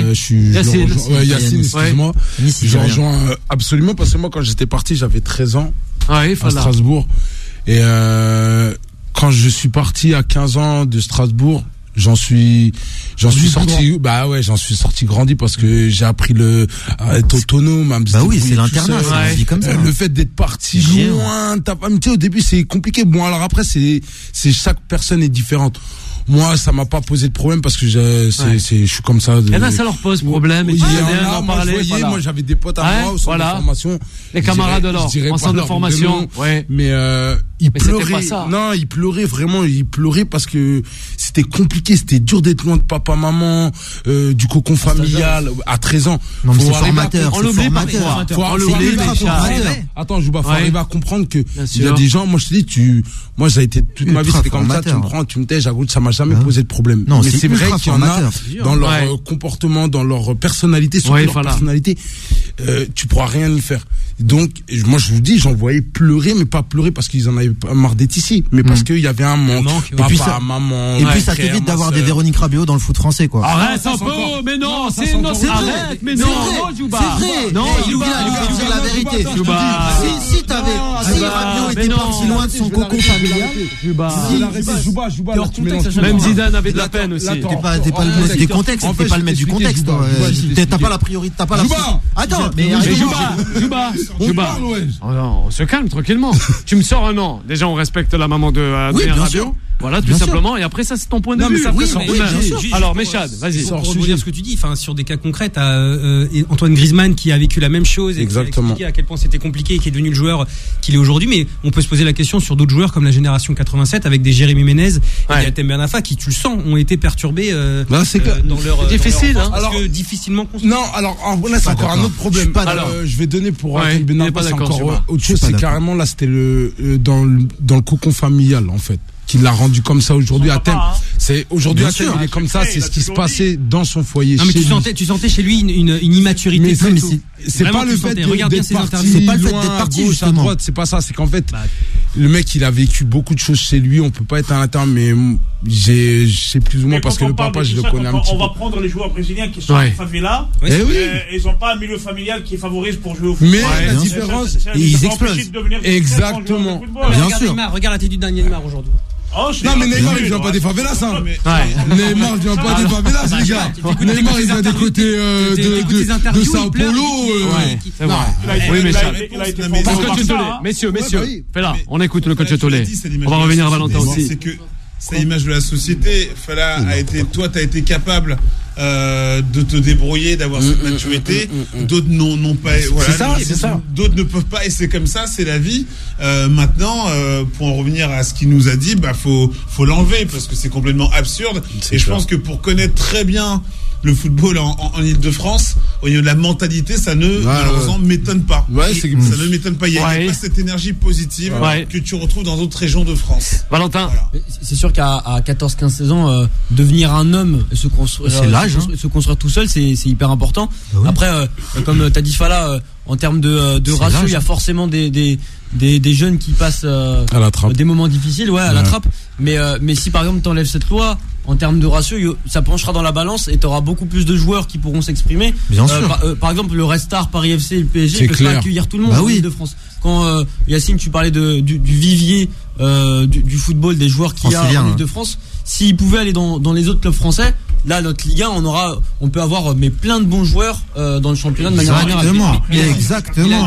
Speaker 3: Yacine, excuse-moi. Je rejoins absolument, parce que moi, quand j'étais parti, j'avais 13 ans à Strasbourg. Et quand je suis parti à 15 ans de Strasbourg, j'en suis sorti, j'en suis sorti grandi parce que j'ai appris à être autonome, à me
Speaker 5: c'est l'internat, c'est comme ça.
Speaker 3: Le fait d'être parti loin, ta famille, au début c'est compliqué. Bon, alors après c'est chaque personne est différente. Moi, ça m'a pas posé de problème parce que je suis comme ça.
Speaker 2: Et là, ça leur pose problème.
Speaker 3: Moi, j'avais des potes à moi au centre de formation.
Speaker 2: Les camarades alors, en centre de formation.
Speaker 3: Mais il pleurait. Non, il pleurait vraiment. Il pleurait parce que c'était compliqué, c'était dur d'être loin de papa, maman, du cocon familial à 13 ans.
Speaker 5: Non, mais c'est formateur.
Speaker 2: On l'oublie parfois.
Speaker 3: Attends, Jouba, faut arriver à comprendre que il y a des gens. Moi, je te dis, moi, ça a été toute ma vie, c'était comme ça. Tu me prends, tu me tais, j'avoue, ça m'a jamais posé de problème.
Speaker 5: Non,
Speaker 3: mais c'est vrai qu'il y en a dans leur comportement, dans leur personnalité, surtout leur personnalité, tu pourras rien y faire. Donc, moi, je vous dis, j'en voyais pleurer, mais pas pleurer parce qu'ils en avaient pas marre d'être ici, mais parce qu'il y avait un manque. Papa, maman.
Speaker 5: Et puis, ça t'évite d'avoir des Véronique Rabiot dans le foot français, quoi.
Speaker 2: Arrête un peu, mais non, c'est arrête, mais non, Jouba.
Speaker 5: C'est vrai. Non, Jouba, il faut dire la vérité. Si Rabiot était parti loin de son cocon familial.
Speaker 3: Jouba,
Speaker 2: même Zidane avait de la peine aussi.
Speaker 5: T'es pas le maître du contexte. T'es pas le maître du contexte. T'as pas la priorité. T'as pas la. Attends, mais
Speaker 2: Jouba. On se calme tranquillement. Tu me sors un an. Déjà, on respecte la maman de Adrien Rabiot. Voilà, tout simplement. Et après, ça, c'est ton point de vue. Alors, Méchad, vas-y.
Speaker 8: Pour rebondir ce que tu dis, sur des cas concrets, Antoine Griezmann qui a vécu la même chose et qui a expliqué à quel point c'était compliqué et qui est devenu le joueur qu'il est aujourd'hui. Mais on peut se poser la question sur d'autres joueurs comme la génération 87 avec des Jérémy Ménez et Hatem Ben Arfa qui, tu le sens, ont été perturbés dans leur
Speaker 2: difficile,
Speaker 8: parce que difficilement construit.
Speaker 3: Non, alors là, c'est encore un autre problème. Je vais donner pour Hatem Ben Arfa, c'est encore autre chose. C'est carrément là, c'était dans le cocon familial en fait. Qui l'a rendu comme ça aujourd'hui à Hatem. C'est aujourd'hui Hatem, il est comme ça, c'est ce qui se passait dans son foyer.
Speaker 8: Non, mais tu sentais chez lui une immaturité.
Speaker 3: Mais c'est pas le fait d'être parti, c'est pas le fait d'être parti à droite, c'est pas ça, c'est qu'en fait le mec il a vécu beaucoup de choses chez lui, on peut pas être à l'intérieur, mais je sais plus ou moins parce que le papa je le connais un petit peu.
Speaker 6: On va prendre les joueurs brésiliens qui sont en favela, ils ont pas un milieu familial qui favorise pour jouer au football.
Speaker 3: Mais la différence, ils explosent. Exactement.
Speaker 8: Bien sûr. Regarde la tête du Daniel Neymar aujourd'hui.
Speaker 3: Non mais Neymar il vient pas des favelas hein. Neymar il vient pas des favelas les gars. Neymar il vient des côtés de Sao Paulo.
Speaker 2: Oui messieurs, fais là, on écoute le coach Tolé. On va revenir à Valentin aussi.
Speaker 7: C'est que c'est l'image de la société. Fala t'as été capable de te débrouiller, d'avoir cette maturité. D'autres n'ont pas. Voilà, c'est ça. D'autres ne peuvent pas, et c'est comme ça, c'est la vie. Maintenant, pour en revenir à ce qu'il nous a dit, faut l'enlever parce que c'est complètement absurde. Et je pense que pour connaître très bien le football en Ile-de-France, au niveau de la mentalité, ça malheureusement m'étonne pas. Ça ne m'étonne pas. Il y a pas cette énergie positive que tu retrouves dans d'autres régions de France.
Speaker 2: Valentin,
Speaker 4: c'est sûr qu'à 14, 15, 16 ans, devenir un homme et se construire tout seul, c'est hyper important. Après, comme t'as dit Fala, en termes de ratio, il y a forcément des jeunes qui passent
Speaker 3: à la trappe.
Speaker 4: Des moments difficiles, à la trappe. Mais si par exemple t'enlèves cette loi, en termes de ratio, ça penchera dans la balance et t'auras beaucoup plus de joueurs qui pourront s'exprimer.
Speaker 5: Bien sûr.
Speaker 4: Par exemple, le Red Star, Paris FC et le PSG peuvent pas accueillir tout le monde en Ile-de-France. Quand Yacine, tu parlais du vivier du football, des joueurs qu'il y a en Ile-de-France, s'ils pouvaient aller dans les autres clubs français, là notre Ligue 1, on peut avoir plein de bons joueurs dans le championnat de manière générale.
Speaker 5: Exactement.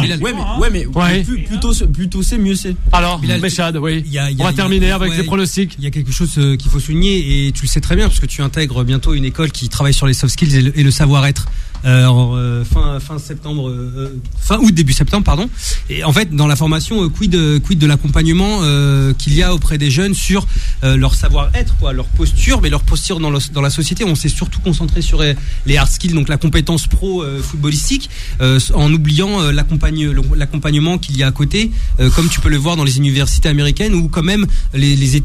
Speaker 4: Plutôt c'est mieux c'est.
Speaker 2: Alors Méchad, on va terminer avec les pronostics.
Speaker 8: Il y a quelque chose qu'il faut souligner et tu le sais très bien parce que tu intègres bientôt une école qui travaille sur les soft skills et le savoir-être. Fin septembre, fin août, début septembre, pardon. Et en fait, dans la formation, quid de l'accompagnement qu'il y a auprès des jeunes sur leur savoir-être, leur posture, mais leur posture dans la société. On s'est surtout concentré sur les hard skills, donc la compétence pro footballistique, en oubliant l'accompagnement qu'il y a à côté, comme tu peux le voir dans les universités américaines, où quand même les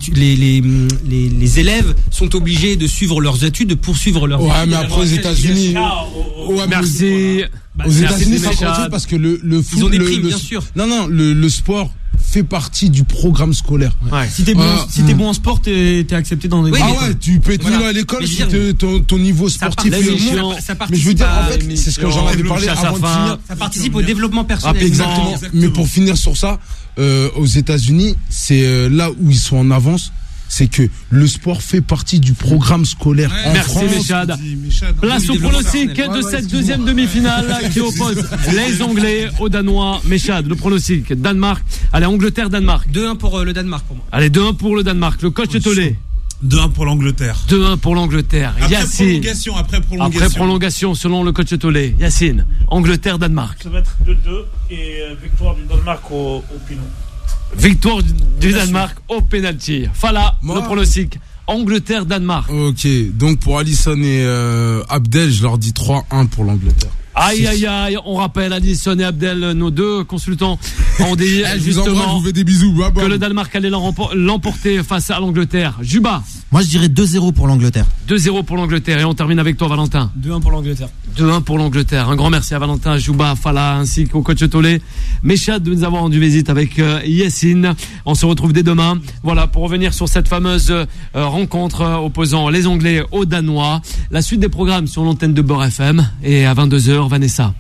Speaker 8: élèves sont obligés de suivre leurs études, de poursuivre leurs études.
Speaker 3: Ouais, mais après aux États-Unis.
Speaker 2: Merci.
Speaker 3: Aux États-Unis, c'est encore autre chose parce que le foot,
Speaker 8: ils ont des primes, bien sûr.
Speaker 3: Non, le sport fait partie du programme scolaire.
Speaker 4: Si t'es bon en sport, t'es accepté dans des.
Speaker 3: Tu peux être nul à l'école si ton niveau sportif est bon. Mais je veux dire, en fait, c'est ce que j'en avais parlé avant de finir.
Speaker 8: Ça participe au développement personnel.
Speaker 3: Exactement. Mais pour finir sur ça, aux États-Unis, c'est là où ils sont en avance. C'est que le sport fait partie du programme scolaire en France.
Speaker 2: Merci Méchad. Place au pronostic de cette deuxième demi-finale qui oppose les Anglais aux Danois. Méchad, le pronostic. Danemark. Allez, Angleterre-Danemark.
Speaker 8: 2-1 pour le Danemark pour moi.
Speaker 2: Allez, 2-1 pour le Danemark. Le coach Tolé.
Speaker 7: 2-1 pour l'Angleterre.
Speaker 2: 2-1 pour l'Angleterre. Yacine.
Speaker 7: Après
Speaker 2: prolongation, selon le coach Tolé. Yacine. Angleterre-Danemark.
Speaker 6: Ça va être 2-2 et victoire du Danemark au Pinot.
Speaker 2: Victoire du Danemark au penalty. Fala, le pronostic. Angleterre-Danemark.
Speaker 3: Ok, donc pour Alisson et Abdel, je leur dis 3-1 pour l'Angleterre.
Speaker 2: Aïe, on rappelle Alisson et Abdel, nos deux consultants, ont dit justement
Speaker 3: je vous fais des bisous.
Speaker 2: Que le Danemark allait l'emporter face à l'Angleterre. Juba.
Speaker 5: Moi je dirais 2-0 pour l'Angleterre.
Speaker 2: 2-0 pour l'Angleterre et on termine avec toi Valentin.
Speaker 4: 2-1 pour l'Angleterre.
Speaker 2: 2-1 pour l'Angleterre. Un grand merci à Valentin, Juba, Fala ainsi qu'au coach Tolé. Méchad de nous avoir rendu visite avec Yacine. On se retrouve dès demain. Voilà, pour revenir sur cette fameuse rencontre opposant les Anglais aux Danois. La suite des programmes sur l'antenne de Beurre FM et à 22h, Vanessa.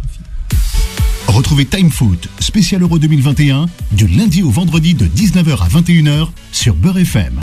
Speaker 1: Retrouvez Time Foot, spécial Euro 2021, du lundi au vendredi de 19h à 21h sur Beurre FM.